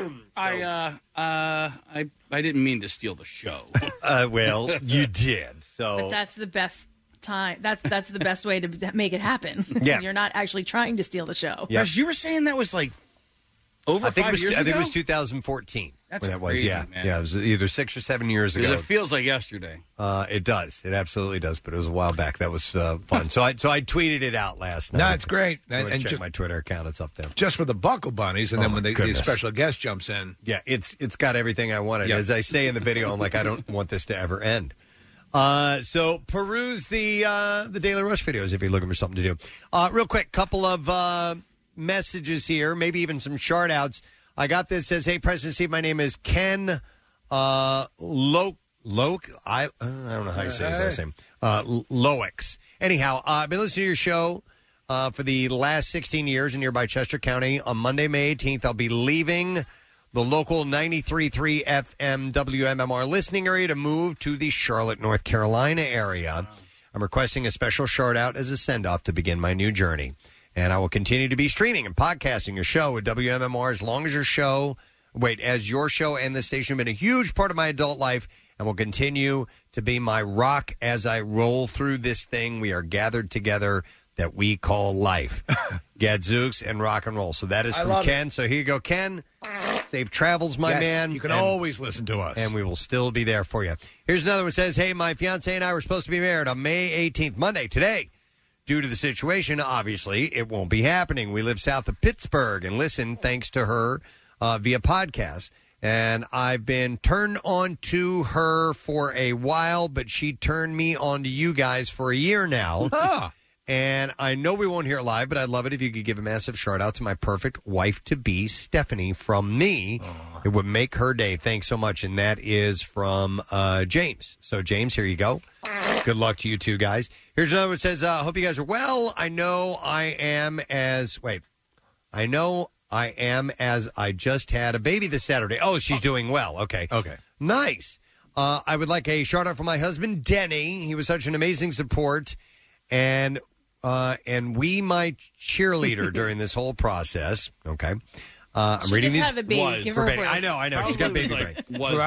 S6: I uh uh I I didn't mean to steal the show.
S3: Uh, well, you did. So
S4: But that's the best time. That's that's the best way to make it happen.
S3: Yeah.
S4: You're not actually trying to steal the show.
S3: Yeah.
S6: Gosh, you were saying that was like over
S3: I think
S6: five
S3: it was,
S6: years
S3: I think
S6: ago?
S3: it was two thousand fourteen.
S6: That's
S3: when that was.
S6: crazy,
S3: Yeah,
S6: man.
S3: yeah. It was either six or seven years
S6: Because
S3: ago.
S6: it feels like yesterday.
S3: Uh, it does. It absolutely does. But it was a while back. That was uh, fun. So I so I tweeted it out last night.
S5: No, it's great.
S3: Go
S5: And,
S3: and
S5: and
S3: check
S5: just,
S3: my Twitter account. It's up there.
S5: just for the Buckle Bunnies, and
S3: Oh,
S5: then
S3: my
S5: when the, the
S3: goodness.
S5: special guest jumps in.
S3: Yeah, it's it's got everything I wanted.
S5: Yeah.
S3: As I say in the video, I'm like, I don't want this to ever end. Uh, so peruse the uh, the Daily Rush videos if you're looking for something to do. Uh, real quick, couple of uh, messages here, maybe even some shout outs. I got this. Says, hey, President Steve, my name is Ken uh, Lo- Lo, I, uh, I don't know how you say his last name. Uh, Loix. Anyhow, uh, I've been listening to your show uh, for the last sixteen years in nearby Chester County. On Monday, May eighteenth, I'll be leaving the local ninety-three point three F M W M M R listening area to move to the Charlotte, North Carolina area. I'm requesting a special shout-out as a send-off to begin my new journey. And I will continue to be streaming and podcasting your show at W M M R as long as your show, wait, as your show and this station have been a huge part of my adult life and will continue to be my rock as I roll through this thing we are gathered together that we call life. Gadzooks and rock and roll. So that is
S5: I
S3: from
S5: love
S3: Ken.
S5: it.
S3: So here you go, Ken. Safe travels, my
S5: Yes,
S3: man.
S5: you can
S3: And-
S5: always listen to us.
S3: And we will still be there for you. Here's another one that says, hey, my fiance and I were supposed to be married on May eighteenth, Monday, today. Due to the situation, obviously, it won't be happening. We live south of Pittsburgh and listen thanks to her uh, via podcast. And I've been turned on to her for a while, but she turned me on to you guys for a year now. And I know we won't hear it live, but I'd love it if you could give a massive shout out to my perfect wife-to-be, Stephanie, from me. Oh. It would make her day. Thanks so much. And that is from uh, James. So, James, here you go. Good luck to you two guys. Here's another one that says, uh, hope you guys are well. I know I am as, wait, I know I am as I just had a baby this Saturday. Oh, she's doing well. Okay.
S5: Okay.
S3: Nice. Uh, I would like a shout out for my husband, Denny. He was such an amazing support. And uh, and we, my cheerleader during this whole process. Okay. Uh, I'm
S4: She
S3: reading
S4: just
S3: these.
S4: had a baby. Was. Give her a
S3: for baby.
S4: break.
S3: I know, I know. She's got
S6: Probably
S3: baby
S6: was
S3: brain.
S6: like, was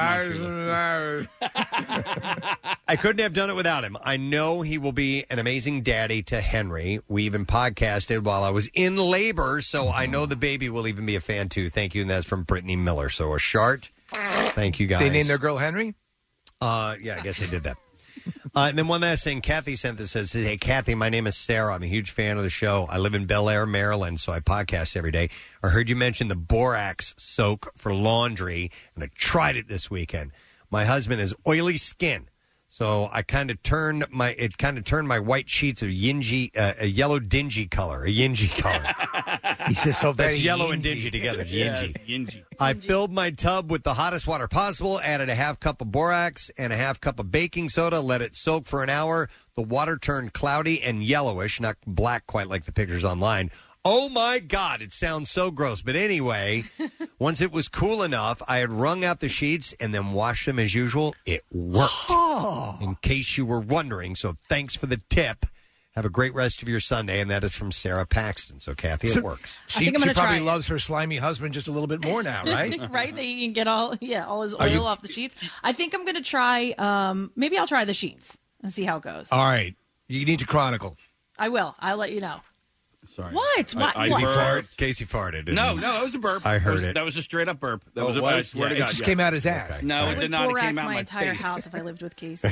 S6: my cheerleader.
S3: I couldn't have done it without him. I know he will be an amazing daddy to Henry. We even podcasted while I was in labor, so I know the baby will even be a fan too. Thank you, and that's from Brittany Miller. So a shart. Thank you, guys.
S5: They named their girl Henry?
S3: Uh, yeah, I guess they did that. Uh, and then one last thing, Kathy sent this, says, hey, Kathy, my name is Sarah. I'm a huge fan of the show. I live in Bel Air, Maryland, so I podcast every day. I heard you mention the borax soak for laundry, and I tried it this weekend. My husband has oily skin, so I kind of turned my it kind of turned my white sheets of yingy, uh, a yellow dingy color, a yingy color.
S5: He's just so
S3: That's
S5: very
S3: yellow and
S5: yingy.
S3: dingy together. It's
S6: Yeah,
S3: yingy.
S6: it's yingy.
S3: I filled my tub with the hottest water possible, added a half cup of borax and a half cup of baking soda, let it soak for an hour. The water turned cloudy and yellowish, not black quite like the pictures online. Oh, my God, it sounds so gross. But anyway, once it was cool enough, I had wrung out the sheets and then washed them as usual. It worked, in case you were wondering. So thanks for the tip. Have a great rest of your Sunday, and that is from Sarah Paxton. So, Kathy, it
S5: So-
S3: works.
S5: She,
S4: think I'm
S5: she
S4: gonna
S5: probably
S4: try it.
S5: loves her slimy husband just a little bit more now, right?
S4: right? That you can get all yeah, all his
S5: Are
S4: oil
S5: you-
S4: off the sheets. I think I'm gonna try um maybe I'll try the sheets and see how it goes.
S5: All right. You need to chronicle.
S4: I will. I'll let you know.
S6: Sorry.
S4: What? What?
S6: I, I
S4: what?
S6: burped.
S3: Casey farted. didn't
S6: No,
S3: he?
S6: no, it was a burp.
S3: I heard
S6: That was-
S3: it.
S6: That was a straight up burp. That
S3: Oh,
S6: was
S3: it
S6: a, I
S3: was?
S6: swear
S5: Yeah,
S6: to
S5: it
S6: God.
S5: just
S6: yes.
S5: came out his ass.
S3: Okay.
S6: No,
S4: I
S6: it
S4: would
S6: did not. It
S4: borax
S6: came out
S4: my
S6: my
S4: entire
S6: face.
S4: house if I lived with Casey.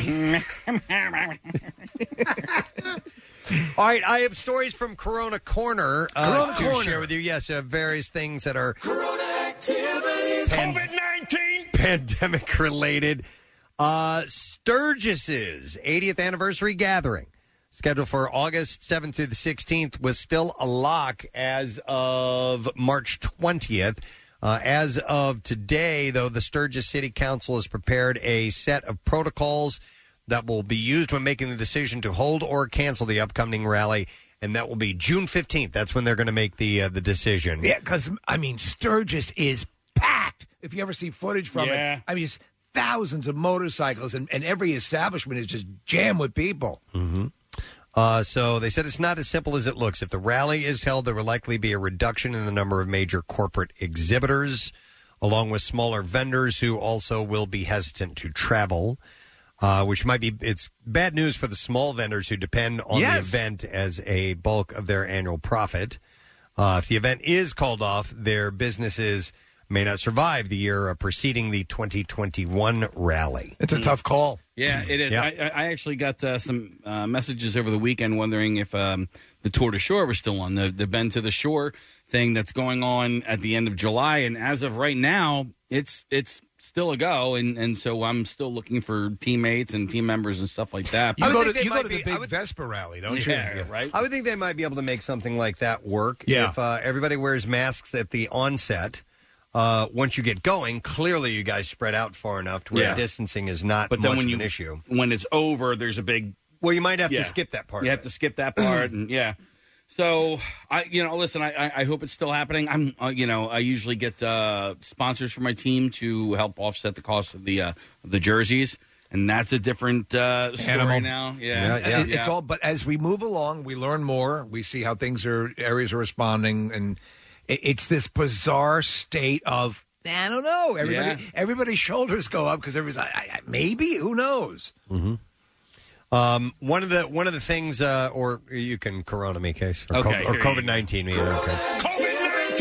S3: All right, I have stories from Corona Corner uh,
S5: Corona
S3: to
S5: Corner.
S3: share with you. Yes, uh, various things that are
S5: COVID nineteen.
S3: pandemic related. Uh, Sturgis's eightieth anniversary gathering, scheduled for August seventh through the sixteenth, was still a lock as of March twentieth. Uh, as of today, though, the Sturgis City Council has prepared a set of protocols that will be used when making the decision to hold or cancel the upcoming rally, and that will be June fifteenth. That's when they're going to make the uh, the decision.
S5: Yeah, because, I mean, Sturgis is packed. If you ever see footage from
S6: Yeah.
S5: it, I mean, it's thousands of motorcycles, and, and every establishment is just jammed with people.
S3: Mm-hmm. Uh, so they said it's not as simple as it looks. If the rally is held, there will likely be a reduction in the number of major corporate exhibitors, along with smaller vendors who also will be hesitant to travel, uh, which might be it's bad news for the small vendors who depend on
S5: Yes.
S3: the event as a bulk of their annual profit. Uh, if the event is called off, their businesses may not survive the year uh, preceding the twenty twenty-one rally.
S5: It's a tough call.
S6: Yeah, it is.
S3: Yeah.
S6: I, I actually got uh, some uh, messages over the weekend wondering if um, the Tour de Shore was still on, the, the Bend to the Shore thing that's going on at the end of July. And as of right now, it's it's still a go. And, and so I'm still looking for teammates and team members and stuff like that.
S3: I
S5: You
S3: would
S5: go
S3: think
S5: to,
S3: they
S5: you go
S3: might
S5: to
S3: be-
S5: the
S3: I
S5: big
S3: would-
S5: Vespa rally, don't
S6: yeah,
S5: you?
S6: right?
S3: I would think they might be able to make something like that work
S5: Yeah.
S3: if uh, everybody wears masks at the onset. uh, once you get going, clearly you guys spread out far enough to where
S6: Yeah.
S3: distancing is not
S6: But
S3: much
S6: then when
S3: of
S6: you
S3: an issue.
S6: when it's over, there's a big.
S3: Well, you might have
S6: Yeah.
S3: to skip that part.
S6: You
S3: of
S6: have to skip that part, and yeah. So I, you know, listen. I, I- I hope it's still happening. I'm, uh, you know, I usually get uh, sponsors for my team to help offset the cost of the uh, of the jerseys, and that's a different uh, story
S5: Animal.
S6: now. Yeah,
S5: It- It's all. But as we move along, we learn more. We see how things are, areas are responding, and it, it's this bizarre state of I don't know. Everybody,
S3: Yeah.
S5: everybody's shoulders go up because everybody's like, I, I, maybe who knows.
S3: Mm-hmm. Um, one of the one of the things, uh, or you can Corona me, case or,
S5: Okay,
S3: co- or
S5: here you
S3: COVID nineteen me. Okay.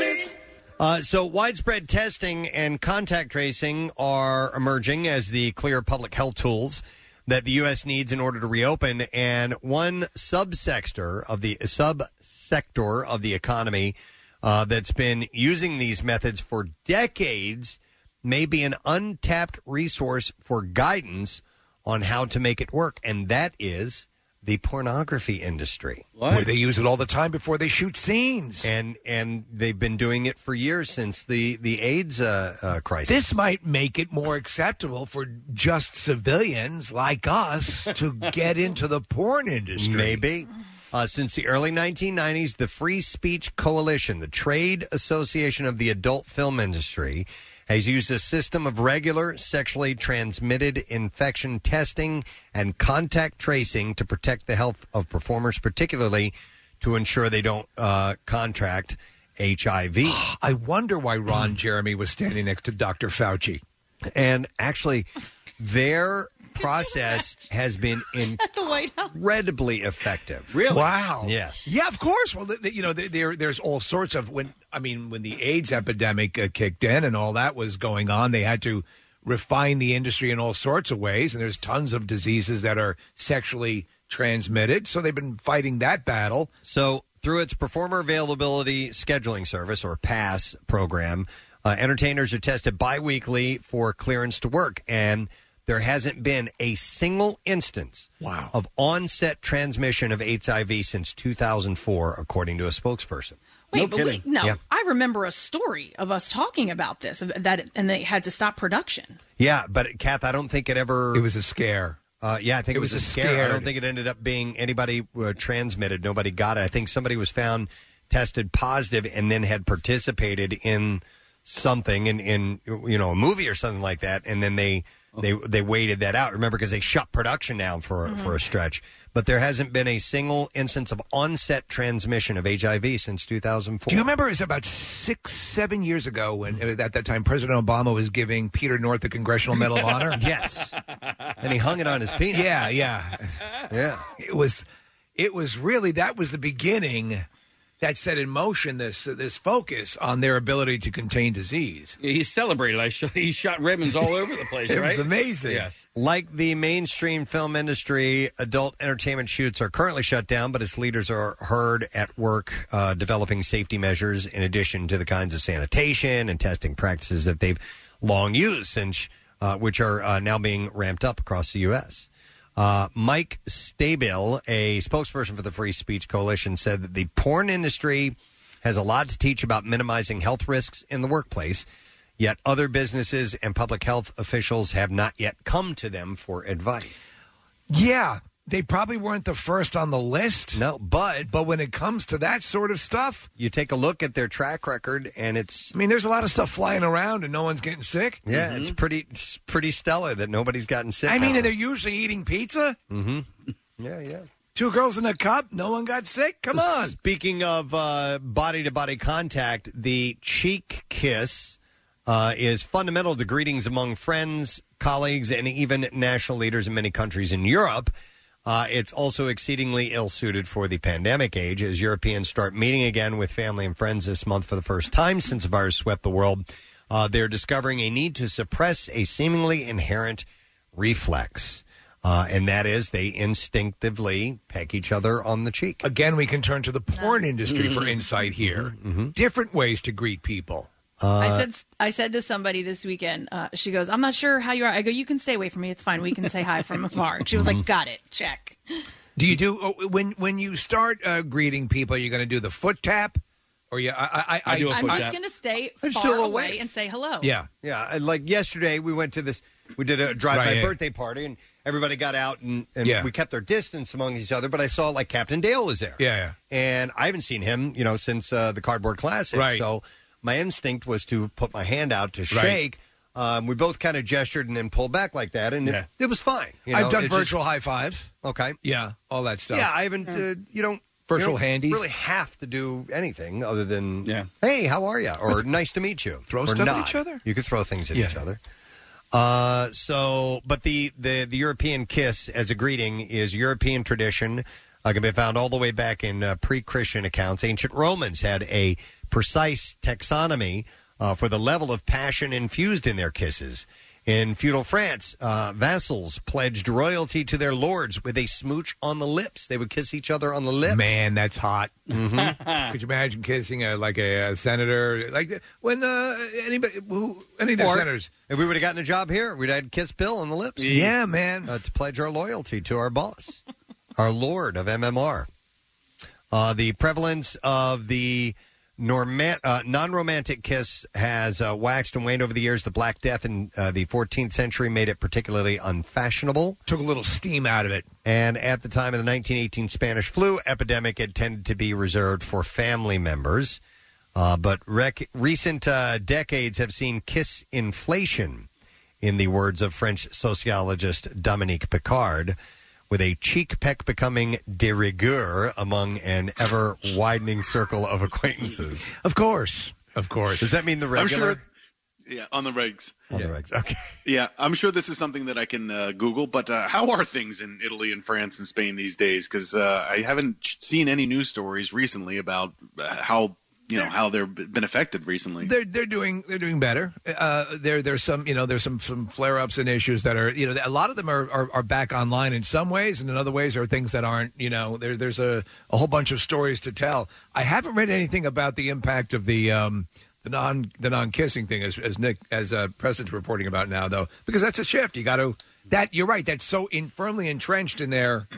S3: Uh, so widespread testing and contact tracing are emerging as the clear public health tools that the U S needs in order to reopen. And one subsector of the subsector of the economy uh, that's been using these methods for decades may be an untapped resource for guidance on how to make it work, and that is the pornography industry.
S5: Where they use it all the time before they shoot scenes.
S3: And and they've been doing it for years since the, the AIDS uh, uh, crisis.
S5: This might make it more acceptable for just civilians like us to get into the porn industry.
S3: Maybe. Uh, since the early nineteen nineties, the Free Speech Coalition, the trade association of the adult film industry, has used a system of regular sexually transmitted infection testing and contact tracing to protect the health of performers, particularly to ensure they don't uh, contract H I V.
S5: I wonder why Ron Jeremy was standing next to Doctor Fauci.
S3: And actually, their process has been
S4: At the White House.
S3: incredibly effective.
S5: Wow.
S3: Yes.
S5: Yeah, of course. Well, th- th- you know, th- there there's all sorts of when I mean when the AIDS epidemic uh, kicked in and all that was going on, they had to refine the industry in all sorts of ways, and there's tons of diseases that are sexually transmitted. So they've been fighting that battle.
S3: So through its Performer Availability Scheduling Service, or PASS program, uh, entertainers are tested biweekly for clearance to work, and there hasn't been a single instance
S5: wow.
S3: of on-set transmission of H I V since two thousand four, according to a spokesperson.
S4: Wait, but wait, no.
S3: Yeah.
S4: I remember a story of us talking about this, of that, and they had to stop production.
S3: Yeah, but Kath, I don't think it ever.
S5: It was a scare.
S3: Uh, yeah, I think it,
S5: It
S3: was,
S5: was
S3: a
S5: a
S3: scare. I
S5: scared.
S3: don't think it ended up being anybody uh, transmitted. Nobody got it. I think somebody was found tested positive and then had participated in something in, in you know a movie or something like that, and then they they they waited that out. Remember, because they shut production down for
S5: Mm-hmm.
S3: for a stretch. But there hasn't been a single instance of onset transmission of H I V since two thousand four.
S5: Do you remember it was about six, seven years ago when uh, at that time President Obama was giving Peter North the Congressional Medal of Honor?
S3: Yes. And he hung it on his penis.
S5: Yeah, yeah.
S3: Yeah.
S5: It was it was really that was the beginning that set in motion this uh, this focus on their ability to contain disease.
S6: Yeah, he celebrated. I sh- he shot ribbons all over the place.
S5: It
S6: right?
S5: was amazing.
S6: Yes.
S3: Like the mainstream film industry, adult entertainment shoots are currently shut down, but its leaders are heard at work uh, developing safety measures in addition to the kinds of sanitation and testing practices that they've long used, since, uh, which are uh, now being ramped up across the U S Uh, Mike Stabile, a spokesperson for the Free Speech Coalition, said that the porn industry has a lot to teach about minimizing health risks in the workplace, yet other businesses and public health officials have not yet come to them for advice.
S5: Yeah, they probably weren't the first on the list.
S3: No, but
S5: but when it comes to that sort of stuff,
S3: you take a look at their track record, and it's.
S5: I mean, there's a lot of stuff flying around, and no one's getting sick.
S3: Yeah, it's pretty it's pretty stellar that nobody's gotten sick.
S5: I mean, and they're usually eating pizza.
S3: Mm-hmm. Yeah, yeah.
S5: Two girls in a cup, no one got sick. Come on.
S3: Speaking of uh, body-to-body contact, the cheek kiss uh, is fundamental to greetings among friends, colleagues, and even national leaders in many countries in Europe. Uh, it's also exceedingly ill-suited for the pandemic age as Europeans start meeting again with family and friends this month for the first time since the virus swept the world. Uh, they're discovering a need to suppress a seemingly inherent reflex, uh, and that is they instinctively peck each other on the cheek.
S5: Again, we can turn to the porn industry for insight here. Different ways to greet people.
S4: I said I said to somebody this weekend, uh, she goes, I'm not sure how you are. I go, you can stay away from me. It's fine. We can say hi from afar. And she was like, got it. Check.
S5: Do you do oh, when when you start uh, greeting people? You're going to do the foot tap, Or yeah, I I,
S6: I do a
S4: I'm
S6: foot
S4: just
S6: tap.
S4: going to stay
S3: I'm
S4: far
S3: still
S4: away
S3: awake.
S4: and say hello.
S5: Yeah.
S3: Yeah, and like yesterday, we went to this. We did a drive-by
S5: Right, yeah.
S3: birthday party, and everybody got out, and, and
S5: Yeah.
S3: we kept our distance among each other. But I saw like Captain Dale was there.
S5: Yeah, yeah.
S3: And I haven't seen him, you know, since uh, the Cardboard Classic.
S5: Right.
S3: So my instinct was to put my hand out to
S5: Right.
S3: shake. Um, we both kind of gestured and then pulled back like that, and
S5: Yeah.
S3: it, it was fine. You
S5: I've
S3: know,
S5: done
S3: it's just-
S5: virtual high fives.
S3: Okay.
S5: Yeah, all that stuff.
S3: Yeah, I haven't. Uh, you don't.
S5: Virtual
S3: you don't
S5: handies?
S3: really have to do anything other than,
S6: Yeah.
S3: hey, how are you? Or nice to meet you.
S5: Throw
S3: or
S5: stuff at
S3: nod.
S5: each other?
S3: You could throw things at
S5: Yeah.
S3: each other. Uh, so, but the, the, the European kiss as a greeting is European tradition. Uh, can be found all the way back in uh, pre-Christian accounts. Ancient Romans had a precise taxonomy uh, for the level of passion infused in their kisses. In feudal France, uh, vassals pledged royalty to their lords with a smooch on the lips. They would kiss each other on the lips.
S5: Man, that's hot.
S3: Mhm.
S5: Could you imagine kissing a, like a, a senator? Like when uh, anybody, who, any of the
S3: Or
S5: senators?
S3: If we would have gotten a job here, we'd had kiss Bill on the lips.
S5: Yeah, man.
S3: Uh, to pledge our loyalty to our boss, our lord of M M R. Uh, the prevalence of the norma- uh, non-romantic kiss has uh, waxed and waned over the years. The Black Death in uh, the fourteenth century made it particularly unfashionable.
S5: Took a little steam out of it.
S3: And at the time of the nineteen eighteen Spanish flu epidemic, it tended to be reserved for family members. Uh, but rec- recent uh, decades have seen kiss inflation, in the words of French sociologist Dominique Picard, with a cheek peck becoming de rigueur among an ever-widening circle of acquaintances.
S5: Of course. Of course.
S3: Does that mean the
S15: I'm
S3: regular?
S15: sure. Yeah, on the regs.
S3: On the regs, okay.
S15: Yeah, I'm sure this is something that I can uh, Google, but uh, how are things in Italy and France and Spain these days? Because uh, I haven't ch- seen any news stories recently about uh, how you know how they've been affected recently.
S5: They're they're doing they're doing better. Uh, there there's some you know there's some some flare ups and issues that are you know a lot of them are, are, are back online in some ways, and in other ways are things that aren't. You know there there's a, a whole bunch of stories to tell. I haven't read anything about the impact of the um, the non the non kissing thing as as Nick as uh, President's reporting about now though, because that's a shift. You got to that you're right. That's so in, firmly entrenched in their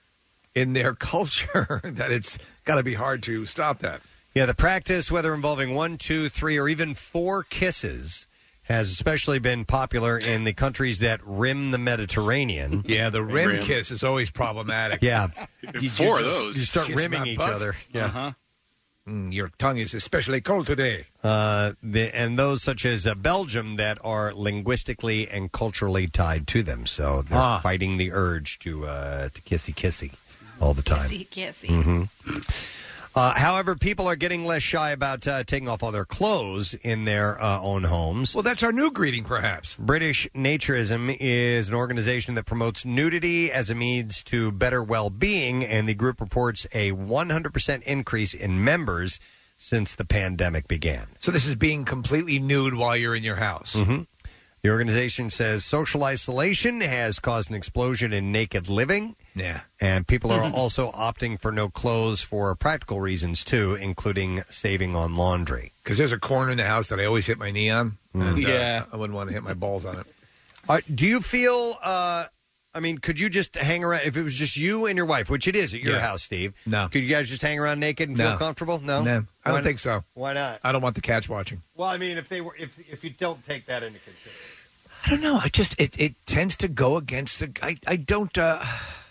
S5: in their culture that it's got to be hard to stop that.
S3: Yeah, the practice, whether involving one, two, three, or even four kisses, has especially been popular in the countries that rim the Mediterranean.
S5: Yeah, the rim, rim. kiss is always problematic.
S3: Yeah.
S15: You, Four of those.
S3: You start
S5: Kiss
S3: rimming
S5: my
S3: each
S5: butt.
S3: other. Yeah.
S5: Uh-huh. Mm, your tongue is especially cold today.
S3: Uh, the, and those such as uh, Belgium that are linguistically and culturally tied to them. So they're
S5: Ah.
S3: fighting the urge to uh, to kissy kissy all the time.
S4: Kissy, kissy.
S3: Mm-hmm. Uh, however, people are getting less shy about uh, taking off all their clothes in their uh, own homes.
S5: Well, that's our new greeting, perhaps.
S3: British Naturism is an organization that promotes nudity as a means to better well-being, and the group reports a one hundred percent increase in members since the pandemic began.
S5: So this is being completely nude while you're in your house.
S3: Mm-hmm. The organization says social isolation has caused an explosion in naked living.
S5: Yeah.
S3: And people are also opting for no clothes for practical reasons, too, including saving on laundry.
S5: Because there's a corner in the house that I always hit my knee on.
S3: Mm.
S5: And, uh,
S6: Yeah.
S5: I wouldn't want to hit my balls on it.
S3: Uh, do you feel, uh, I mean, could you just hang around, if it was just you and your wife, which it is at your
S5: Yeah.
S3: house, Steve?
S5: No.
S3: Could you guys just hang around naked and
S5: No.
S3: feel comfortable? No?
S5: No, I
S3: Why
S5: don't think so.
S3: Why not?
S5: I don't want the cats watching.
S3: Well, I mean, if they were, if if you don't take that into consideration.
S5: I don't know. I just, it, it tends to go against the, I, I don't, uh,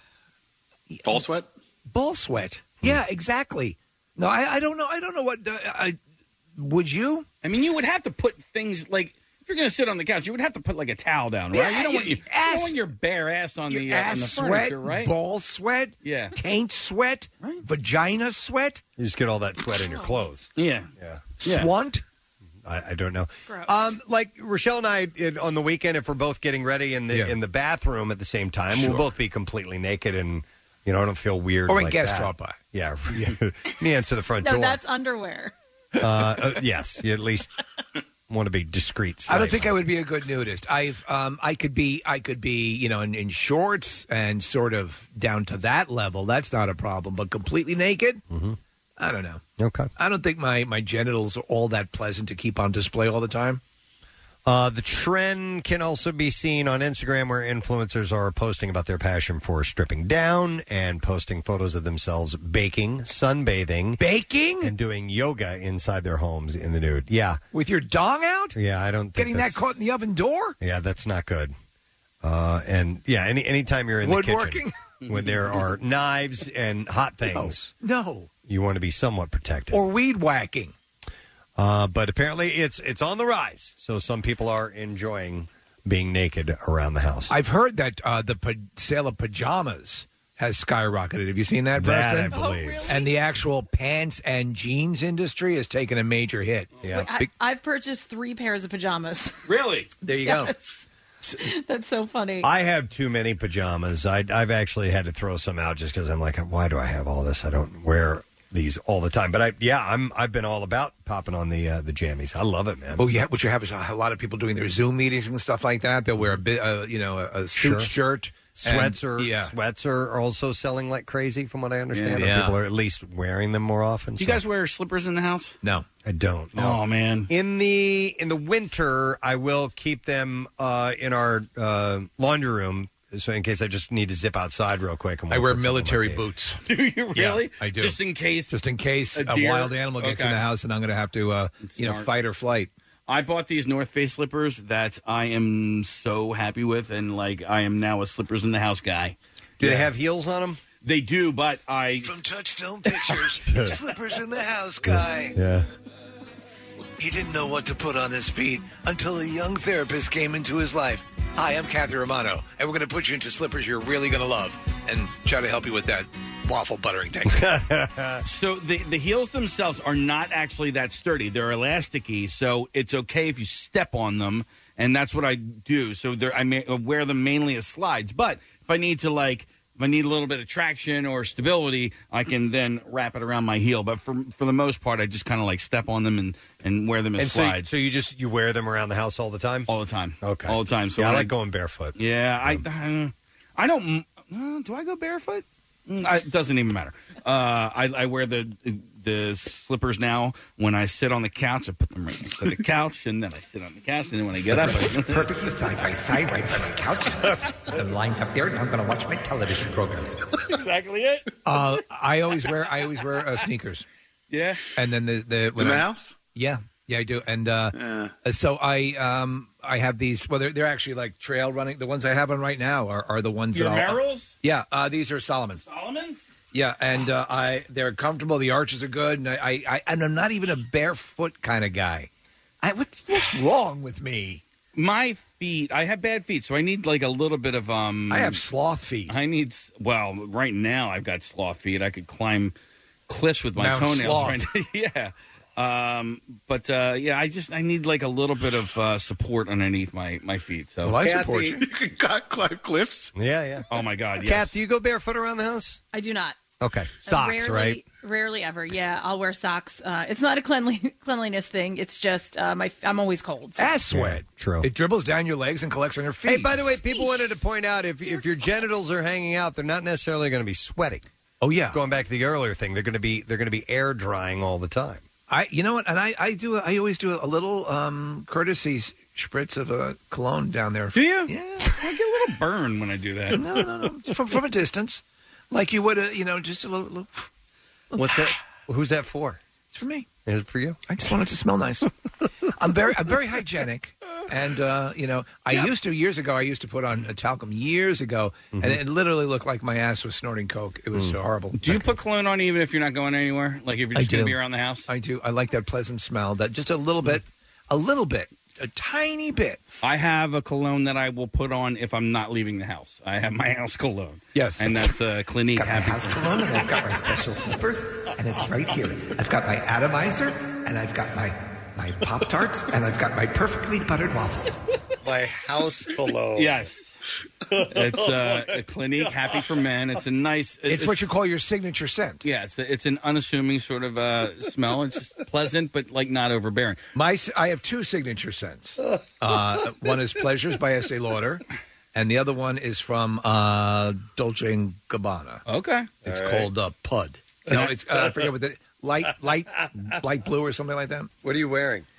S15: Ball sweat?
S5: ball sweat. Yeah, exactly. No, I, I don't know. I don't know what, uh, I, would you?
S6: I mean, you would have to put things like if you're going to sit on the couch, you would have to put like a towel down, right?
S5: Yeah,
S6: you don't want
S5: your
S6: you,
S5: ass-
S6: you don't want your bare ass on
S5: Your
S6: the uh, on
S5: ass
S6: the
S5: sweat,
S6: furniture, right?
S5: ball sweat,
S6: Yeah.
S5: taint sweat, vagina sweat,
S3: You just get all that sweat in your clothes.
S6: Yeah.
S3: Yeah.
S6: Yeah.
S5: swant.
S3: I, I don't know.
S4: Gross.
S3: Um, like Rochelle and I it, on the weekend, if we're both getting ready in the
S5: Yeah.
S3: in the bathroom at the same time,
S5: Sure.
S3: we'll both be completely naked, and you know, I don't feel weird.
S5: Or when
S3: like
S5: guests
S3: that.
S5: drop by.
S3: Yeah, me answer the front
S4: No,
S3: door.
S4: that's underwear.
S3: uh, uh, yes, you at least want to be discreet.
S5: I don't think I would be a good nudist. I've um, I could be I could be you know in, in shorts and sort of down to that level. That's not a problem. But completely naked,
S3: Mm-hmm.
S5: I don't know.
S3: Okay.
S5: I don't think my my genitals are all that pleasant to keep on display all the time.
S3: Uh, the trend can also be seen on Instagram, where influencers are posting about their passion for stripping down and posting photos of themselves baking, sunbathing,
S5: baking,
S3: and doing yoga inside their homes in the nude. Yeah,
S5: with your dong out.
S3: Yeah, I don't think
S5: Getting that
S3: that's-
S5: caught in the oven door.
S3: Yeah, that's not good. Uh, and yeah, any anytime you're in the
S5: Woodworking?
S3: kitchen when there are knives and hot things,
S5: No.
S3: you want to be somewhat protected.
S5: Or weed whacking.
S3: Uh, but apparently, it's it's on the rise. So some people are enjoying being naked around the house.
S5: I've heard that uh, the pa- sale of pajamas has skyrocketed. Have you seen that,
S3: That,
S5: Preston?
S3: I believe. Oh, really?
S5: And the actual pants and jeans industry has taken a major hit.
S3: Yeah.
S4: I, I've purchased three pairs of pajamas.
S6: Really?
S5: There you
S4: Yes. That's so funny.
S3: I have too many pajamas. I, I've actually had to throw some out just because I'm like, why do I have all this? I don't wear these all the time. But I, yeah, I'm I've been all about popping on the uh, the jammies. I love it, man.
S5: Oh yeah, what you have is a lot of people doing their Zoom meetings and stuff like that. They'll wear a bit, uh, you know, a, a suit
S3: Sure.
S5: shirt.
S3: Sweats
S5: and-
S3: are
S5: yeah.
S3: sweats are also selling like crazy, from what I understand.
S6: Yeah.
S3: Or
S6: Yeah.
S3: People are at least wearing them more often.
S6: Do you
S3: so-
S6: guys wear slippers in the house?
S5: No,
S3: I don't. No.
S6: Oh man.
S3: In the in the winter, I will keep them uh, in our uh, laundry room, so in case I just need to zip outside real quick. And
S5: I
S3: we'll
S5: wear
S3: put some on my
S5: military
S3: feet.
S5: boots.
S6: Do you really?
S5: Yeah, I do.
S6: Just in case.
S5: Just in case
S6: a
S5: a,
S6: deer-
S5: wild animal gets in
S6: Okay.
S5: the house and I'm going to have to, uh, you know,
S6: Smart.
S5: fight or flight.
S6: I bought these North Face slippers that I am so happy with, and like I am now a slippers in the house guy.
S3: Do they have heels on them?
S6: They do, but I
S5: From Touchstone Pictures, slippers in the house guy.
S3: Yeah.
S5: He didn't know what to put on his feet until a young therapist came into his life. Hi, I'm Kathy Romano, and we're going to put you into slippers you're really going to love and try to help you with that waffle buttering thing.
S6: So the the heels themselves are not actually that sturdy. They're elasticy, so it's okay if you step on them, and that's what I do. So they're, I may, wear them mainly as slides. But if I need to like, if I need a little bit of traction or stability, I can then wrap it around my heel. But for for the most part, I just kind of like step on them and, and wear them as
S3: And so,
S6: slides
S3: so you just you wear them around the house all the time?
S6: all the time.
S3: Okay.
S6: all the time. So
S3: yeah, I
S6: when
S3: like going barefoot.
S6: Yeah, I uh, I don't. Uh, do I go barefoot? Mm, I, it doesn't even matter. Uh, I, I wear the the slippers now when I sit on the couch. I put them right next to the couch, and then I sit on the couch, and then when I get up, I,
S9: Perfectly side by side, right to my couch. I'm lined up there, and I'm going to watch my television programs.
S6: exactly it.
S5: uh, I always wear I always wear uh, sneakers.
S6: Yeah.
S5: And then the the when
S15: In the
S5: I-
S15: house?
S5: Yeah, yeah, I do. And uh, uh, so I um I have these. Well, they're, they're actually like trail running. The ones I have on right now are, are the ones
S6: Your
S5: that I'll,
S6: Merrells?
S5: Yeah, uh, these are Solomons.
S6: Solomons?
S5: Yeah, and uh, I they're comfortable. The arches are good, and I, I, I and I'm not even a barefoot kind of guy. I, what, what's wrong with me?
S6: My feet. I have bad feet, so I need like a little bit of um.
S5: I have sloth feet.
S6: I need. Well, right now I've got sloth feet. I could climb cliffs with my
S5: Mount
S6: toenails.
S5: Sloth.
S6: Right now. yeah. Um, but uh, yeah, I just I need like a little bit of uh, support underneath my, my feet. So
S5: Well, I support
S3: Kathy-
S5: you.
S15: You can climb cliffs.
S3: Yeah, yeah.
S6: Oh my God! Yes.
S3: Kath, do you go barefoot around the house?
S4: I do not.
S3: Okay, socks,
S4: rarely,
S3: right?
S4: Rarely ever. Yeah, I'll wear socks. Uh, it's not a cleanly, cleanliness thing. It's just uh, my. I'm always cold. so-
S5: Ass sweat.
S3: True.
S5: It dribbles down your legs and collects on your feet.
S3: Hey, by the way, people wanted to point out if if your genitals are hanging out, they're not necessarily going to be sweating.
S5: Oh yeah.
S3: Going back to the earlier thing, they're going to be they're going to be air drying all the time.
S5: I, you know what? And I, I do. I always do a little um, courtesy spritz of a cologne down there.
S6: Do you?
S5: Yeah.
S6: I get a little burn when I do that.
S5: No, no, no. From from a distance, like you would, a, you know, just a little. little
S3: What's that? Who's that for?
S5: It's for me.
S3: Is it for you?
S5: I just want it to smell nice. I'm very, I'm very hygienic, and uh, you know, I used to years ago. I used to put on a talcum years ago, and it literally looked like my ass was snorting coke. It was so horrible.
S6: Do you put cologne on even if you're not going anywhere? Like if you're
S5: I
S6: just going to
S5: do.
S6: be around the house?
S5: I do. I like that pleasant smell. That just a little bit, a little bit, a tiny bit.
S6: I have a cologne that I will put on if I'm not leaving the house. I have my house cologne.
S5: Yes.
S6: And that's uh, Clinique
S9: Got my
S6: Happy.
S9: house cologne, and I've got my special slippers, and it's right here. I've got my atomizer, and I've got my my Pop Tarts, and I've got my perfectly buttered waffles.
S3: My house cologne.
S6: Yes. It's uh, a Clinique Happy for Men. It's a nice.
S5: It's, what you call your signature scent.
S6: Yeah, it's a, it's an unassuming sort of uh, smell. It's just pleasant, but like not overbearing.
S5: My, I have two signature scents. Uh, one is Pleasures by Estee Lauder, and the other one is from uh, Dolce and Gabbana.
S6: Okay,
S5: it's
S3: All right.
S5: called uh, Pud. No, it's uh, I forget what the light, light, light blue or something like that.
S3: What are you wearing?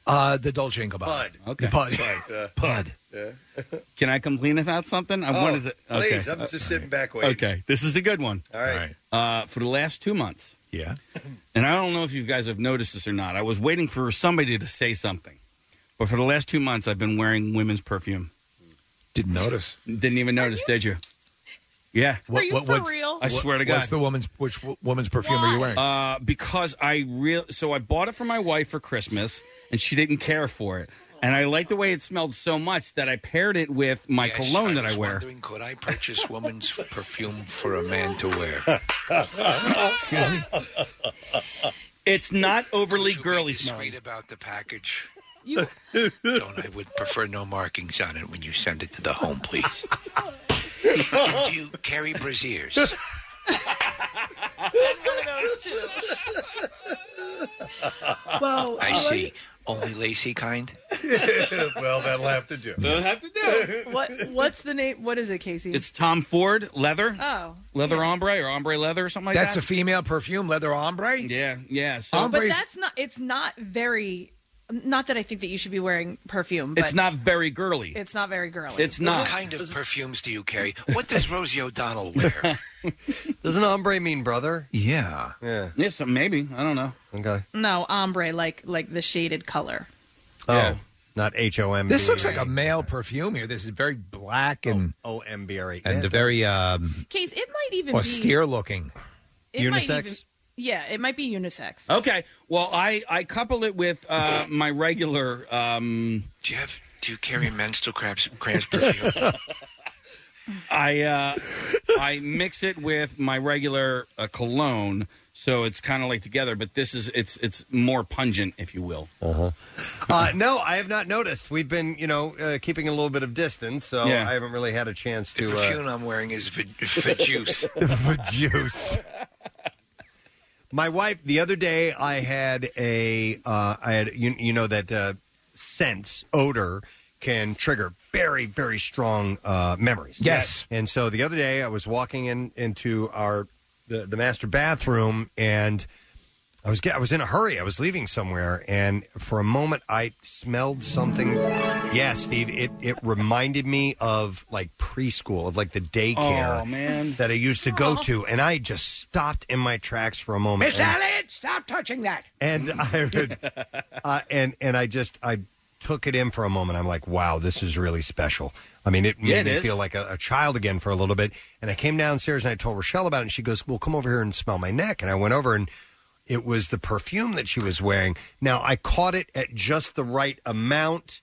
S5: Uh, the Dolce and Gabbana.
S3: Bud.
S6: Okay.
S5: Bud.
S3: Yeah.
S5: Bud.
S3: Yeah.
S6: Can I complain about something? I
S3: Oh,
S6: wanted to, okay.
S3: please. I'm just sitting back waiting.
S6: Okay, this is a good one.
S3: All right.
S6: Uh, for the last two months.
S5: Yeah.
S6: And I don't know if you guys have noticed this or not. I was waiting for somebody to say something. But for the last two months, I've been wearing women's perfume.
S5: Didn't notice.
S6: Didn't even notice, did you? Yeah.
S4: Are you for real?
S6: I swear to God.
S5: What's the woman's, which w- woman's perfume are you wearing?
S6: Uh, because I real so I bought it for my wife for Christmas, and she didn't care for it. And I liked the way it smelled so much that I paired it with my
S9: Yes,
S6: cologne
S9: I
S6: that I
S9: was
S6: wear.
S9: wondering, could I purchase woman's perfume for a man to wear?
S5: Excuse me?
S6: It's not overly
S9: Could you
S6: girly
S9: be
S6: smelling.
S9: discreet about the package?
S4: You
S9: Don't I would prefer no markings on it when you send it to the home, please. And do you carry brassieres?
S4: Well,
S9: I see. Only lacy kind?
S3: Well, that'll have to do.
S6: That'll have to do.
S4: what what's the name? What is it, Casey?
S6: It's Tom Ford leather,
S4: oh,
S6: leather ombre or ombre leather or something like
S5: That's
S6: that.
S5: a female perfume, leather ombre?
S6: Yeah, yeah. So
S5: Ombre-
S4: but that's not. It's not very. Not that I think that you should be wearing perfume. But
S6: it's not very girly.
S4: It's not very girly.
S6: It's not.
S9: What kind of perfumes do you carry? What does Rosie O'Donnell wear?
S3: Doesn't ombre mean brother?
S5: Yeah.
S3: Yeah.
S6: Yeah, so maybe. I don't know.
S3: Okay.
S4: No, ombre, like like the shaded color.
S3: Oh,
S6: Yeah.
S3: not H O M B.
S5: This looks like a male perfume here. This is very black and
S3: O M B R E.
S5: and very um,
S4: Case, it might even
S5: austere looking.
S4: be it might
S3: Unisex?
S4: even- yeah, it might be unisex.
S6: Okay. Well, I I couple it with uh, my regular. Um,
S9: Do you have? Do you carry menstrual cramps, cramps perfume?
S6: I uh, I mix it with my regular uh, cologne, so it's kind of like together. But this is it's it's more pungent, if you will.
S3: Uh-huh. Uh, no, I have not noticed. We've been, you know, uh, keeping a little bit of distance, so
S6: Yeah.
S3: I haven't really had a chance to.
S9: The perfume I'm wearing is for, for juice.
S3: Uh, for juice. My wife, the other day, I had a, uh, I had, you, you know, that uh, scents, odor can trigger very, very strong uh, memories.
S5: Yes.
S3: And so the other day, I was walking in into our the, the master bathroom, and I was get, I was in a hurry. I was leaving somewhere, and for a moment, I smelled something. Yeah, Steve, it it reminded me of like preschool, of like the daycare
S6: Oh, man.
S3: that I used to go to, and I just stopped in my tracks for a moment.
S5: Miss
S3: and,
S5: Elliott, stop touching that.
S3: and I uh, and and I just I took it in for a moment. I'm like, wow, this is really special. I mean, it made
S6: Yeah, it
S3: me
S6: is.
S3: feel like a, a child again for a little bit. And I came downstairs and I told Rochelle about it, and she goes, well, come over here and smell my neck. And I went over, and it was the perfume that she was wearing. Now, I caught it at just the right amount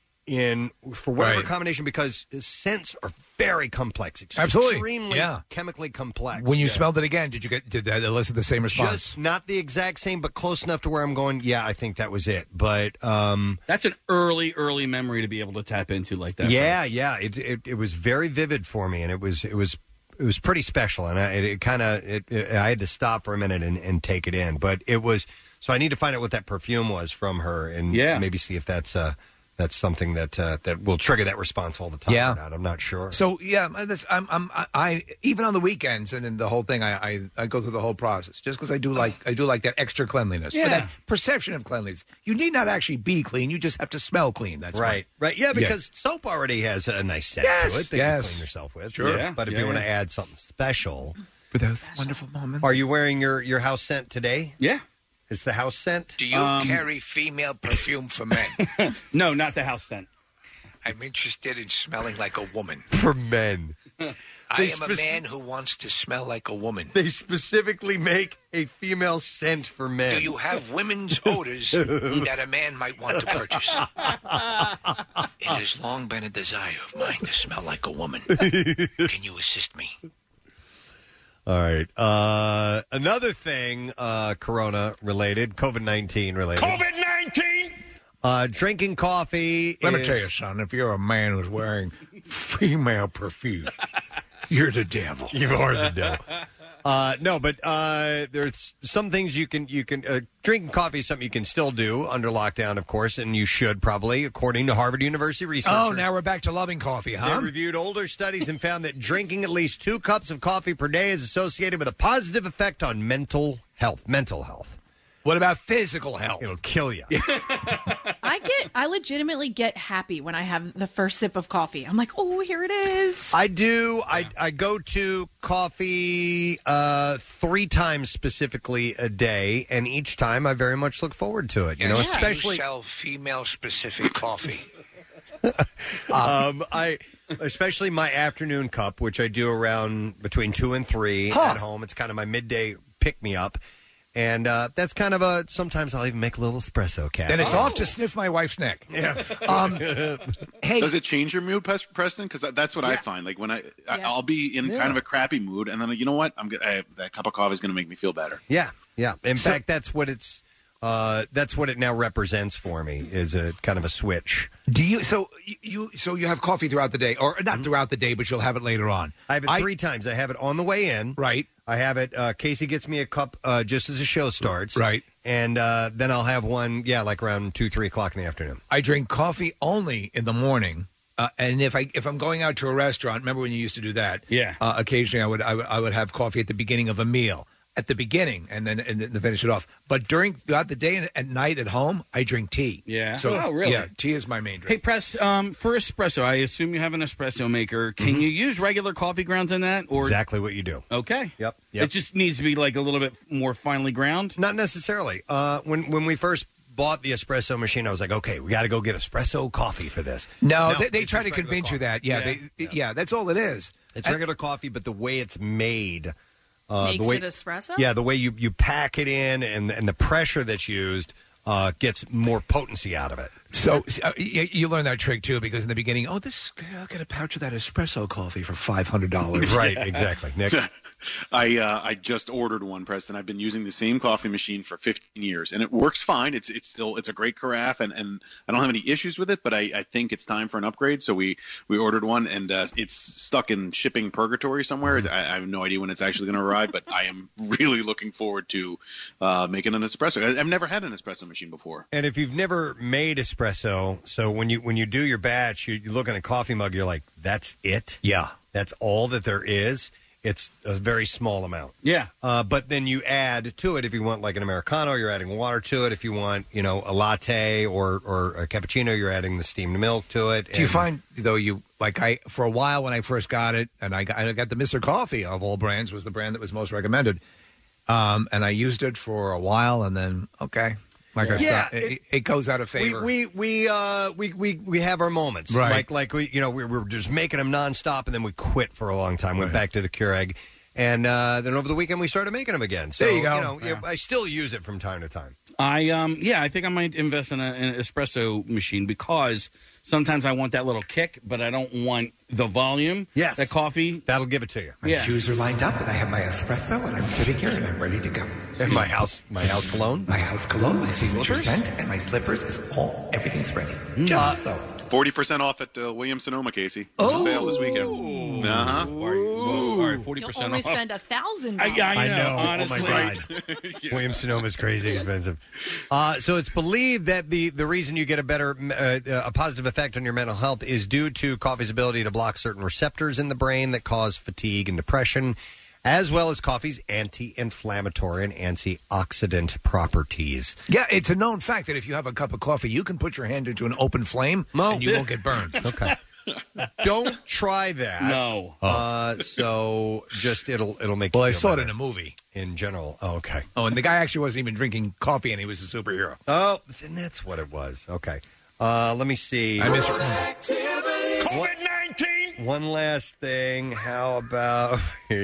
S3: in for whatever
S5: Right.
S3: combination, because scents are very complex,
S5: Absolutely.
S3: extremely
S5: Yeah.
S3: chemically complex.
S5: When you
S3: Yeah.
S5: smelled it again, did you get did that elicit the same response?
S3: Just not the exact same, but close enough to where I'm going, yeah, I think that was it. But um,
S6: That's an early, early memory to be able to tap into like that.
S3: yeah, yeah, it, it it was very vivid for me, and it was it was it was pretty special, and I, it, it kind of it, it, I had to stop for a minute and, and take it in. But it was so I need to find out what that perfume was from her, and
S6: Yeah.
S3: maybe see if that's uh, that's something that uh, that will trigger that response all the time.
S5: Yeah.
S3: or not. I'm not sure.
S5: So yeah, this, I'm, I'm, I, I even on the weekends and in the whole thing, I, I, I go through the whole process just because I do like, I do like that extra cleanliness,
S3: Yeah.
S5: but that perception of cleanliness. You need not actually be clean; you just have to smell clean. That's
S3: right,
S5: my-
S3: right, yeah, because soap already has a nice scent
S5: Yes,
S3: to it that
S5: yes.
S3: you clean yourself with.
S5: Sure.
S6: Yeah,
S3: but if
S6: yeah,
S3: you want to
S6: yeah.
S3: add something special,
S9: For those wonderful moments.
S3: are you wearing your your house scent today?
S6: Yeah.
S3: It's the house scent.
S9: Do you
S6: Um,
S9: carry female perfume for men?
S6: No, not the house scent.
S9: I'm interested in smelling like a woman.
S3: For men.
S9: I
S3: They
S9: am a
S3: spec-
S9: man who wants to smell like a woman.
S3: They specifically make a female scent for men.
S9: Do you have women's odors that a man might want to purchase? It has long been a desire of mine to smell like a woman. Can you assist me?
S3: All right. Uh, another thing, uh, Corona related, COVID nineteen related.
S5: COVID nineteen.
S3: Uh, drinking coffee.
S5: Let
S3: is,
S5: me tell you, son. If you're a man who's wearing female perfume, you're the devil.
S3: You are the devil. Uh, no, but uh, there's some things you can you can uh, drinking coffee is something you can still do under lockdown, of course, and you should probably, according to Harvard University researchers.
S5: Oh, now we're back to loving coffee, huh?
S3: They reviewed older studies and found that drinking at least two cups of coffee per day is associated with a positive effect on mental health. Mental health.
S5: What about physical health?
S3: It'll kill you.
S4: I get, I legitimately get happy when I have the first sip of coffee. I'm like, oh, here it is.
S3: I do. I I go to coffee uh, three times specifically a day, and each time I very much look forward to it. You know,
S9: Yes,
S3: especially
S9: you sell female-specific coffee.
S3: um, I especially my afternoon cup, which I do around between two and three
S5: Huh.
S3: at home. It's kind of my midday pick me up, and uh, that's kind of a. Sometimes I'll even make a little espresso cap.
S5: Then it's off to sniff my wife's neck.
S3: Yeah.
S5: Um, hey,
S15: Does it change your mood, Pres- Preston? Because that, that's what I find. Like when I, I I'll be in
S3: Yeah.
S15: kind of a crappy mood, and then you know what? I'm gonna, I, that cup of coffee is going to make me feel better.
S3: Yeah, yeah. In
S15: So-
S3: fact, that's what it's. Uh, that's what it now represents for me. Is a kind of a switch.
S5: do you? So you so you have coffee throughout the day, or not throughout the day, but you'll have it later on.
S3: I have it three times. I have it on the way in.
S5: Right.
S3: I have it. Uh, Casey gets me a cup uh, just as the show starts.
S5: Right.
S3: And uh, then I'll have one. Yeah, like around two, three o'clock in the afternoon.
S5: I drink coffee only in the morning. Uh, and if I if I'm going out to a restaurant, remember when you used to do that?
S6: Yeah.
S5: Uh, occasionally, I would, I would I would have coffee at the beginning of a meal, at the beginning, and then and then finish it off. But during throughout the day and at night at home, I drink tea.
S6: Yeah.
S5: So
S6: Oh, really?
S5: Yeah, tea is my main drink.
S6: Hey, Press, um, for espresso, I assume you have an espresso maker. Can
S3: Mm-hmm.
S6: you use regular coffee grounds in that? Or
S3: Exactly what you do.
S6: Okay.
S3: Yep. Yep.
S6: It just needs to be like a little bit more finely ground.
S3: Not necessarily. Uh, when when we first bought the espresso machine, I was like, okay, we got to go get espresso coffee for this.
S5: No, they, they
S3: it's
S5: try
S3: just
S5: to
S3: regular
S5: convince you
S3: coffee.
S5: that. Yeah, they, yeah. that's all it is.
S3: It's regular coffee, but the way it's made, uh,
S4: Makes
S3: the way,
S4: it espresso?
S3: Yeah, the way you, you pack it in and and the pressure that's used uh, gets more potency out of it.
S5: So uh, you, you learn that trick too, because in the beginning, oh, this I'll get a pouch of that espresso coffee for five hundred dollars.
S3: Right, exactly, Nick.
S15: I uh, I just ordered one, Preston. I've been using the same coffee machine for fifteen years, and it works fine. It's it's still it's a great carafe, and, and I don't have any issues with it. But I, I think it's time for an upgrade. So we, we ordered one, and uh, it's stuck in shipping purgatory somewhere. I, I have no idea when it's actually going to arrive, but I am really looking forward to uh, making an espresso. I, I've never had an espresso machine before.
S3: And if you've never made espresso, so when you when you do your batch, you, you look in a coffee mug, you're like, that's it?
S5: Yeah.
S3: That's all that there is? It's a very small amount.
S6: Yeah.
S3: Uh, but then you add to it, if you want like an Americano, you're adding water to it. If you want, you know, a latte or, or a cappuccino, you're adding the steamed milk to it.
S5: Do you
S3: And-
S5: find though you like I for a while when I first got it, and I got, I got the Mister Coffee of all brands was the brand that was most recommended, um, and I used it for a while, and then okay, like I
S3: Yeah,
S5: stopped. It, it goes out of favor.
S3: We we we uh we we, we have our moments,
S5: Right.
S3: Like like we you know we were just making them nonstop, and then we quit for a long time. Went back to the Keurig, and uh, then over the weekend we started making them again. So
S6: There you go.
S3: know,
S6: Yeah.
S3: I still use it from time to time.
S6: I um yeah, I think I might invest in, a, in an espresso machine because sometimes I want that little kick, but I don't want the volume.
S3: Yes,
S6: that coffee
S3: that'll give it to you.
S11: My
S6: Yeah.
S11: shoes are lined up, and I have my espresso, and I'm sitting here, and I'm ready to go.
S3: And my house, my house cologne,
S11: my house cologne, my signature
S15: Slippers?
S11: scent, and my slippers is all. Everything's ready.
S15: Uh,
S11: Just so.
S15: Forty percent off at uh, Williams Sonoma, Casey. There's a sale this weekend. Uh huh.
S6: All right, forty
S4: You'll
S6: percent
S4: only
S6: off.
S4: spend a thousand.
S6: I, yeah, I
S3: I
S6: know.
S3: know.
S6: Honestly.
S3: Oh my God, Williams Sonoma is crazy expensive. Uh, so it's believed that the the reason you get a better uh, a positive effect on your mental health is due to coffee's ability to block certain receptors in the brain that cause fatigue and depression, as well as coffee's anti-inflammatory and antioxidant properties.
S5: Yeah, it's a known fact that if you have a cup of coffee, you can put your hand into an open flame and you won't get burned.
S3: Okay. Don't try that.
S6: No.
S3: Uh, so just it'll it'll make.
S5: Well,
S3: you
S5: I
S3: feel
S5: saw it
S3: better
S5: in a movie.
S3: In general. Oh, okay.
S5: Oh, and the guy actually wasn't even drinking coffee, and he was a superhero.
S3: Oh, then that's what it was. Okay. Uh, let me see.
S5: I miss
S3: COVID nineteen. One last thing. How about?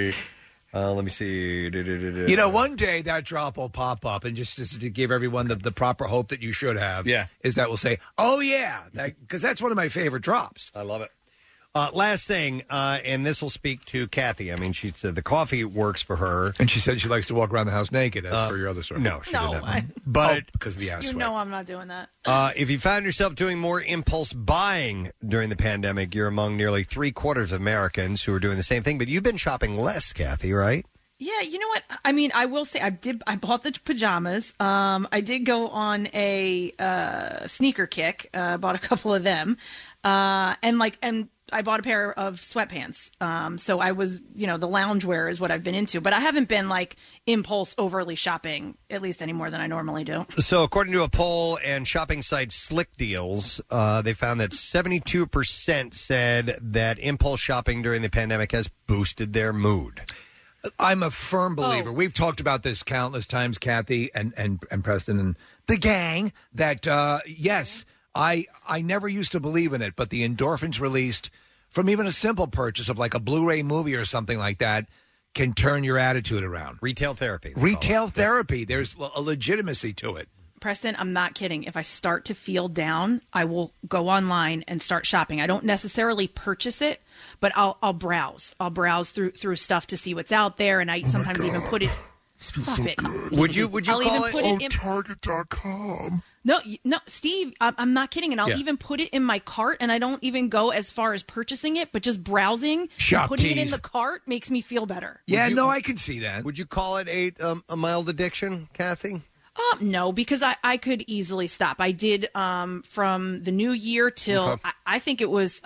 S3: Uh, let me see.
S5: You know, one day that drop will pop up, and just, just to give everyone the, the proper hope that you should have,
S6: Yeah.
S5: is that we'll say, "Oh yeah," because that's one of my favorite drops.
S3: I love it. Uh, last thing, uh, and this will speak to Kathy. I mean, she said the coffee works for her,
S5: and she said she likes to walk around the house naked. As
S3: Uh,
S5: for your other story,
S3: no, she
S4: No,
S3: did not.
S4: I-
S3: But
S5: Oh, because of the ass
S4: You
S5: sweat.
S4: know I'm not doing that.
S3: Uh, if you found yourself doing more impulse buying during the pandemic, you're among nearly three quarters of Americans who are doing the same thing. But you've been shopping less, Kathy, right?
S4: Yeah, you know what? I mean, I will say I did. I bought the pajamas. Um, I did go on a uh, sneaker kick. Uh, bought a couple of them, uh, and like, and I bought a pair of sweatpants. Um, so I was, you know, the loungewear is what I've been into, but I haven't been like impulse overly shopping, at least any more than I normally do.
S3: So, according to a poll and shopping site Slick Deals, uh, they found that seventy-two percent said that impulse shopping during the pandemic has boosted their mood.
S5: I'm a firm believer.
S4: Oh.
S5: We've talked about this countless times, Kathy and, and, and Preston and the gang, that, uh, yes, I I never used to believe in it, but the endorphins released from even a simple purchase of like a Blu-ray movie or something like that can turn your attitude around.
S3: Retail therapy.
S5: Retail therapy. There's a legitimacy to it.
S4: Preston, I'm not kidding. If I start to feel down, I will go online and start shopping. I don't necessarily purchase it, but I'll I'll browse. I'll browse through through stuff to see what's out there, and I sometimes even put it. Stop it.
S3: Would you would you
S4: I'll
S3: call
S4: even
S3: it
S4: put
S3: oh,
S4: it in
S20: Target dot com?
S4: No, y- no, Steve, I'm, I'm not kidding, and I'll
S5: Yeah.
S4: even put it in my cart, and I don't even go as far as purchasing it, but just browsing,
S5: Shop
S4: and putting it in
S5: tease.
S4: the cart makes me feel better.
S5: Yeah,
S3: you-
S5: no, I can see that.
S3: Would you call it a um, a mild addiction, Kathy?
S4: Uh, no, because I, I could easily stop. I did um, from the new year till
S3: Okay.
S4: I, I think it was,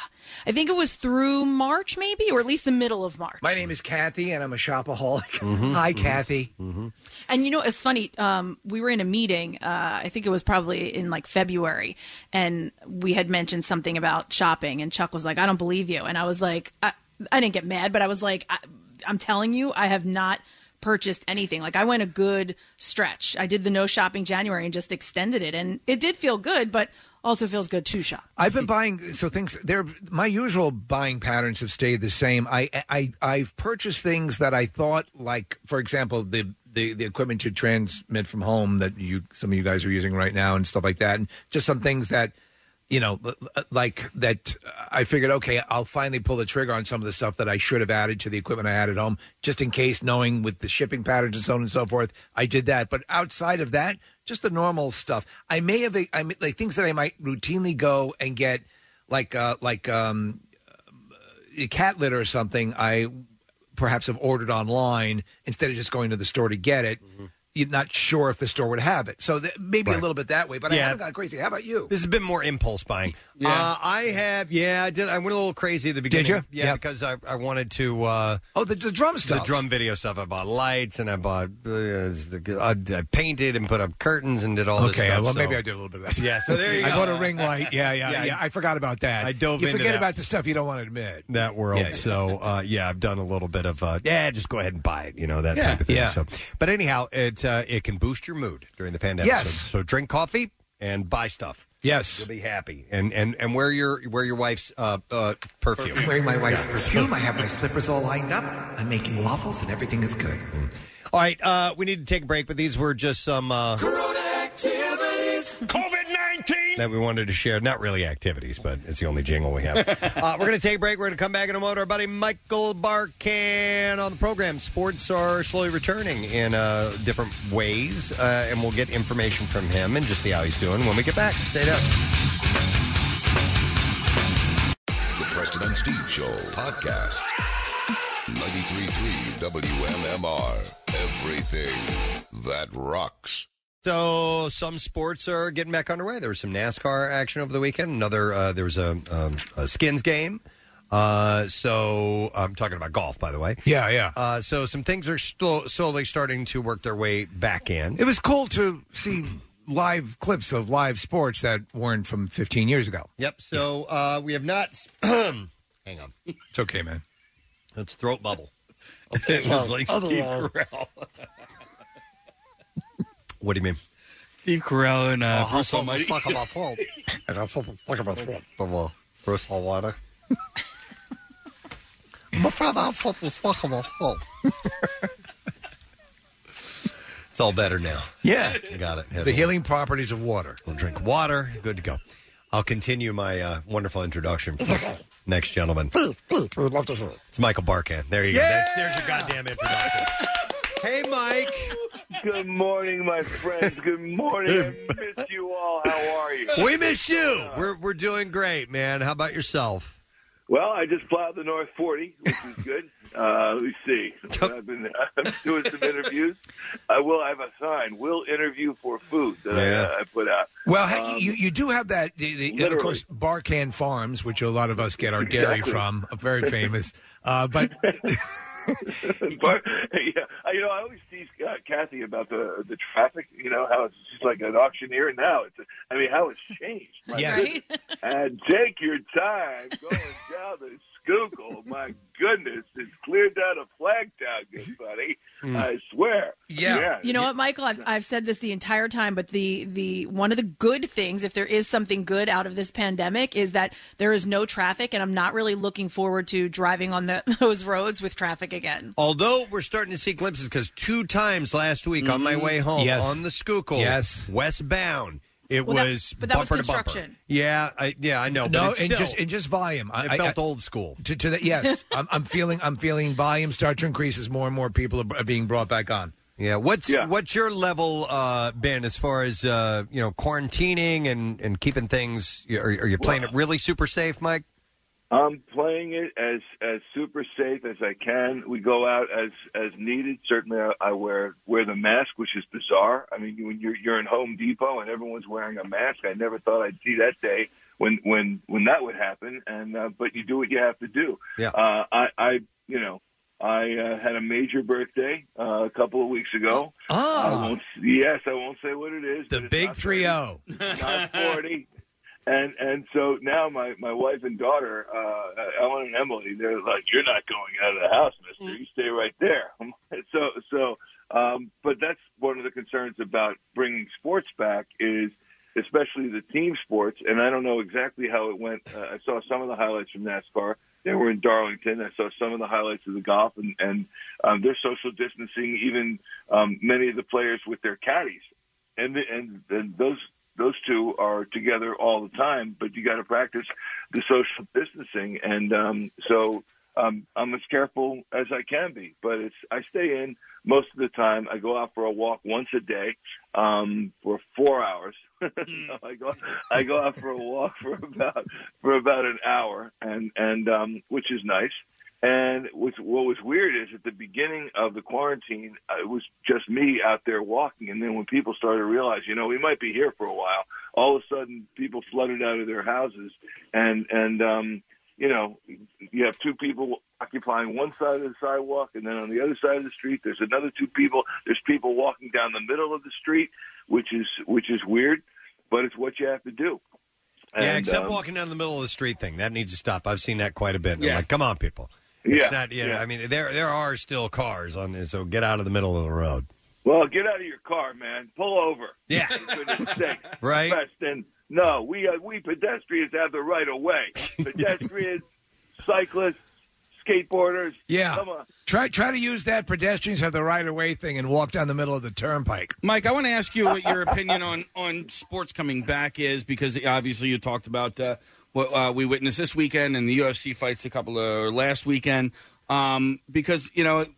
S4: I think it was through March, maybe, or at least the middle of March.
S5: My name is Kathy, and I'm a shopaholic.
S3: Mm-hmm,
S5: Hi, Kathy.
S4: And you know, it's funny. Um, we were in a meeting. Uh, I think it was probably in like February, and we had mentioned something about shopping. And Chuck was like, "I don't believe you." And I was like, I, I didn't get mad, but I was like, I, "I'm telling you, I have not purchased anything. Like I went a good stretch. I did the no shopping January and just extended it, and it did feel good, but also feels good to shop."
S5: I've been buying so things. There, my usual buying patterns have stayed the same. I, I, I've purchased things that I thought, like for example, the, the the equipment to transmit from home that you some of you guys are using right now and stuff like that, and just some things that, you know, like that. I figured, okay, I'll finally pull the trigger on some of the stuff that I should have added to the equipment I had at home, just in case, knowing with the shipping patterns and so on and so forth. I did that, but outside of that, just the normal stuff. I may have, I may, like things that I might routinely go and get, like uh, like um, uh, cat litter or something. I perhaps have ordered online instead of just going to the store to get it.
S3: Mm-hmm.
S5: You're not sure if the store would have it, so th- maybe
S3: Right.
S5: a little bit that way. But I
S3: Yeah.
S5: haven't gone crazy. How about you?
S3: This has been more impulse buying.
S5: Yeah.
S3: Uh, I have, yeah, I did. I went a little crazy at the beginning.
S5: you?
S3: Yeah,
S5: Yep.
S3: because I, I wanted to. Uh,
S5: oh, the, the drum stuff.
S3: The drum video stuff. I bought lights and I bought. Uh, I, I painted and put up curtains and did all this
S5: Okay,
S3: stuff.
S5: well,
S3: so-
S5: maybe I did a little bit of that.
S3: Yeah, so there you
S5: I
S3: go.
S5: bought a ring light. Yeah, yeah, yeah.
S3: Yeah, I-
S5: I forgot about that.
S3: I dove
S5: You
S3: into
S5: forget
S3: that.
S5: about the stuff you don't want to admit.
S3: that world.
S5: Yeah, yeah.
S3: So uh, yeah, I've done a little bit of uh, yeah, just go ahead and buy it, you know, that
S5: Yeah,
S3: type of thing.
S5: yeah.
S3: So, but anyhow, it uh, it can boost your mood during the pandemic.
S5: Yes.
S3: So, so drink coffee and buy stuff.
S5: Yes,
S3: you'll be happy. And and and wear your wear your wife's uh, uh, perfume.
S11: I'm wearing my wife's perfume. I have my slippers all lined up. I'm making waffles, and everything is good.
S3: All right, uh, we need to take a break, but these were just some uh,
S22: COVID nineteen.
S3: that we wanted to share. Not really activities, but it's the only jingle we have. uh, we're going to take a break. We're going to come back in a moment. Our buddy Michael Barkan on the program. Sports are slowly returning in uh, different ways, uh, and we'll get information from him and just see how he's doing when we get back. Stay there.
S2: The Preston and Steve Show podcast. ninety-three point three W M M R. Everything that rocks.
S3: So some sports are getting back underway. There was some NASCAR action over the weekend. Another uh, there was a, um, a skins game. Uh, so I'm talking about golf, by the way.
S5: Yeah, yeah.
S3: Uh, so some things are still slowly starting to work their way back in.
S5: It was cool to see live clips of live sports that weren't from fifteen years ago.
S3: Yep. So uh, we have not. Hang on.
S5: It's okay, man.
S3: It's throat bubble.
S6: It was like Steve Carell.
S3: What do you mean?
S6: Steve Carell and uh,
S3: Oh,
S6: Bruce
S3: also,
S6: Almighty.
S3: let's talk about throat.
S5: And also, let's talk about throat.
S3: Bubble. Bruce Almighty. My friend, I'm something stuck in my throat. It's all better now.
S5: Yeah.
S3: I got it.
S5: The healing properties of water.
S3: We'll drink water. Good to go. I'll continue my uh, wonderful introduction for this next gentleman.
S11: Please, please, we would love to hear it.
S3: It's Michael Barkan. There you go. There's, there's your goddamn introduction. Hey, Mike.
S10: Good morning, my friends. Good morning. I miss you all. How are you?
S3: We miss you. We're we're doing great, man. How about yourself?
S10: Well, I just plowed the North forty, which is good. Uh, let me see. I've been I'm doing some interviews. I will have a sign. Will interview for food that
S5: Yeah.
S10: I, I put out.
S5: Well, hey,
S10: Um,
S5: you you do have that. The, the, of
S10: literally.
S5: course, Barcan Farms, which a lot of us get our dairy
S10: Exactly.
S5: from, are very famous. Uh, but
S10: but yeah, I- you know, I always tease uh, Kathy about the the traffic. You know how it's just like an auctioneer now. It's, I mean, how it's changed. My
S5: Yes.
S10: goodness. And take your time going down the Schuylkill. My goodness, it's cleared down a Flagtown, good buddy.
S5: Mm.
S10: I swear. Yeah.
S4: You know what, Michael? I've, I've said this the entire time, but the, the one of the good things, if there is something good out of this pandemic, is that there is no traffic, and I'm not really looking forward to driving on the, those roads with traffic again.
S3: Although we're starting to see glimpses, because two times last week on my way home
S5: Yes.
S3: on the Schuylkill,
S5: Yes.
S3: westbound, it
S4: Well, that-
S3: was
S4: but that was
S3: bumper to bumper.
S4: construction.
S3: Yeah, I, yeah, I know.
S5: no,
S3: but it's
S5: in
S3: still,
S5: just in just volume. I,
S3: it
S5: I-
S3: felt
S5: I-
S3: old school.
S5: To, to that, yes, I'm, I'm feeling I'm feeling volume start to increase as more and more people are, are being brought back on.
S3: Yeah, what's what's your level uh, been as far as uh, you know quarantining and, and keeping things? Are, are you playing it really super safe, Mike?
S10: I'm playing it as as super safe as I can. We go out as as needed. Certainly, I, I wear wear the mask, which is bizarre. I mean, when you're you're in Home Depot and everyone's wearing a mask, I never thought I'd see that day when when when that would happen. And uh, but you do what you have to do.
S3: Yeah.
S10: Uh, I I you know. I uh, had a major birthday uh, a couple of weeks ago.
S5: Oh.
S10: I won't, yes, I won't say what it is.
S5: The big three oh.
S10: Not forty. And and so now my, my wife and daughter, uh, Ellen and Emily, they're like, "You're not going out of the house, Mister. You stay right there." So so, um, but that's one of the concerns about bringing sports back is, especially the team sports. And I don't know exactly how it went. Uh, I saw some of the highlights from NASCAR. They were in Darlington. I saw some of the highlights of the golf, and and um, they're social distancing. Even um, many of the players with their caddies, and the, and and those. Those two are together all the time, but you got to practice the social distancing. And um, so um, I'm as careful as I can be, but it's I stay in most of the time. I go out for a walk once a day um, for four hours. so I go I go out for a walk for about for about an hour, and and um, which is nice. And what's, what was weird is at the beginning of the quarantine, uh, it was just me out there walking. And then when people started to realize, you know, we might be here for a while, all of a sudden people flooded out of their houses. And, and um, you know, you have two people occupying one side of the sidewalk, and then on the other side of the street, there's another two people. There's people walking down the middle of the street, which is which is weird, but it's what you have to do.
S3: Yeah,
S10: And,
S3: except
S10: um,
S3: walking down the middle of the street thing. That needs to stop. I've seen that quite a bit. And I'm
S10: Yeah.
S3: like, come on, people. It's
S10: Yeah,
S3: not, you know,
S10: yeah.
S3: I mean, there there are still cars on this, so get out of the middle of the road.
S10: Well, get out of your car, man. Pull over.
S3: Yeah.
S10: For goodness sake.
S3: Right.
S10: Preston, no, we uh, we pedestrians have the right of way. Pedestrians, cyclists, skateboarders.
S5: Yeah.
S10: Come on.
S5: Try try to use that pedestrians have the right of way thing and walk down the middle of the turnpike.
S6: Mike, I want to ask you what your opinion on, on sports coming back is, because obviously you talked about uh, what uh, we witnessed this weekend and the U F C fights a couple of last weekend. Um, because, you know,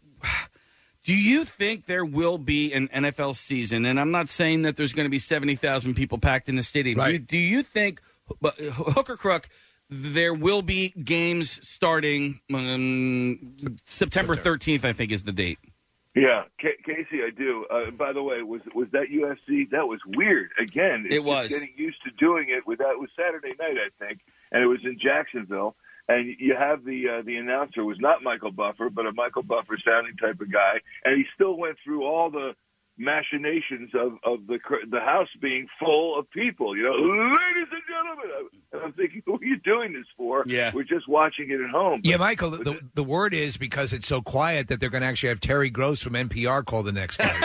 S6: do you think there will be an N F L season? And I'm not saying that there's going to be seventy thousand people packed in the stadium. Do, you, do you think, but hook or crook, there will be games starting um, September thirteenth, I think is the date.
S10: Yeah, K- Casey, I do. Uh, by the way, was was that U F C? That was weird. Again, it's
S6: It was.
S10: just getting used to doing it. With that, it was Saturday night, I think, and it was in Jacksonville. And you have the uh, the announcer was not Michael Buffer, but a Michael Buffer sounding type of guy, and he still went through all the machinations of, of the the house being full of people. You know, ladies and gentlemen, and I'm thinking, who are you doing this for?
S5: Yeah.
S10: We're just watching it at home.
S5: Yeah, Michael, the, the, the word is because it's so quiet that they're going to actually have Terry Gross from N P R call the next fight.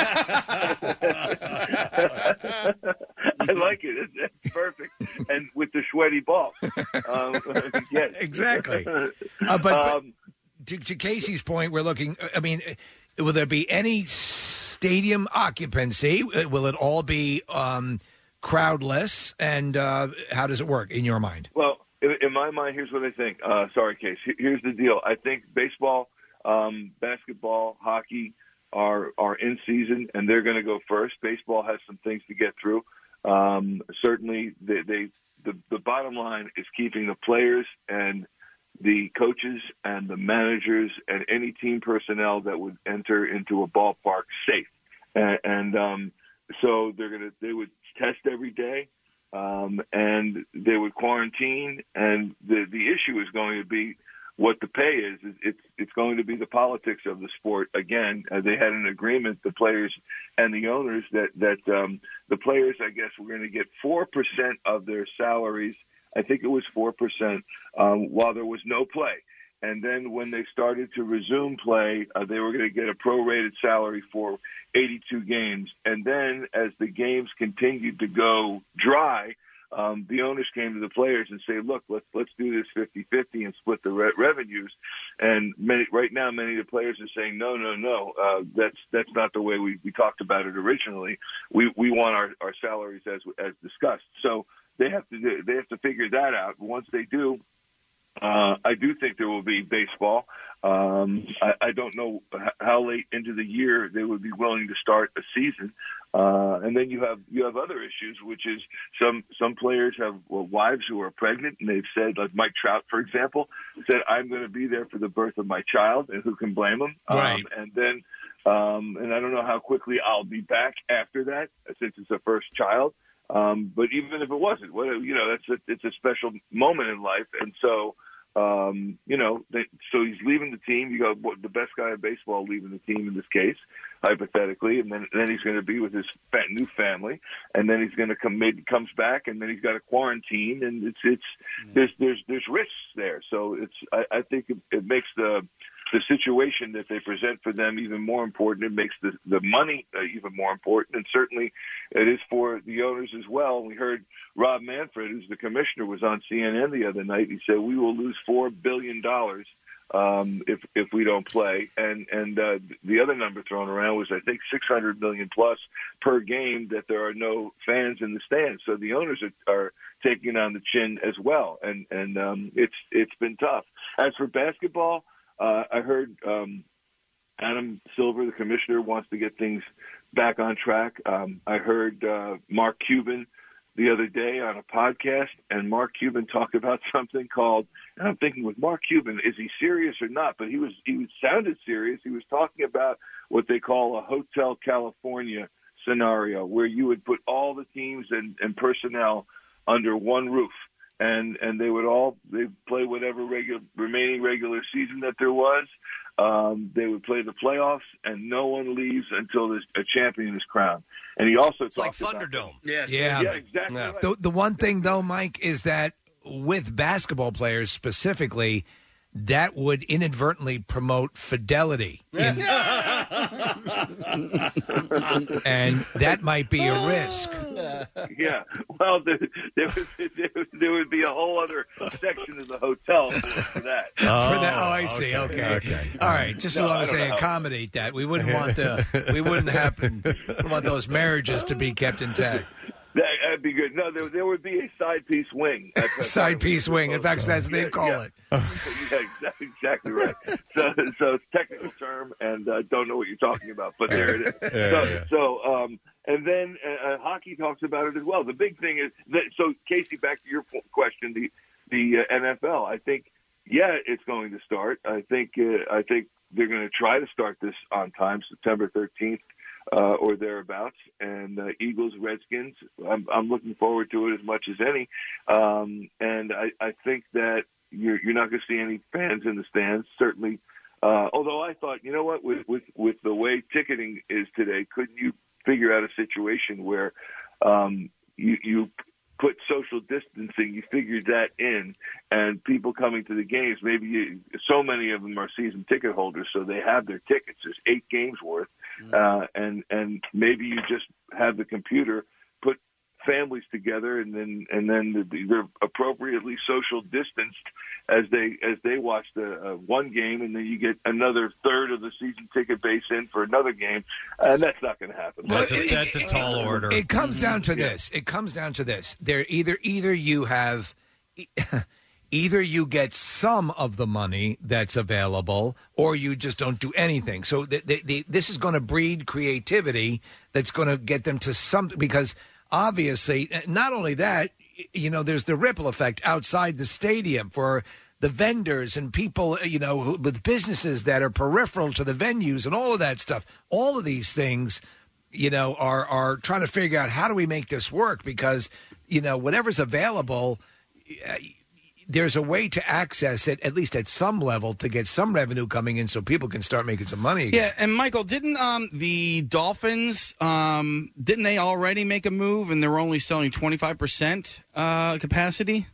S10: I like it. It's, it's perfect, and with the sweaty ball. Um, yes,
S5: exactly. Uh, but, but
S10: Um,
S5: to, to Casey's point, we're looking. I mean, will there be any stadium occupancy? Will it all be um, crowdless? And uh, how does it work in your mind?
S10: Well, in, in my mind, here's what I think. Uh, sorry, Case. Here- Here's the deal. I think baseball, um, basketball, hockey are are in season, and they're going to go first. Baseball has some things to get through. Um, certainly, they, they the the bottom line is keeping the players and the coaches and the managers and any team personnel that would enter into a ballpark safe. And, and um, so they're gonna they would test every day, um, and they would quarantine. And the the issue is going to be what the pay is. It's it's going to be the politics of the sport again. Uh, they had an agreement, the players and the owners, that that um, the players, I guess, were going to get four percent of their salaries. I think it was four percent um, while there was no play. And then when they started to resume play, uh, they were going to get a prorated salary for eighty-two games. And then as the games continued to go dry, um, the owners came to the players and say, look, let's let's do this fifty-fifty and split the re- revenues. And many, right now, many of the players are saying, no, no, no, uh, that's that's not the way we, we talked about it originally. We we want our, our salaries as as discussed. So they have to do, they have to figure that out. Once they do, Uh, I do think there will be baseball. Um, I, I don't know how late into the year they would be willing to start a season. Uh, and then you have you have other issues, which is some some players have well, wives who are pregnant, and they've said, like Mike Trout, for example, said, "I'm going to be there for the birth of my child," and who can blame him?
S5: Right.
S10: Um, and then, um, and I don't know how quickly I'll be back after that, since it's a first child. Um, but even if it wasn't, what, you know, that's a, it's a special moment in life, and so. Um, you know, they, so he's leaving the team. You got what, the best guy in baseball leaving the team in this case, hypothetically, and then then he's going to be with his fat new family, and then he's going to come. Maybe comes back, and then he's got to quarantine, and it's it's yeah. there's there's there's risks there. So it's I, I think it, it makes the the situation that they present for them even more important. It makes the the money uh, even more important, and certainly it is for the owners as well. We heard Rob Manfred, who's the commissioner, was on C N N the other night. He said we will lose four billion dollars um, if if we don't play. And and uh, the other number thrown around was I think six hundred million plus per game that there are no fans in the stands. So the owners are, are taking on the chin as well, and and um, it's it's been tough. As for basketball. Uh, I heard um, Adam Silver, the commissioner, wants to get things back on track. Um, I heard uh, Mark Cuban the other day on a podcast, and Mark Cuban talked about something called, and I'm thinking with Mark Cuban, is he serious or not? But he was he was, sounded serious. He was talking about what they call a Hotel California scenario, where you would put all the teams and, and personnel under one roof. And and they would all they play whatever regular remaining regular season that there was. Um, they would play the playoffs, and no one leaves until this, a champion is crowned. And he also
S3: it's like
S10: talked
S3: Thunderdome.
S10: About,
S3: yes.
S5: Yeah,
S10: yeah, exactly.
S3: Yeah.
S10: Right.
S5: The the one thing though, Mike, is that with basketball players specifically, that would inadvertently promote fidelity. In- and that might be a risk.
S10: Yeah, well, there, there, would, there, there would be a whole other section of the hotel for that.
S5: Oh, for that, oh I see. Okay.
S3: okay.
S5: All right. Just
S10: No,
S5: as long
S10: I
S5: as
S10: don't
S5: they
S10: know.
S5: accommodate that, we wouldn't want the we wouldn't happen. We wouldn't want those marriages to be kept intact.
S10: That, that'd be good. No, there, there would be a side piece wing. That's- that's
S5: Side
S10: what
S5: piece wing. In fact, that's what they
S10: Yeah,
S5: call
S10: yeah.
S5: it.
S10: Yeah, exactly, exactly right. So, so it's a technical term, and uh, don't know what you're talking about, but there it is.
S3: Yeah,
S10: so,
S3: yeah.
S10: so um, and then uh, hockey talks about it as well. The big thing is that. So, Casey, back to your question, the the uh, N F L. I think, yeah, it's going to start. I think, uh, I think they're going to try to start this on time, September thirteenth. Uh, or thereabouts, and uh, Eagles, Redskins. I'm, I'm looking forward to it as much as any, um, and I, I think that you're, you're not going to see any fans in the stands. Certainly, uh, although I thought, you know what, with, with with the way ticketing is today, couldn't you figure out a situation where um, you you put social distancing, you figured that in, and people coming to the games, maybe you, so many of them are season ticket holders, so they have their tickets. There's eight games worth. Uh, and and maybe you just have the computer put families together, and then and then they're appropriately social distanced as they as they watch the uh, one game, and then you get another third of the season ticket base in for another game, and that's not going to happen.
S3: That's a, that's a tall order.
S5: It comes down to
S10: Yeah.
S5: this. It comes down to this. There either either you have either you get some of the money that's available, or you just don't do anything. So the, the, the, this is going to breed creativity that's going to get them to something, because obviously, not only that, you know, there's the ripple effect outside the stadium for the vendors and people, you know, who, with businesses that are peripheral to the venues and all of that stuff. All of these things, you know, are are trying to figure out how do we make this work because, you know, whatever's available, uh, there's a way to access it, at least at some level, to get some revenue coming in so people can start making some money again.
S6: Yeah, and Michael, didn't um, the Dolphins, um, didn't they already make a move and they're only selling twenty-five percent uh, capacity?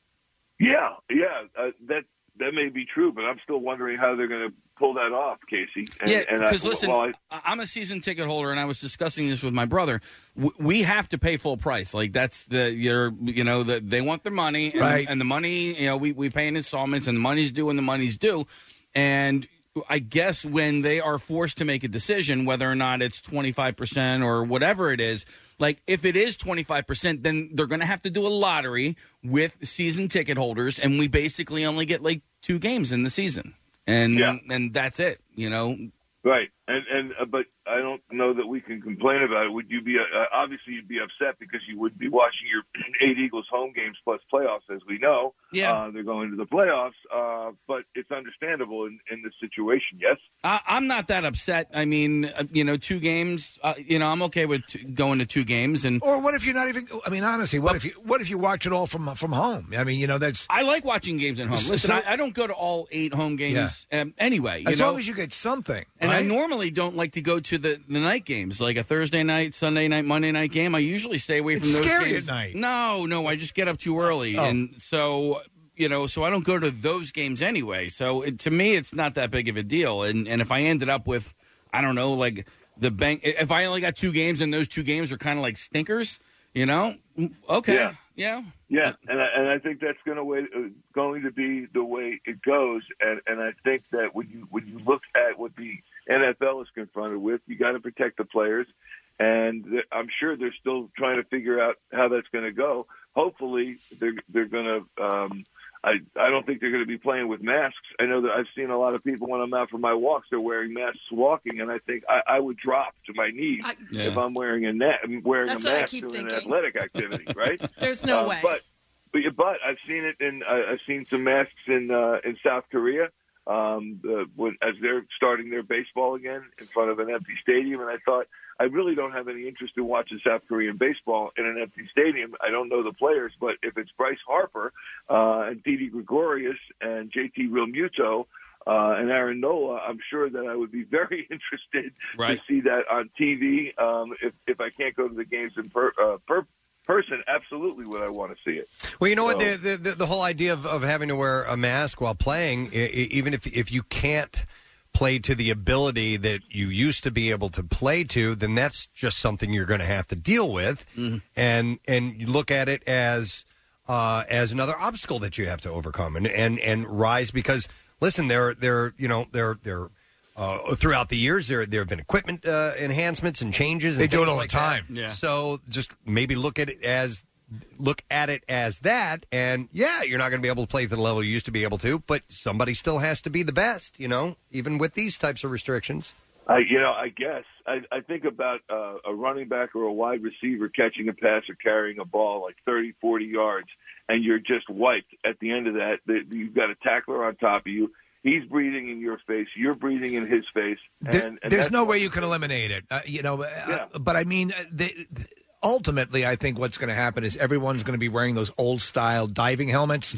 S10: Yeah, yeah, uh, that that may be true, but I'm still wondering how they're going to pull that off, Casey. And,
S6: yeah,
S10: and
S6: because
S10: I,
S6: listen,
S10: well, I,
S6: I'm a season ticket holder, and I was discussing this with my brother. W- we have to pay full price. Like that's the you're you know the, they want their money, and,
S5: right?
S6: And the money, you know, we we pay in installments, and the money's due, and the money's due, and I guess when they are forced to make a decision, whether or not it's twenty-five percent or whatever it is, like if it is twenty-five percent, then they're going to have to do a lottery with season ticket holders, and we basically only get like two games in the season, and
S10: Yeah.
S6: and that's it, you know.
S10: right, and and uh, but I don't know that we can complain about it. Would you be uh, obviously you'd be upset because you would be watching your eight Eagles home games plus playoffs, as we know.
S6: Yeah,
S10: uh, they're going to the playoffs, uh, but it's understandable in, in this situation. Yes,
S6: I, I'm not that upset. I mean, uh, you know, two games. Uh, you know, I'm okay with t- going to two games. And
S5: Or what if you're not even? I mean, honestly, what if you what if you watch it all from from home? I mean, you know, that's.
S6: I like watching games at home.
S5: So-
S6: Listen, I, I don't go to all eight home games um, anyway. You
S5: As
S6: know?
S5: long as you get something.
S6: And I
S5: right?
S6: normally don't like to go to the, the night games, like a Thursday night, Sunday night, Monday night game. I usually stay away from
S5: It's
S6: those
S5: scary
S6: games.
S5: at night.
S6: No, no, I just get up too early,
S5: Oh.
S6: and so you know, so I don't go to those games anyway. So it, to me, it's not that big of a deal. And and if I ended up with, I don't know, like the bank, if I only got two games and those two games are kind of like stinkers, you know, okay,
S10: Yeah.
S6: yeah.
S10: Yeah, and I, and I think that's going to way, uh, going to be the way it goes. And, and I think that when you when you look at what the N F L is confronted with, you got to protect the players. And th- I'm sure they're still trying to figure out how that's going to go. Hopefully, they're they're going to. Um, I I don't think they're going to be playing with masks. I know that I've seen a lot of people when I'm out for my walks, they're wearing masks walking, and I think I, I would drop to my knees
S4: I-
S10: if
S4: Yeah.
S10: I'm wearing a net, wearing
S4: That's
S10: a
S4: what I
S10: mask
S4: keep
S10: doing an
S4: thinking.
S10: athletic activity, right?
S4: There's no
S10: Uh,
S4: way.
S10: But but, but I've seen it in uh, I've seen some masks in uh, in South Korea um, the, when, as they're starting their baseball again in front of an empty stadium, and I thought I really don't have any interest in watching South Korean baseball in an empty stadium. I don't know the players, but if it's Bryce Harper uh, and Didi Gregorius and J T Realmuto uh, and Aaron Nola, I'm sure that I would be very interested
S6: Right.
S10: to see that on T V. Um, if if I can't go to the games in per, uh, per person, absolutely would I want to see it.
S3: Well, you know what?
S10: So-
S3: The, the the whole idea of, of having to wear a mask while playing, i- i- even if if you can't play to the ability that you used to be able to play to, then that's just something you're going to have to deal with, and and you look at it as uh, as another obstacle that you have to overcome and and, and rise. Because listen, there there you know there there. Uh, throughout the years, there there have been equipment uh, enhancements and changes.
S5: They
S3: and
S5: do it
S3: things
S5: all the
S3: like
S5: time.
S3: that.
S5: Yeah.
S3: So just maybe look at it as look at it as that, and yeah, you're not going to be able to play to the level you used to be able to, but somebody still has to be the best, you know, even with these types of restrictions.
S10: I, you know, I guess I, I think about uh, a running back or a wide receiver catching a pass or carrying a ball like thirty, forty yards, and you're just wiped at the end of that. The, you've got a tackler on top of you. He's breathing in your face. You're breathing in his face. And,
S5: There-
S10: and
S5: there's
S10: that's
S5: no
S10: what-
S5: way you can eliminate it, uh, you know. Uh, but I mean, uh, the, the- ultimately, I think what's going to happen is everyone's going to be wearing those old style diving helmets.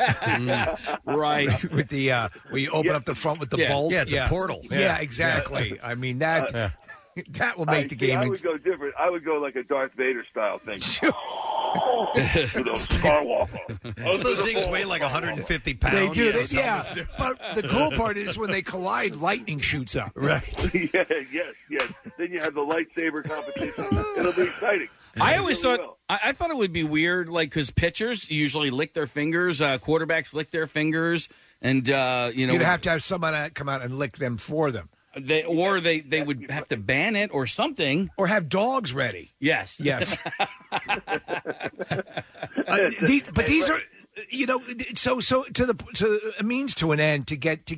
S6: Yeah, right.
S5: With the uh, where you open up the front with the
S10: Yeah.
S5: bolt.
S10: Yeah, it's a portal.
S5: Yeah,
S10: Yeah.
S5: exactly. I mean that that will make
S10: I,
S5: the
S10: see,
S5: game.
S10: I would go different. I would go like a Darth Vader style thing. With those Skywalker.
S3: Those things weigh like one hundred fifty pounds.
S5: They do. They,
S3: Yeah.
S5: yeah, but the cool part is when they collide, lightning shoots up.
S3: Right.
S10: yeah, yes, yes. Then you have the lightsaber competition. It'll be exciting.
S6: I always
S10: Really
S6: thought
S10: will.
S6: I, I thought it would be weird, like because pitchers usually lick their fingers, uh, quarterbacks lick their fingers, and uh, you know
S5: You'd have to have someone uh, come out and lick them for them.
S6: they or they they would have to ban it or something,
S5: or have dogs ready.
S6: Yes,
S5: yes. Uh, these, but these are, you know, so so to the to a means to an end to get to get it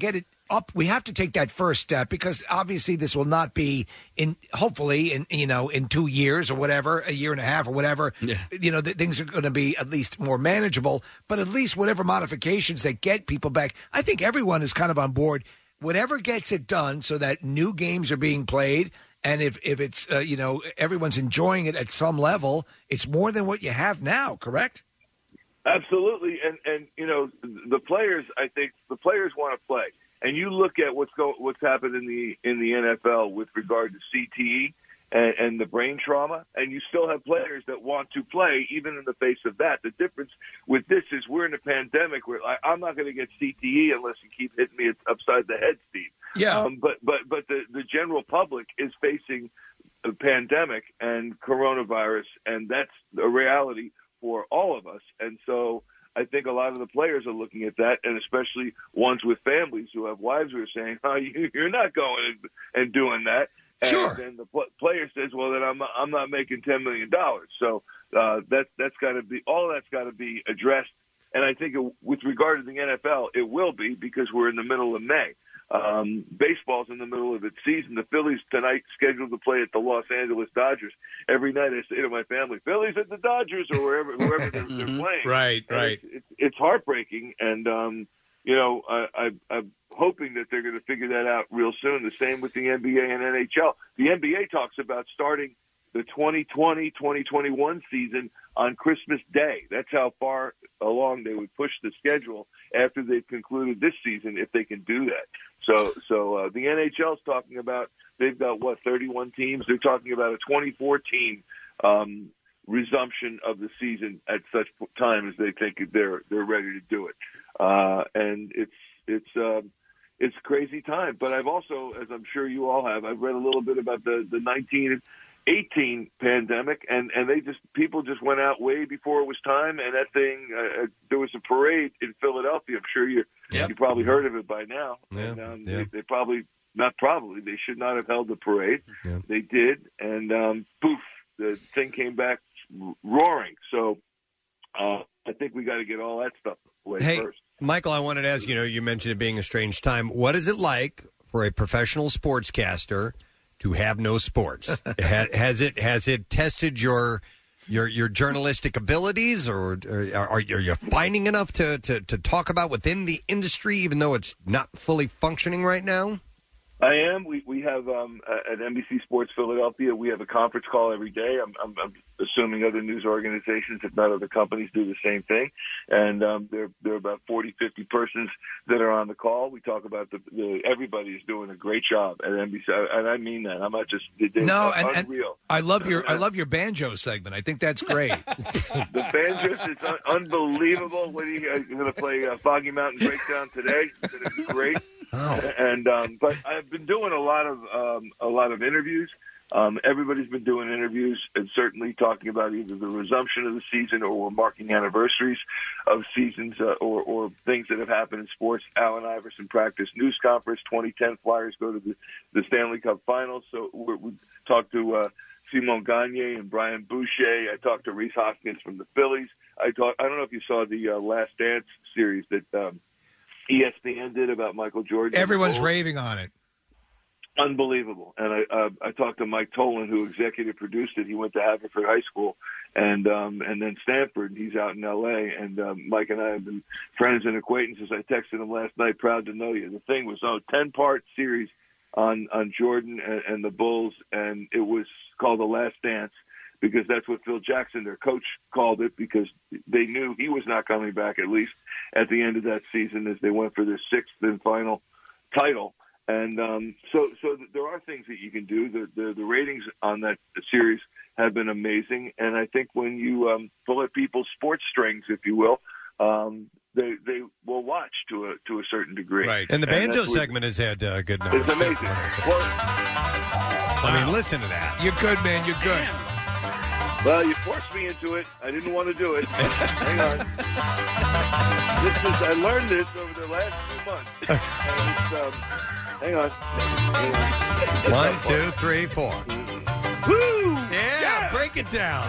S5: up. We have to take that first step because obviously this will not be in. Hopefully, in you know, in two years or whatever, a year and a half or whatever.
S6: Yeah.
S5: You know, th- things are going to be at least more manageable. But at least whatever modifications that get people back, I think everyone is kind of on board. Whatever gets it done, so that new games are being played. And if, if it's, uh, you know, everyone's enjoying it at some level, it's more than what you have now, correct?
S10: Absolutely. And, and you know, the players, I think the players want to play. And you look at what's go, what's happened in the in the N F L with regard to C T E and, and the brain trauma, and you still have players that want to play even in the face of that. The difference with this is we're in a pandemic where I, I'm not going to get C T E unless you keep hitting me upside the head, Steve.
S5: Yeah.
S10: Um, but but but the, the general public is facing a pandemic and coronavirus, and that's a reality for all of us. And so I think a lot of the players are looking at that, and especially ones with families who have wives who are saying, "Oh, you, you're not going and, and doing that." And
S5: sure.
S10: then the pl- player says, "Well, then I'm I'm not making ten million dollars." So uh, that that's got to be all that's got to be addressed. And I think it, with regard to the N F L, it will be because we're in the middle of May. Um, baseball's in the middle of its season. The Phillies tonight scheduled to play at the Los Angeles Dodgers. Every night I say to my family, "Phillies at the Dodgers," or wherever whoever they're, they're playing.
S5: Right,
S10: And
S5: right.
S10: It's, it's, it's heartbreaking, and um, you know, I, I, I'm hoping that they're going to figure that out real soon. The same with the N B A and N H L. The N B A talks about starting the twenty twenty twenty twenty-one season on Christmas Day. That's how far along they would push the schedule after they've concluded this season, if they can do that. So, so uh, the N H L is talking about they've got what thirty-one teams. They're talking about a twenty-four team um, resumption of the season at such time as they think they're they're ready to do it. Uh, and it's it's um, it's a crazy time. But I've also, as I'm sure you all have, I've read a little bit about the the nineteen eighteen pandemic, and and they just people just went out way before it was time, and that thing uh, there was a parade in Philadelphia. I'm sure you
S3: Yep.
S10: you probably heard of it by now.
S3: Yeah,
S10: And um,
S3: yeah.
S10: they, they probably not probably they should not have held the parade.
S3: Yeah.
S10: They did, and um, poof, the thing came back roaring. So uh, I think we got to get all that stuff away
S3: Hey,
S10: first.
S3: Michael, I wanted to ask, you know, you mentioned it being a strange time. What is it like for a professional sportscaster to have no sports? Ha- has it has it tested your your your journalistic abilities, or, or are, are you finding enough to, to, to talk about within the industry, even though it's not fully functioning right now?
S10: I am. We we have um, at N B C Sports Philadelphia, we have a conference call every day. I'm, I'm, I'm assuming other news organizations, if not other companies, do the same thing. And um, there there are about forty, fifty persons that are on the call. We talk about the, the everybody is doing a great job at N B C, and I mean that. I'm not just they're
S5: No, and, and
S10: unreal.
S5: I love your I love your banjo segment. I think that's great.
S10: The banjos is un- unbelievable. What are you guys going to play? Uh, Foggy Mountain Breakdown today? It's going to be great.
S3: Oh.
S10: And um, but I've been doing a lot of um, a lot of interviews. Um, everybody's been doing interviews and certainly talking about either the resumption of the season or we're marking anniversaries of seasons uh, or, or things that have happened in sports. Allen Iverson practice news conference. twenty ten Flyers go to the, the Stanley Cup Finals. So we're, we talked to uh, Simon Gagne and Brian Boucher. I talked to Rhys Hoskins from the Phillies. I talked. I don't know if you saw the uh, Last Dance series that um, E S P N did about Michael Jordan.
S5: Everyone's raving on it.
S10: Unbelievable. And I uh, I talked to Mike Tolan, who executive produced it. He went to Haverford High School and um, and then Stanford. He's out in L A. And um, Mike and I have been friends and acquaintances. I texted him last night, proud to know you. The thing was a ten-part series on, on Jordan and, and the Bulls, and it was called The Last Dance because that's what Phil Jackson, their coach, called it because they knew he was not coming back, at least at the end of that season, as they went for their sixth and final title. And um, so, so there are things that you can do. The, the the ratings on that series have been amazing, and I think when you um, pull at people's sports strings, if you will, um, they they will watch to a to a certain degree.
S3: Right. And the banjo
S10: that's what-
S3: segment has had uh, good numbers.
S10: It's amazing. Well,
S3: I mean, listen to that.
S5: You're good, man. You're good.
S10: well, you forced me into it. I didn't want to do it. Hang on. This is, I learned this over the last few months. And it's, um, hang on. Hang on.
S3: One, two, three, four.
S10: Woo!
S3: Yeah, break it down.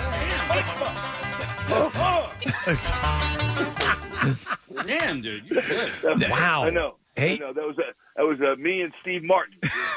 S10: Oh,
S6: Damn, dude, you're good.
S3: Wow.
S10: I know.
S5: Hey,
S10: no, that was a, that was uh, me and Steve Martin.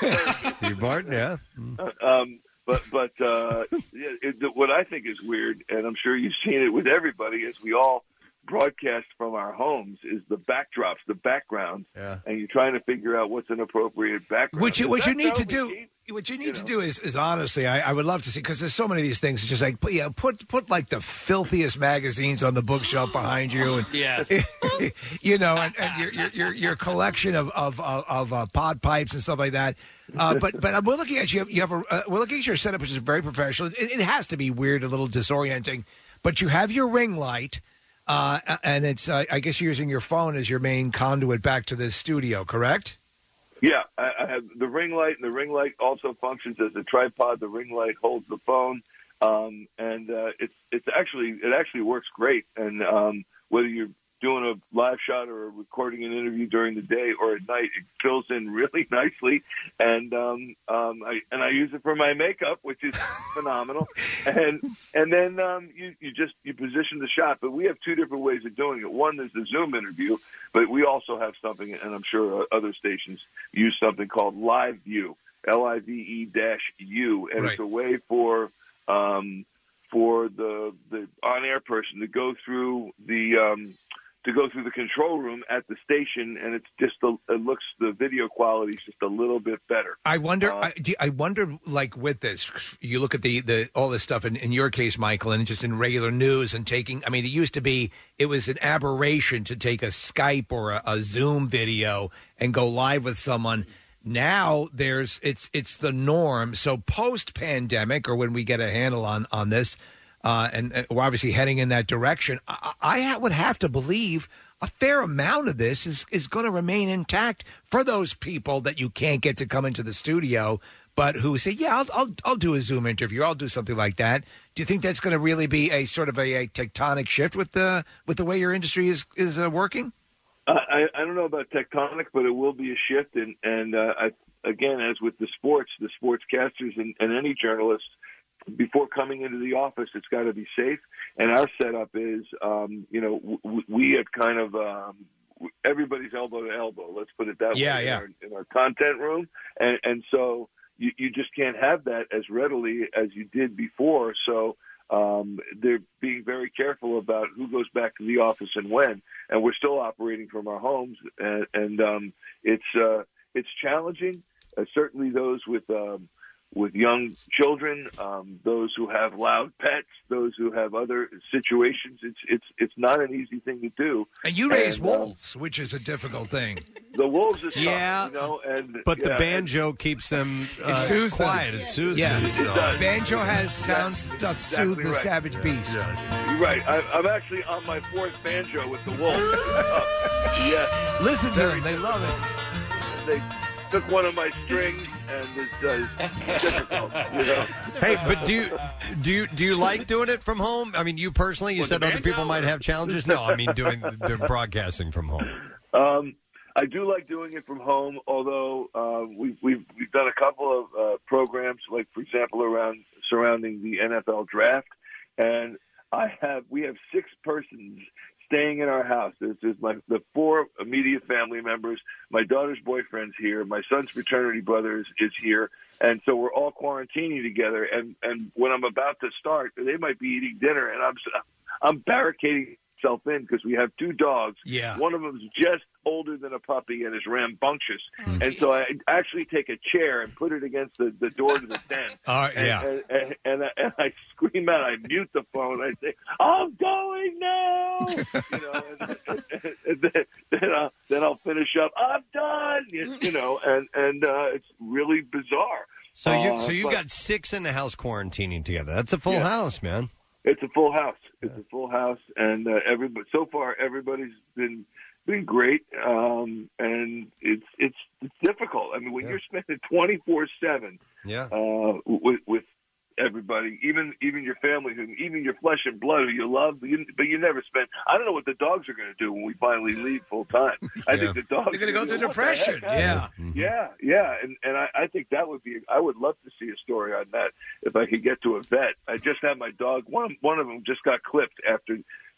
S3: Steve Martin, yeah.
S10: Uh, um, but but uh, yeah, it, what I think is weird, and I'm sure you've seen it with everybody, is we all broadcast from our homes, is the backdrops, the backgrounds,
S3: yeah.
S10: and you're trying to figure out what's an appropriate background.
S5: What you what you
S10: That's
S5: need to
S10: how
S5: do,
S10: we
S5: what you need
S10: you
S5: to
S10: know.
S5: do is is honestly, I, I would love to see, because there's so many of these things. Just like put, yeah, put put like the filthiest magazines on the bookshelf behind you, and
S6: Yes.
S5: you know, and, and your, your your your collection of of of, of uh, pod pipes and stuff like that. Uh, but but we're looking at you. You have a uh, we're looking at your setup, which is very professional. It, it has to be weird, a little disorienting, but you have your ring light. Uh, and it's, uh, I guess you're using your phone as your main conduit back to this studio, correct?
S10: Yeah, I, I have the ring light, and the ring light also functions as a tripod. The ring light holds the phone, um, and uh, it's it's actually it actually works great. And um, whether you're doing a live shot or recording an interview during the day or at night, it fills in really nicely. And um, um, I and I use it for my makeup, which is phenomenal. And and then um, you you just you position the shot. But we have two different ways of doing it. One is the Zoom interview, but we also have something, and I'm sure other stations use something called Live View, L I V E dash U, and
S5: Right.
S10: it's a way for um, for the the on air person to go through the um, to go through the control room at the station, and it's just a, it looks the video quality is just a little bit better.
S5: I wonder.
S10: Uh,
S5: I, do, I wonder, like with this, you look at the, the all this stuff in, in your case, Michael, and just in regular news and taking. I mean, it used to be it was an aberration to take a Skype or a, a Zoom video and go live with someone. Now there's it's it's the norm. So post pandemic, or when we get a handle on on this. Uh, and uh, we're obviously heading in that direction. I, I would have to believe a fair amount of this is, is going to remain intact for those people that you can't get to come into the studio, but who say, yeah, I'll, I'll, I'll do a Zoom interview. I'll do something like that. Do you think that's going to really be a sort of a, a tectonic shift with the with the way your industry is, is uh, working?
S10: I, I don't know about tectonic, but it will be a shift. And, and uh, I, again, as with the sports, the sportscasters and, and any journalists, before coming into the office, it's got to be safe. And our setup is, um, you know, w- we have kind of um, everybody's elbow to elbow. Let's put it that
S5: Yeah,
S10: way.
S5: yeah.
S10: In our, in our content room, and, and so you, you just can't have that as readily as you did before. So um, they're being very careful about who goes back to the office and when. And we're still operating from our homes, and, and um, it's uh, it's challenging. Uh, certainly, those with um, with young children, um, those who have loud pets, those who have other situations. It's it's it's not an easy thing to do.
S5: And you raise
S10: And, um,
S5: wolves, which is a difficult thing.
S10: The wolves is tough,
S3: Yeah,
S10: you know, and
S3: But the
S10: yeah,
S3: banjo keeps them uh,
S5: It soothes them.
S3: quiet. It soothes
S5: Yeah.
S3: them.
S5: It
S3: so-
S10: does.
S5: Banjo has sounds that
S10: Exactly
S5: soothe the
S10: right.
S5: savage beast.
S10: You're right. I, I'm actually on my fourth banjo with the wolves. uh, yeah,
S5: Listen to them; they love it.
S10: they took one of my strings, and it's, uh, it's difficult. You know?
S3: Hey, but do you do you do you like doing it from home? I mean, you personally, you
S10: What,
S3: said
S10: the
S3: other
S10: banjo?
S3: people might have challenges. No, I mean doing the broadcasting from home.
S10: Um, I do like doing it from home, although uh, we've, we've we've done a couple of uh, programs, like for example, around surrounding the N F L draft, and I have we have six persons staying in our house. There's, there's my the four immediate family members. My daughter's boyfriend's here. My son's fraternity brother is, is here, and so we're all quarantining together. And and when I'm about to start, they might be eating dinner, and I'm I'm barricading myself in because we have two dogs.
S5: Yeah.
S10: One of them's just older than a puppy and is rambunctious.
S5: Mm.
S10: And so I actually take a chair and put it against the, the door to the den.
S5: Uh,
S10: and,
S5: yeah.
S10: And, and, and, I, and I scream out, I mute the phone, I say, I'm going now! you know, and, and, and then, then, I'll, then I'll finish up, I'm done! You, you know, and, and uh, it's really bizarre.
S3: So you
S10: Uh,
S3: so you
S10: but-
S3: got six in the house quarantining together. That's a full
S10: Yeah.
S3: house, man.
S10: It's a full house. It's a full house, and uh, everybody so far everybody's been been great. Um, and it's it's it's difficult. I mean, when you're spending twenty four seven,
S3: Yeah.
S10: uh, with with everybody, even even your family, who even your flesh and blood, who you love, but you, but you never spend. I don't know what the dogs are going to do when we finally leave full time. I think the dogs
S5: They're gonna go
S10: are
S5: through
S10: gonna, "What the heck
S5: depression."
S10: happened?"
S5: Yeah.
S10: Yeah, yeah, and and I, I think that would be. I would love to see a story on that if I could get to a vet. I just had my dog. One one of them just got clipped after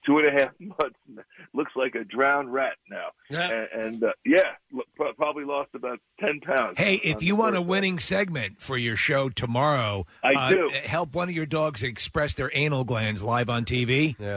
S10: two and a half months. Looks like a drowned rat now.
S5: Yeah.
S10: And, and uh, yeah, l- probably lost about ten pounds.
S5: Hey, if you want a winning segment for your show tomorrow,
S10: I
S5: uh,
S10: do.
S5: help one of your dogs express their anal glands live on T V.
S3: Yeah.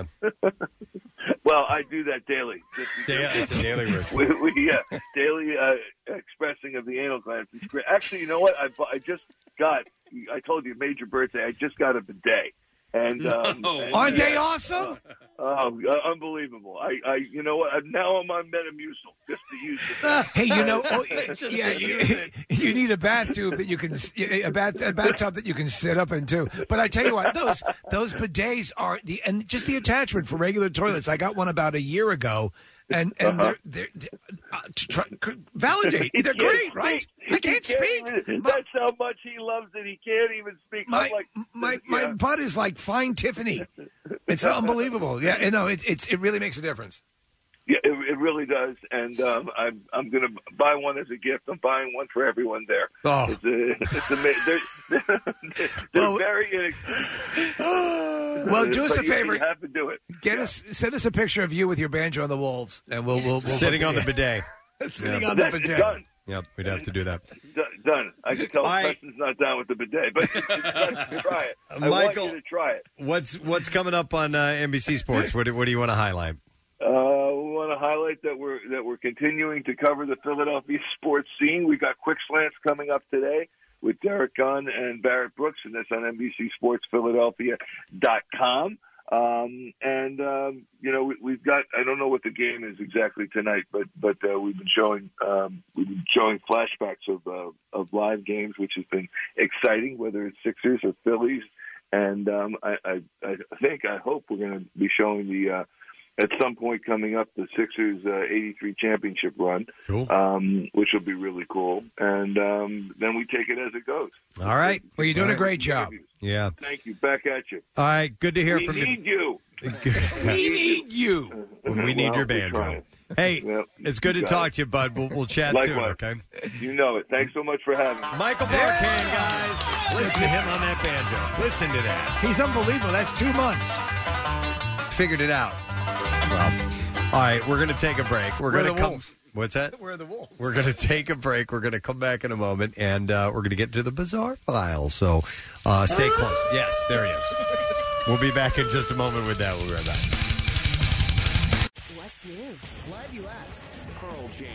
S10: Well, I do that daily.
S3: Yeah, it's a daily ritual.
S10: we, we, uh, daily uh, expressing of the anal glands. It's great. Actually, you know what? I, bu- I just got, I told you, major birthday, I just got a bidet. And, um,
S5: No.
S10: and
S5: Aren't they
S10: yeah,
S5: awesome?
S10: Uh, oh, uh, unbelievable. I, I, you know what? I'm, now I'm on Metamucil just to use it.
S5: Hey, you know, oh, yeah, you, you need a bath tube that you can, a bath, a bathtub that you can sit up into. But I tell you what, those those bidets are the and just the attachment for regular toilets. I got one about a year ago, and and
S10: Uh-huh.
S5: they're, they're, uh, to try, validate.
S10: He
S5: They're
S10: can't
S5: great, right?
S10: speak.
S5: I can't
S10: He
S5: speak.
S10: even- that's how much he loves it. He can't even speak.
S5: My
S10: I'm like,
S5: my my butt is like fine Tiffany. It's unbelievable. Yeah, you know, it, it's it really makes a difference.
S10: Yeah, it, it really does, and um, I'm I'm going to buy one as a gift. I'm buying one for everyone there.
S3: Oh.
S10: It's, a, it's ama- They're, they're, they're very inexpensive.
S5: Well, do us
S10: But
S5: a
S10: you-
S5: favor.
S10: You have to do it.
S5: Get us send us a picture of you with your banjo on the wolves, and we'll we'll, we'll
S3: Sitting on the bidet.
S5: Sitting
S3: Yeah.
S5: on the
S10: That's
S5: bidet.
S10: done.
S3: Yep, we'd have to do that.
S10: D- done. I can tell
S3: All right.
S10: Preston's not down with the bidet, but you got to try it. I
S3: Michael-
S10: want you to try it.
S3: What's what's coming up on uh, N B C Sports? What do, what do you want to highlight?
S10: Uh, we want to highlight that we're that we're continuing to cover the Philadelphia sports scene. We got quick slants coming up today with Derek Gunn and Barrett Brooks, and that's on N B C Sports Philadelphia dot com. Um, and um, you know, we, we've got I don't know what the game is exactly tonight, but but uh, we've been showing um, we've been showing flashbacks of uh, of live games, which has been exciting, whether it's Sixers or Phillies. And um, I, I I think I hope we're going to be showing the. Uh, At some point coming up, the Sixers' uh, eighty-three championship run,
S3: cool.
S10: um, which will be really cool. And um, then we take it as it goes.
S3: All right.
S5: Well, you're doing
S3: All
S5: a great job.
S3: Yeah.
S10: Thank you. Back at you.
S3: All right. Good to hear
S10: we
S3: from
S10: need you.
S5: We need you.
S3: We need
S10: Well,
S3: your
S10: we're
S3: banjo.
S10: trying.
S3: Hey,
S10: Yep.
S3: it's good to
S10: You got
S3: talk
S10: it.
S3: to you, bud. We'll, we'll chat
S10: Likewise.
S3: soon, okay?
S10: You know it. Thanks so much for having me.
S3: Michael Barkan, guys. Listen to him on that banjo. Listen to that.
S5: He's unbelievable. That's two months.
S3: Figured it out. Well, all right, we're going to take a break. We're
S5: We're
S3: going to
S5: the
S3: come.
S5: Wolves.
S3: What's that?
S5: We're the Wolves.
S3: We're going to take a break. We're going to come back in a moment, and uh, we're going to get to the bizarre file. So uh, stay close. Yes, there he is. We'll be back in just a moment with that. We'll be right back.
S1: What's new?
S12: Glad you asked. Pearl Jam.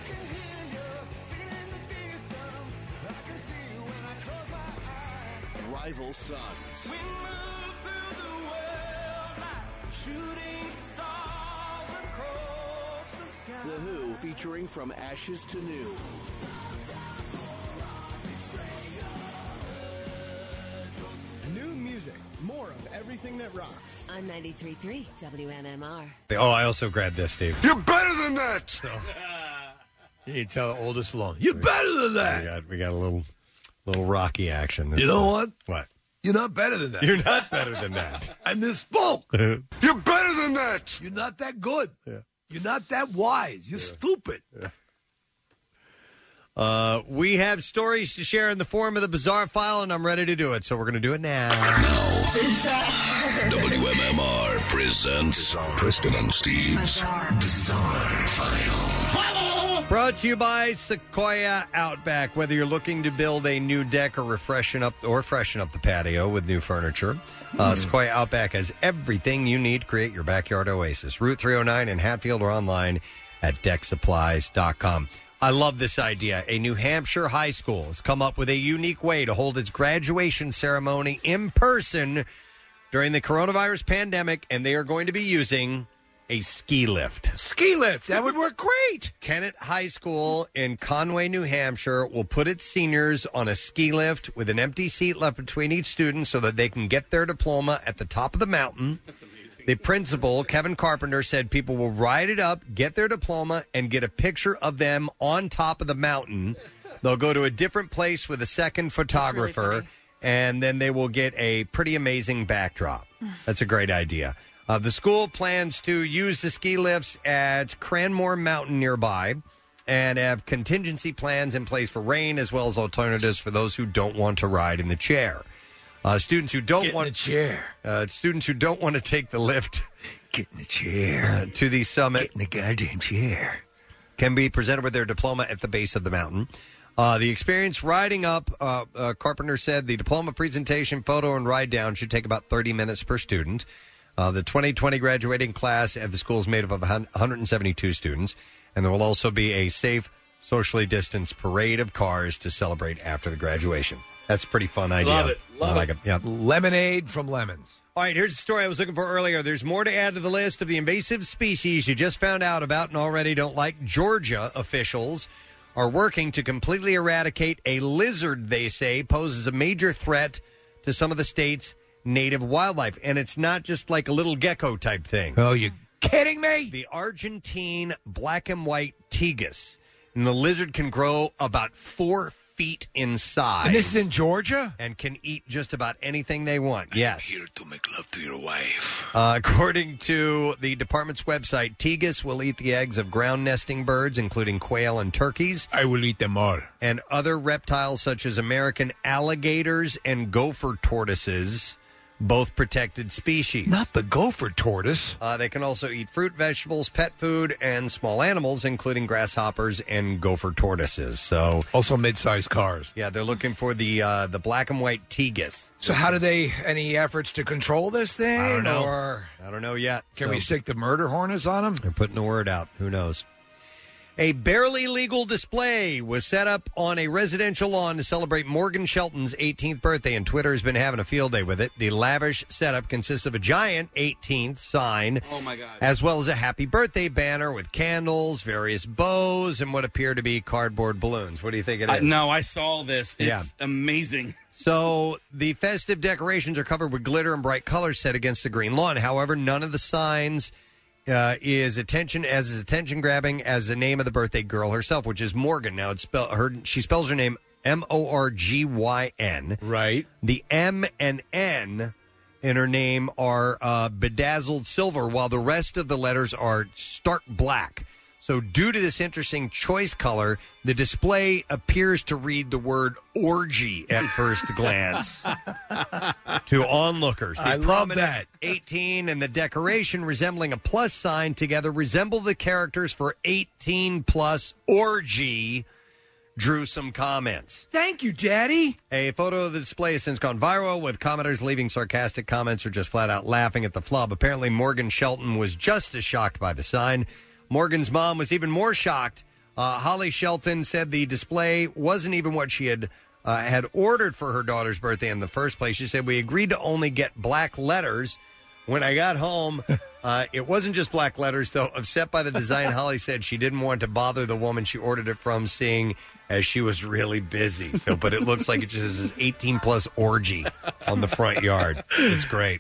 S12: Rival Sons. The Who featuring From Ashes to New.
S13: New music, more of everything that rocks.
S1: On ninety-three point three W M M R.
S3: Oh, I also grabbed this, Steve.
S20: You're better than that.
S5: You need to tell the oldest alone. You're better than that.
S3: We got, we got a little little Rocky action. This
S5: You know
S3: uh,
S5: what?
S3: What?
S5: You're not better than that.
S3: You're not better than that.
S5: I misspoke.
S20: You're better than that.
S5: You're not that good.
S3: Yeah.
S5: You're not that wise. You're stupid.
S3: Uh, we have stories to share in the form of the Bizarre File, and I'm ready to do it. So we're going to do it now.
S2: W M M R presents Preston and Steve's Bizarre File.
S3: Brought to you by Sequoia Outback. Whether you're looking to build a new deck or refreshen up or freshen up the patio with new furniture, uh, Sequoia Outback has everything you need to create your backyard oasis. Route three oh nine in Hatfield or online at deck supplies dot com. I love this idea. A New Hampshire high school has come up with a unique way to hold its graduation ceremony in person during the coronavirus pandemic, and they are going to be using a ski lift.
S5: Ski lift. That would work great.
S3: Kennett High School in Conway, New Hampshire will put its seniors on a ski lift with an empty seat left between each student so that they can get their diploma at the top of the mountain. The principal, Kevin Carpenter, said people will ride it up, get their diploma, and get a picture of them on top of the mountain. They'll go to a different place with a second photographer, and then they will get a pretty amazing backdrop. That's a great idea. Uh, the school plans to use the ski lifts at Cranmore Mountain nearby and have contingency plans in place for rain as well as alternatives for those who don't want to ride in the chair. Uh, students who don't
S5: Get in
S3: want
S5: the chair.
S3: Uh, students who don't want to take the lift
S5: Get in the chair.
S3: Uh, to the summit.
S5: Get in the goddamn chair.
S3: Can be presented with their diploma at the base of the mountain. Uh, the experience riding up, uh, uh, Carpenter said, the diploma presentation, photo, and ride down should take about thirty minutes per student. Uh, the twenty twenty graduating class at the school is made up of one hundred seventy-two students, and there will also be a safe, socially distanced parade of cars to celebrate after the graduation. That's a pretty fun idea.
S5: Love it. Love
S3: I like
S5: it.
S3: it. Yeah.
S5: Lemonade from lemons.
S3: All right, here's the story I was looking for earlier. There's more to add to the list of the invasive species you just found out about and already don't like. Georgia officials are working to completely eradicate a lizard they say poses a major threat to some of the state's native wildlife. And it's not just like a little gecko type thing.
S5: Oh, you kidding me?
S3: The Argentine black and white tegus. And the lizard can grow about four feet in size.
S5: And this is in Georgia?
S3: And can eat just about anything they want. Yes.
S9: Here to make love to your wife.
S3: Uh, according to the department's website, tegus will eat the eggs of ground nesting birds, including quail and turkeys.
S5: I will eat them all.
S3: And other reptiles such as American alligators and gopher tortoises, both protected species.
S5: Not the gopher tortoise.
S3: Uh, they can also eat fruit, vegetables, pet food, and small animals, including grasshoppers and gopher tortoises. So
S5: also mid-sized cars.
S3: Yeah, they're looking for the uh, the black and white tegus.
S5: So how do they, any efforts to control this thing?
S3: I don't know.
S5: Or
S3: I don't know yet.
S5: Can
S3: So-
S5: we stick the murder hornets on them?
S3: They're putting the word out. Who knows? A barely legal display was set up on a residential lawn to celebrate Morgan Shelton's eighteenth birthday, and Twitter has been having a field day with it. The lavish setup consists of a giant eighteenth sign,
S6: Oh, my God.
S3: as well as a happy birthday banner with candles, various bows, and what appear to be cardboard balloons. What do you think it is?
S6: Uh, no, I saw this. It's
S3: Yeah.
S6: amazing.
S3: So the festive decorations are covered with glitter and bright colors set against the green lawn. However, none of the signs uh, is attention as is attention grabbing as the name of the birthday girl herself, which is Morgan. Now it's spell her. She spells her name M O R G Y N.
S5: Right.
S3: The M and N in her name are uh, bedazzled silver, while the rest of the letters are stark black. So due to this interesting choice color, the display appears to read the word orgy at first glance to onlookers. The
S5: I love
S3: prominent
S5: that.
S3: eighteen and the decoration resembling a plus sign together resemble the characters for eighteen plus orgy drew some comments.
S5: Thank you, Daddy.
S3: A photo of the display has since gone viral, with commenters leaving sarcastic comments or just flat out laughing at the flub. Apparently, Morgan Shelton was just as shocked by the sign. Morgan's mom was even more shocked. Uh, Holly Shelton said the display wasn't even what she had uh, had ordered for her daughter's birthday in the first place. She said, "We agreed to only get black letters. When I got home, uh, it wasn't just black letters, though." Upset by the design, Holly said she didn't want to bother the woman she ordered it from, seeing as she was really busy. So, but it looks like it just says eighteen plus orgy on the front yard. It's great.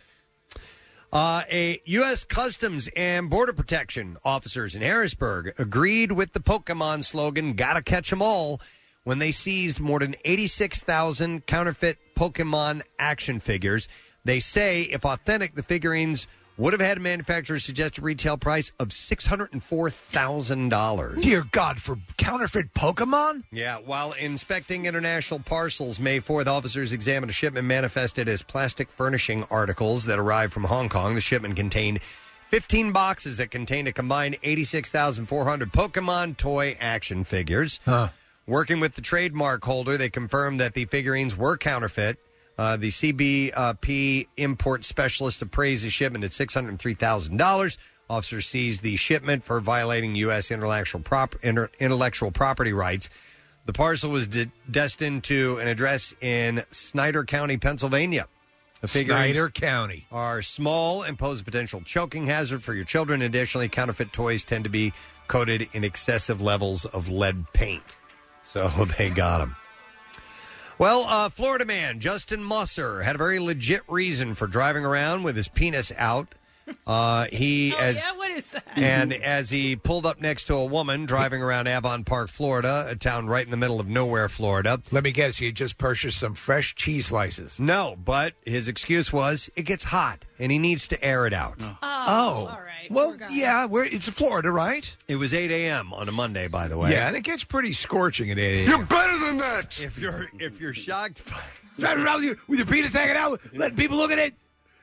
S3: Uh, a U S Customs and Border Protection officers in Harrisburg agreed with the Pokemon slogan, "Gotta catch 'em all," when they seized more than eighty-six thousand counterfeit Pokemon action figures. They say, if authentic, the figurines would have had a manufacturer's suggested retail price of six hundred four thousand dollars.
S5: Dear God, for counterfeit Pokemon?
S3: Yeah, while inspecting international parcels May fourth, officers examined a shipment manifested as plastic furnishing articles that arrived from Hong Kong. The shipment contained fifteen boxes that contained a combined eighty-six thousand four hundred Pokemon toy action figures.
S5: Huh.
S3: Working with the trademark holder, they confirmed that the figurines were counterfeit. Uh, the C B P import specialist appraised the shipment at six hundred three thousand dollars. Officers seized the shipment for violating U S intellectual, prop- inter- intellectual property rights. The parcel was de- destined to an address in Snyder County, Pennsylvania. The figurines
S5: Snyder County.
S3: are small and pose a potential choking hazard for your children. Additionally, counterfeit toys tend to be coated in excessive levels of lead paint. So they got them. Well, uh, Florida man Justin Musser had a very legit reason for driving around with his penis out. Uh, he
S4: Oh,
S3: as
S4: yeah? What is that?
S3: and as he pulled up next to a woman driving around Avon Park, Florida, a town right in the middle of nowhere, Florida.
S5: Let me guess, he just purchased some fresh cheese slices.
S3: No, but his excuse was it gets hot and he needs to air it out.
S4: Oh,
S5: Oh.
S4: all right.
S5: Well,
S4: Poor guy.
S5: yeah, we're, it's Florida, right?
S3: It was eight a.m. on a Monday, by the way.
S5: Yeah, and it gets pretty scorching at eight
S20: You're
S5: a.m.
S20: better than that.
S3: If you're if you're shocked by
S5: Driving around with your, with your penis hanging out, letting people look at it.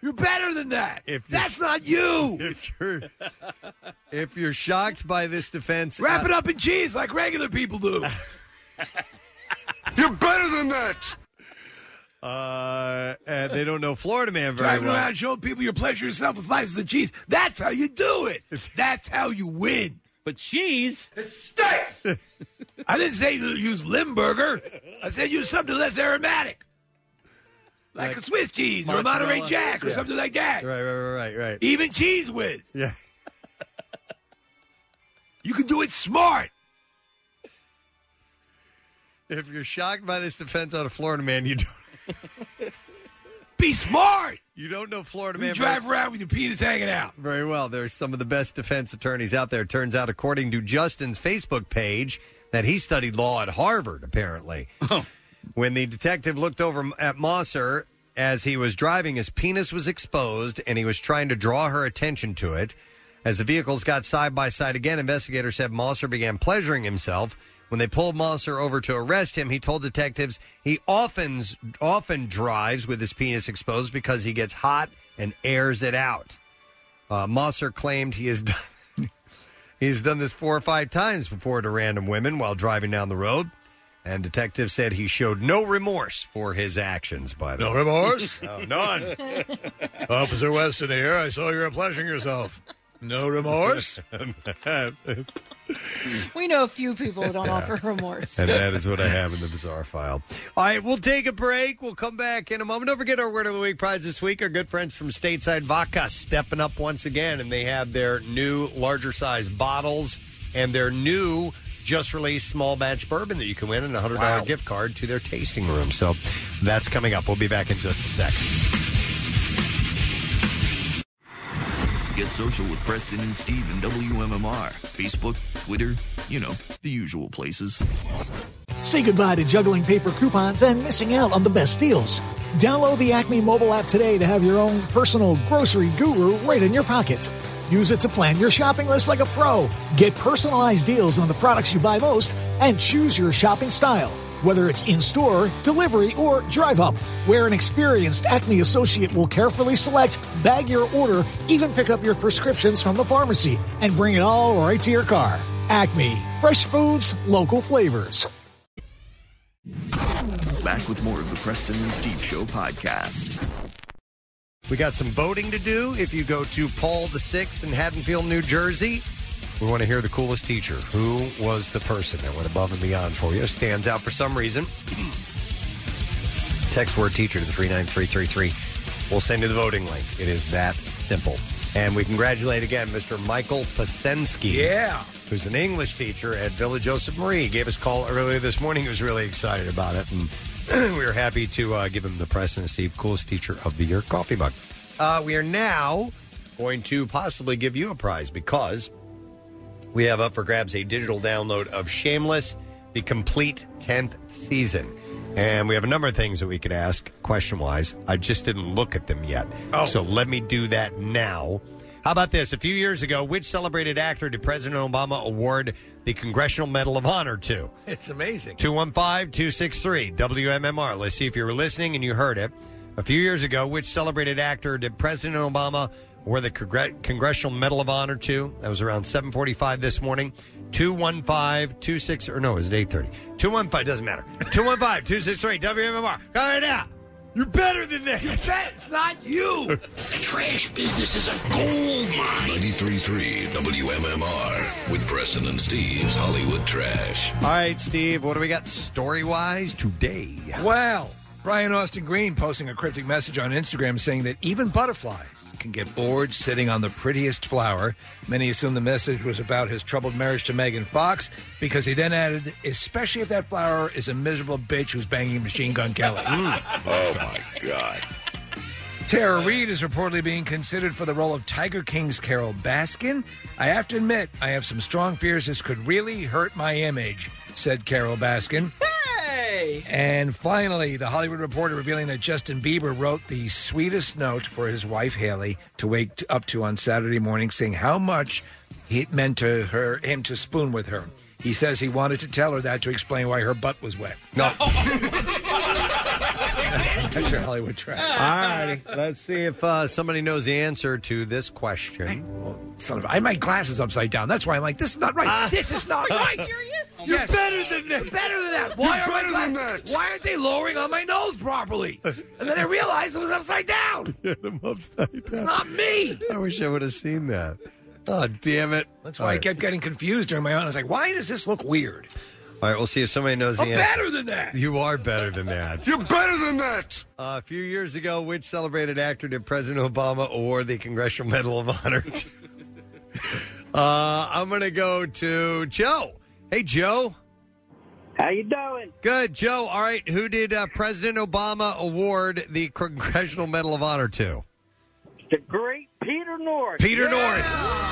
S5: You're better than that.
S3: If
S5: That's not you.
S3: If you're if you're shocked by this defense,
S5: Wrap
S3: uh,
S5: it up in cheese like regular people do.
S3: You're better than that. Uh, and they don't know Florida Man very
S5: Driving
S3: well.
S5: around showing people your pleasure yourself with slices of cheese. That's how you do it. That's how you win.
S6: But cheese?
S5: It stinks. I didn't say use Limburger. I said use something less aromatic. Like, like a Swiss cheese or a Monterey Jack or
S3: yeah.
S5: something like that.
S3: Right, right, right, right, right.
S5: Even Cheese Whiz.
S3: Yeah.
S5: You can do it smart.
S3: If you're shocked by this defense on a Florida Man, you don't
S5: be smart.
S3: You don't know Florida
S5: you
S3: Man.
S5: Drive around with your penis hanging out.
S3: Very well. There's some of the best defense attorneys out there. Turns out, according to Justin's Facebook page, that he studied law at Harvard, apparently.
S6: Oh.
S3: When the detective looked over at Mosser as he was driving, his penis was exposed, and he was trying to draw her attention to it. As the vehicles got side by side again, investigators said Mosser began pleasuring himself. When they pulled Mosser over to arrest him, he told detectives he often often drives with his penis exposed because he gets hot and airs it out. Uh, Mosser claimed he has done, he's done this four or five times before to random women while driving down the road. And detectives said he showed no remorse for his actions. By the
S5: No
S3: way,
S5: remorse?
S3: no, none.
S5: Officer Weston here. I saw you were pleasuring yourself. No remorse?
S4: We know a few people who don't offer remorse.
S3: And that is what I have in the bizarre file. All right, we'll take a break. We'll come back in a moment. Don't forget our Word of the Week prize this week. Our good friends from Stateside Vodka stepping up once again, and they have their new larger size bottles and their new just released small batch bourbon that you can win and a one hundred dollars wow. gift card to their tasting room. So that's coming up. We'll be back in just a second.
S7: Get social with Preston and Steve and W M M R. Facebook, Twitter, you know, the usual places.
S8: Say goodbye to juggling paper coupons and missing out on the best deals. Download the Acme mobile app today to have your own personal grocery guru right in your pocket. Use it to plan your shopping list like a pro. Get personalized deals on the products you buy most and choose your shopping style. Whether it's in-store, delivery, or drive-up, where an experienced Acme associate will carefully select, bag your order, even pick up your prescriptions from the pharmacy, and bring it all right to your car. Acme. Fresh foods, local flavors.
S7: Back with more of the Preston and Steve Show podcast.
S3: We got some voting to do. If you go to Paul the Sixth in Haddonfield, New Jersey, we want to hear the coolest teacher. Who was the person that went above and beyond for you? Stands out for some reason. Text word teacher to the three nine three three three. We'll send you the voting link. It is that simple. And we congratulate again Mister Michael Pasensky.
S5: Yeah.
S3: Who's an English teacher at Villa Joseph Marie. He gave us a call earlier this morning. He was really excited about it. And we were happy to uh, give him the Preston and Steve Coolest Teacher of the Year coffee mug. Uh, we are now going to possibly give you a prize because we have up for grabs a digital download of Shameless, the complete tenth season. And we have a number of things that we could ask question-wise. I just didn't look at them yet.
S5: Oh.
S3: So let me do that now. How about this? A few years ago, which celebrated actor did President Obama award the Congressional Medal of Honor to?
S5: It's amazing.
S3: two one five, two six three, W M M R. Let's see if you were listening and you heard it. A few years ago, which celebrated actor did President Obama award the Congre- Congressional Medal of Honor to? That was around seven forty-five this morning. two one five, two six or no, is it eight thirty? two one five, doesn't matter. two one five, two six three, W M M R. Come right now. You're better than that.
S5: It's not you.
S2: The trash business is a gold mine. ninety-three point three W M M R with Preston and Steve's Hollywood Trash.
S3: All right, Steve, what do we got story-wise today?
S5: Well, Brian Austin Green posting a cryptic message on Instagram saying that even butterflies can get bored sitting on the prettiest flower. Many assume the message was about his troubled marriage to Megan Fox because he then added, especially if that flower is a miserable bitch who's banging Machine Gun Kelly.
S2: Mm. Oh, my God.
S5: Tara Reid is reportedly being considered for the role of Tiger King's Carol Baskin. I have to admit, I have some strong fears this could really hurt my image, said Carol Baskin.
S4: Hey!
S5: And finally, the Hollywood Reporter revealing that Justin Bieber wrote the sweetest note for his wife, Haley, to wake up to on Saturday morning, saying how much it meant to her him to spoon with her. He says he wanted to tell her that to explain why her butt was wet.
S3: No.
S5: That's your Hollywood trash.
S3: All righty. Let's see if uh, somebody knows the answer to this question.
S5: Son of a- I had my glasses upside down. That's why I'm like, this is not right.
S3: Ah.
S5: This is not
S3: Are you
S5: right.
S4: serious?
S3: You're
S5: Yes.
S3: better than that.
S5: You're better than that. Why
S3: You're
S5: are my
S3: better than
S5: glasses? Why aren't they lowering on my nose properly? And then I realized it was upside down.
S3: Get them upside down.
S5: It's not me.
S3: I wish I would have seen that. Oh, damn it.
S5: That's why I kept getting confused during my own. I was like, why does this look weird?
S3: All right, we'll see if somebody knows
S5: I'm
S3: the answer.
S5: better than that.
S3: You are better than that.
S20: You're better than that.
S3: Uh, a few years ago, which celebrated actor did President Obama award the Congressional Medal of Honor to? uh, I'm going to go to Joe. Hey, Joe.
S14: How you doing?
S3: Good, Joe. All right, who did uh, President Obama award the Congressional Medal of Honor to?
S14: The great Peter North.
S3: Peter
S14: Yeah.
S3: North.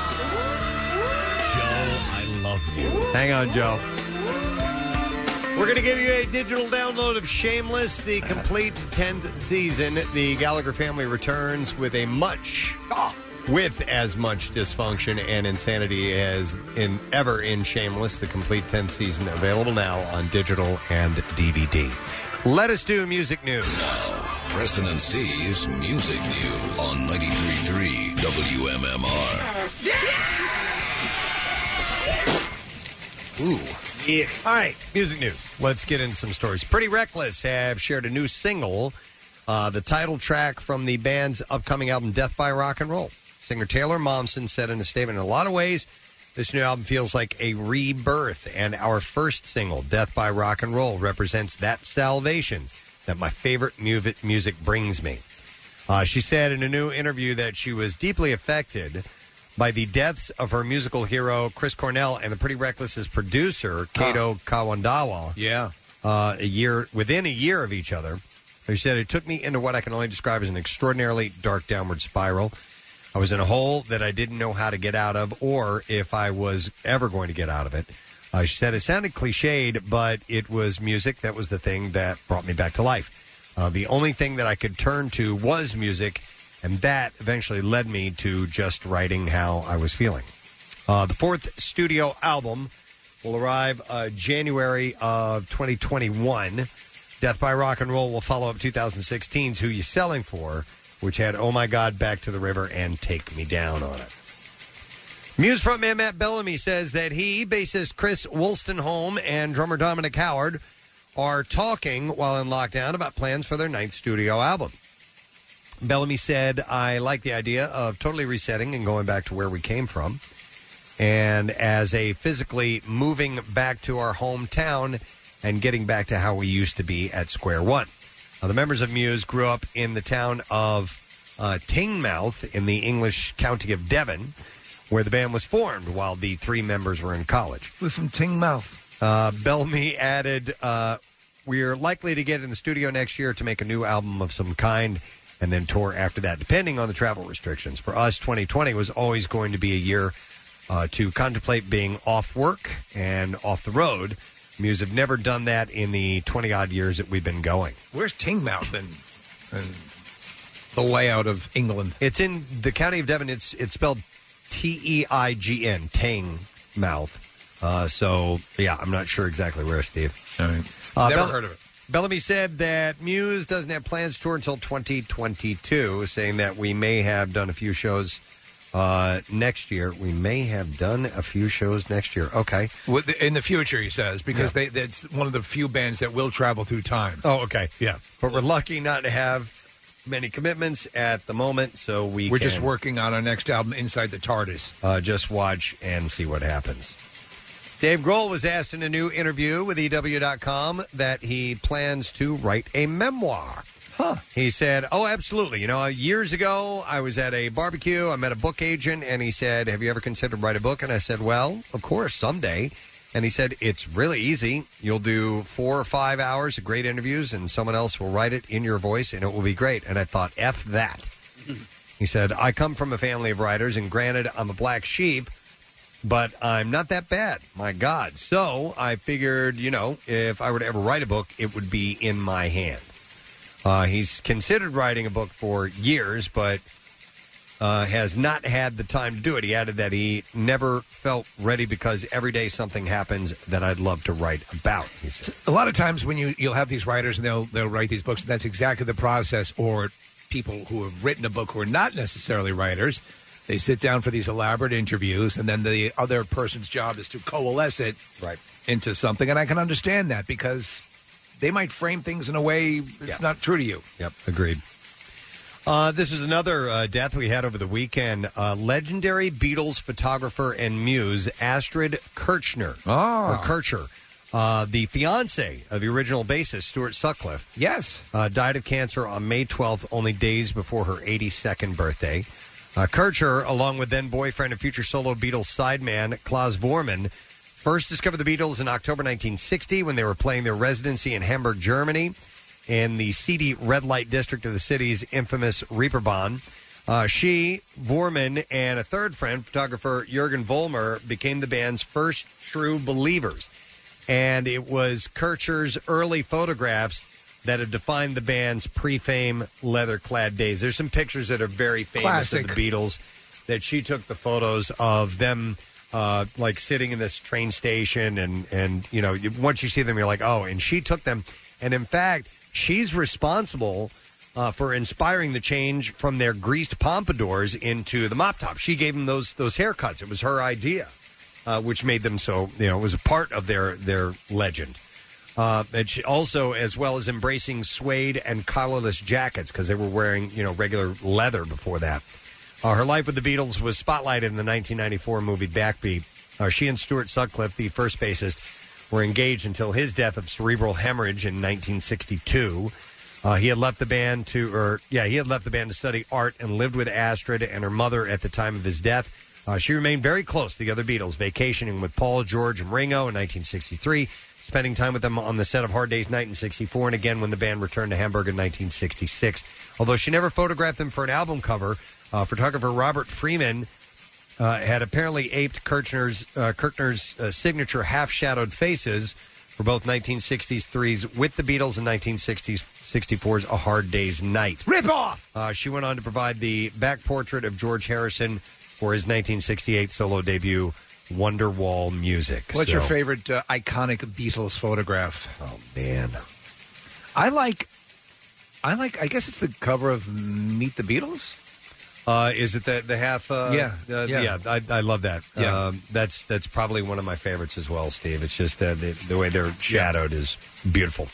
S3: Joe, I love you. Hang on, Joe. We're going to give you a digital download of Shameless, the complete tenth season. The Gallagher family returns with a much, with as much dysfunction and insanity as in ever in Shameless, the complete tenth season, available now on digital and D V D. Let us do music news.
S2: Preston and Steve's Music News on ninety-three point three W M M R.
S3: Ooh. Yeah. All right, music news. Let's get into some stories. Pretty Reckless have shared a new single, uh, the title track from the band's upcoming album, Death by Rock and Roll. Singer Taylor Momsen said in a statement, in a lot of ways, this new album feels like a rebirth, and our first single, Death by Rock and Roll, represents that salvation that my favorite mu- music brings me. Uh, she said in a new interview that she was deeply affected by the deaths of her musical hero, Chris Cornell, and the Pretty Reckless's producer, Kato Kawandawa.
S5: Yeah.
S3: Uh, a year within a year of each other. She said, it took me into what I can only describe as an extraordinarily dark downward spiral. I was in a hole that I didn't know how to get out of or if I was ever going to get out of it. Uh, she said, it sounded cliched, but it was music. That was the thing that brought me back to life. Uh, the only thing that I could turn to was music, and that eventually led me to just writing how I was feeling. Uh, the fourth studio album will arrive uh, January of twenty twenty-one. Death by Rock and Roll will follow up twenty sixteen's Who You Selling For, which had Oh My God, Back to the River, and Take Me Down on it. Muse frontman Matt Bellamy says that he, bassist Chris Wolstenholme, and drummer Dominic Howard are talking while in lockdown about plans for their ninth studio album. Bellamy said, I like the idea of totally resetting and going back to where we came from. And as a physically moving back to our hometown and getting back to how we used to be at square one. Now, the members of Muse grew up in the town of uh, Teignmouth in the English county of Devon, where the band was formed while the three members were in college.
S5: We're from Teignmouth.
S3: Uh, Bellamy added, uh, we're likely to get in the studio next year to make a new album of some kind and then tour after that, depending on the travel restrictions. For us, twenty twenty was always going to be a year uh, to contemplate being off work and off the road. Muse have never done that in the twenty-odd years that we've been going.
S5: Where's Teignmouth in, in the layout of England?
S3: It's in the county of Devon. It's it's spelled T E I G N, Teignmouth. Uh, so, yeah, I'm not sure exactly where, Steve.
S5: All right.
S3: Uh,
S5: Never
S3: Bell-
S5: heard of it.
S3: Bellamy said that Muse doesn't have plans to tour until twenty twenty-two, saying that we may have done a few shows uh, next year. We may have done a few shows next year. Okay.
S5: With the- In the future, he says, because they, that's one of the few bands that will travel through time.
S3: Oh, okay.
S5: Yeah.
S3: But we're lucky not to have many commitments at the moment, so we
S5: We're
S3: can,
S5: just working on our next album, Inside the TARDIS.
S3: Uh, just watch and see what happens. Dave Grohl was asked in a new interview with E W dot com that he plans to write a memoir.
S5: Huh.
S3: He said, oh, absolutely. You know, years ago, I was at a barbecue. I met a book agent, and he said, have you ever considered write a book? And I said, well, of course, someday. And he said, it's really easy. You'll do four or five hours of great interviews, and someone else will write it in your voice, and it will be great. And I thought, F that. He said, I come from a family of writers, and granted, I'm a black sheep, but I'm not that bad. My God. So I figured, you know, if I were to ever write a book, it would be in my hand. Uh, he's considered writing a book for years, but uh, has not had the time to do it. He added that he never felt ready because every day something happens that I'd love to write about, he says.
S5: A lot of times when you, you'll have these writers and they'll, they'll write these books, and that's exactly the process. Or people who have written a book who are not necessarily writers, they sit down for these elaborate interviews, and then the other person's job is to coalesce it
S3: right.
S5: into something. And I can understand that because they might frame things in a way that's
S3: Yeah.
S5: not true to you.
S3: Yep, agreed. Uh, this is another uh, death we had over the weekend. Uh, legendary Beatles photographer and muse Astrid Kirchner.
S5: Oh.
S3: Or Kircher. Uh, the fiance of the original bassist, Stuart Sutcliffe.
S5: Yes.
S3: Uh, died of cancer on May twelfth, only days before her eighty-second birthday. Uh, Kircher, along with then-boyfriend and future solo Beatles sideman Klaus Vormann, first discovered the Beatles in October nineteen sixty when they were playing their residency in Hamburg, Germany, in the seedy red light district of the city's infamous Reeperbahn. Uh, she, Vormann, and a third friend, photographer Jürgen Vollmer, became the band's first true believers. And it was Kircher's early photographs that have defined the band's pre-fame leather-clad days. There's some pictures that are very famous
S5: Classic.
S3: of the Beatles that she took the photos of them uh, like sitting in this train station, and, and you know, once you see them, you're like, oh, and she took them. And in fact, she's responsible uh, for inspiring the change from their greased pompadours into the mop top. She gave them those those haircuts. It was her idea, uh, which made them so, you know, it was a part of their, their legend. Uh, and she also, as well as embracing suede and collarless jackets, because they were wearing, you know, regular leather before that. Uh, her life with the Beatles was spotlighted in the nineteen ninety-four movie Backbeat. Uh, she and Stuart Sutcliffe, the first bassist, were engaged until his death of cerebral hemorrhage in nineteen sixty-two. Uh, he had left the band to, or yeah, he had left the band to study art and lived with Astrid and her mother at the time of his death. Uh, she remained very close to the other Beatles, vacationing with Paul, George, and Ringo in nineteen sixty-three, spending time with them on the set of Hard Day's Night in sixty-four, and again when the band returned to Hamburg in nineteen sixty-six. Although she never photographed them for an album cover, uh, photographer Robert Freeman uh, had apparently aped Kirchner's, uh, Kirchner's uh, signature half-shadowed faces for both nineteen sixty-three's With the Beatles and nineteen sixty-four's A Hard Day's Night.
S5: Rip off!
S3: Uh, she went on to provide the back portrait of George Harrison for his nineteen sixty-eight solo debut, Wonderwall Music.
S5: What's
S3: So-
S5: your favorite uh, iconic Beatles photograph?
S3: Oh, man.
S5: I like, I like, I guess it's the cover of Meet the Beatles.
S3: Uh, is it the the half? Uh,
S5: Yeah,
S3: uh,
S5: yeah.
S3: yeah. I, I love that.
S5: Yeah.
S3: Um, that's that's probably one of my favorites as well, Steve. It's just uh, the the way they're shadowed is beautiful.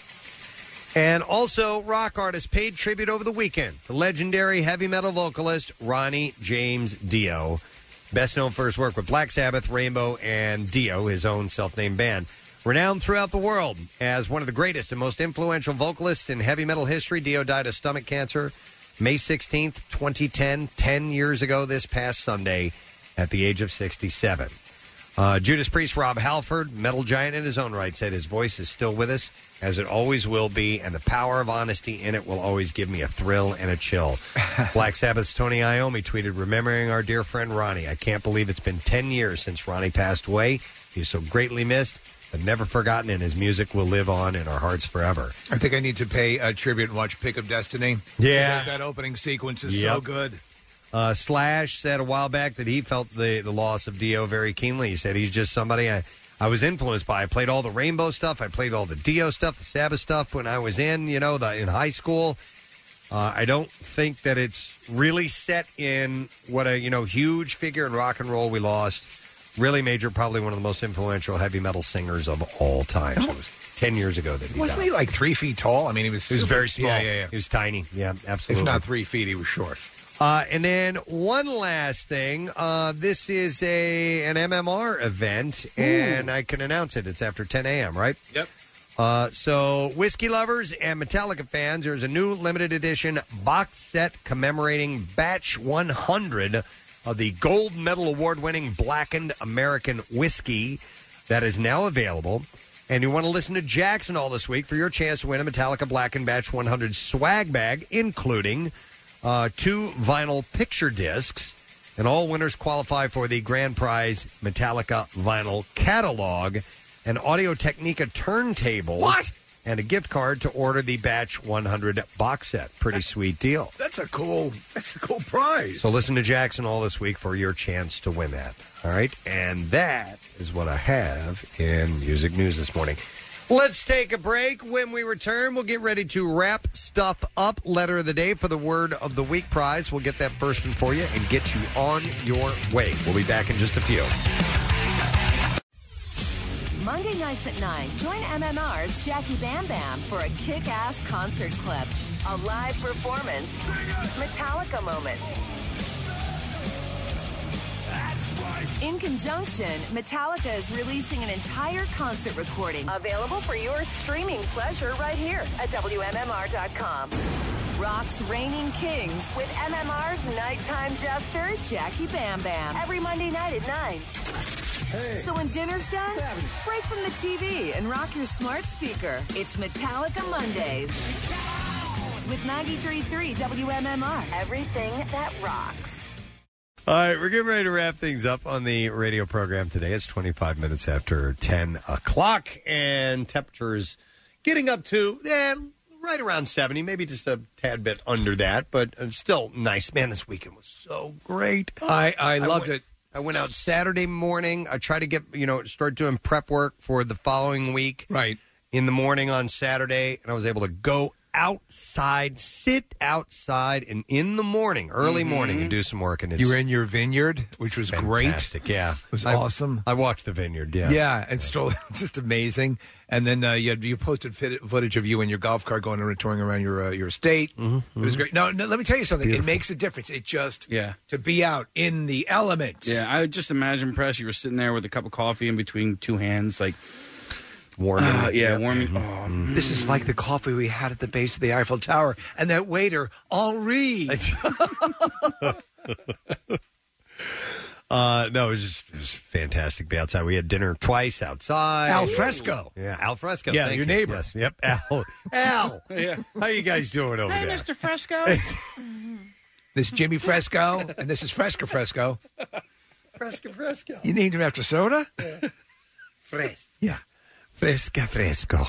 S3: And also, rock artist paid tribute over the weekend. The legendary heavy metal vocalist Ronnie James Dio, best known for his work with Black Sabbath, Rainbow, and Dio, his own self-named band. Renowned throughout the world as one of the greatest and most influential vocalists in heavy metal history, Dio died of stomach cancer May sixteenth, twenty ten, ten years ago this past Sunday at the age of sixty-seven. Uh, Judas Priest Rob Halford, metal giant in his own right, said his voice is still with us, as it always will be, and the power of honesty in it will always give me a thrill and a chill. Black Sabbath's Tony Iommi tweeted, remembering our dear friend Ronnie. I can't believe it's been ten years since Ronnie passed away. He is so greatly missed, but never forgotten, and his music will live on in our hearts forever.
S5: I think I need to pay a tribute and watch Pick of Destiny.
S3: Yeah.
S5: Because that opening sequence is so
S3: Yep.
S5: good.
S3: Uh, Slash said a while back that he felt the, the loss of Dio very keenly. He said he's just somebody I, I was influenced by. I played all the Rainbow stuff. I played all the Dio stuff, the Sabbath stuff when I was in, you know, the, in high school. Uh, I don't think that it's really set in what a, you know, huge figure in rock and roll we lost. Really major, probably one of the most influential heavy metal singers of all time. So it was ten years ago that he
S5: Wasn't
S3: died.
S5: he like three feet tall? I mean, he was
S3: He was
S5: super-
S3: very small.
S5: Yeah, yeah, yeah.
S3: He was tiny. Yeah, absolutely.
S5: If not three feet, he was short.
S3: Uh, and then one last thing. Uh, this is a an M M R event, and I can announce it. It's after ten a.m., right?
S5: Yep.
S3: Uh, so, whiskey lovers and Metallica fans, there's a new limited edition box set commemorating Batch one hundred of the Gold Medal Award-winning Blackened American Whiskey that is now available. And you want to listen to Jackson all this week for your chance to win a Metallica Blackened Batch one hundred swag bag, including uh, two vinyl picture discs. And all winners qualify for the grand prize Metallica vinyl catalog, an Audio Technica turntable.
S5: What?
S3: and a gift card to order the Batch one hundred box set. Pretty sweet deal.
S5: That's a cool. That's a cool prize.
S3: So listen to Jackson all this week for your chance to win that. All right, and that is what I have in music news this morning. Let's take a break. When we return, we'll get ready to wrap stuff up. Letter of the day for the Word of the Week prize. We'll get that first one for you and get you on your way. We'll be back in just a few.
S1: Monday nights at nine, join M M R's Jackie Bam Bam for a kick-ass concert clip. A live performance. Metallica moment. In conjunction, Metallica is releasing an entire concert recording available for your streaming pleasure right here at W M M R dot com. Rock's Reigning Kings with M M R's nighttime jester, Jackie Bam Bam, every Monday night at nine. Hey. So when dinner's done, break from the T V and rock your smart speaker. It's Metallica Mondays with ninety-three point three W M M R. Everything that rocks.
S3: All right, we're getting ready to wrap things up on the radio program today. It's twenty-five minutes after ten o'clock, and temperatures getting up to eh, right around seventy, maybe just a tad bit under that, but it's still nice. Man, this weekend was so great.
S5: I, I loved
S3: I went,
S5: it.
S3: I went out Saturday morning. I tried to get, you know, start doing prep work for the following week.
S5: Right.
S3: In the morning on Saturday, and I was able to go outside, sit outside, and in the morning, early
S5: Mhm.
S3: morning, and do some work. And it's
S5: You were in your vineyard, which was
S3: fantastic,
S5: great.
S3: yeah.
S5: It was
S3: I-
S5: awesome.
S3: I watched the vineyard, yes.
S5: Yeah, and still, it's just amazing. And then uh, you, had, you posted fit, footage of you in your golf cart going and touring around your uh, your estate.
S3: Mm-hmm,
S5: It was
S3: mhm.
S5: great. No, no, let me tell you something.
S6: Beautiful.
S5: It makes a difference. It just,
S6: Yeah.
S5: to be out in the elements.
S6: Yeah, I would just imagine, Press, you were sitting there with a cup of coffee in between two hands, like
S3: warming.
S6: Uh, yeah,
S3: Yep.
S6: warming.
S3: Mm-hmm.
S6: Oh,
S5: This is like the coffee we had at the base of the Eiffel Tower. And that waiter, Henri.
S3: Uh, no, it was just it was fantastic to be outside. We had dinner twice outside.
S5: Al fresco.
S3: Yeah, al fresco.
S5: Yeah,
S3: thank
S5: your
S3: you.
S5: neighbor.
S3: Yes, yep, Al. Al.
S6: Yeah.
S3: How you guys doing over
S6: Hey,
S3: there?
S6: Mister Fresco.
S5: This is Jimmy Fresco, and this is Fresca Fresco.
S3: Fresca Fresco.
S5: You named him after soda?
S3: Fres.
S5: Yeah.
S3: Fresca Fresco.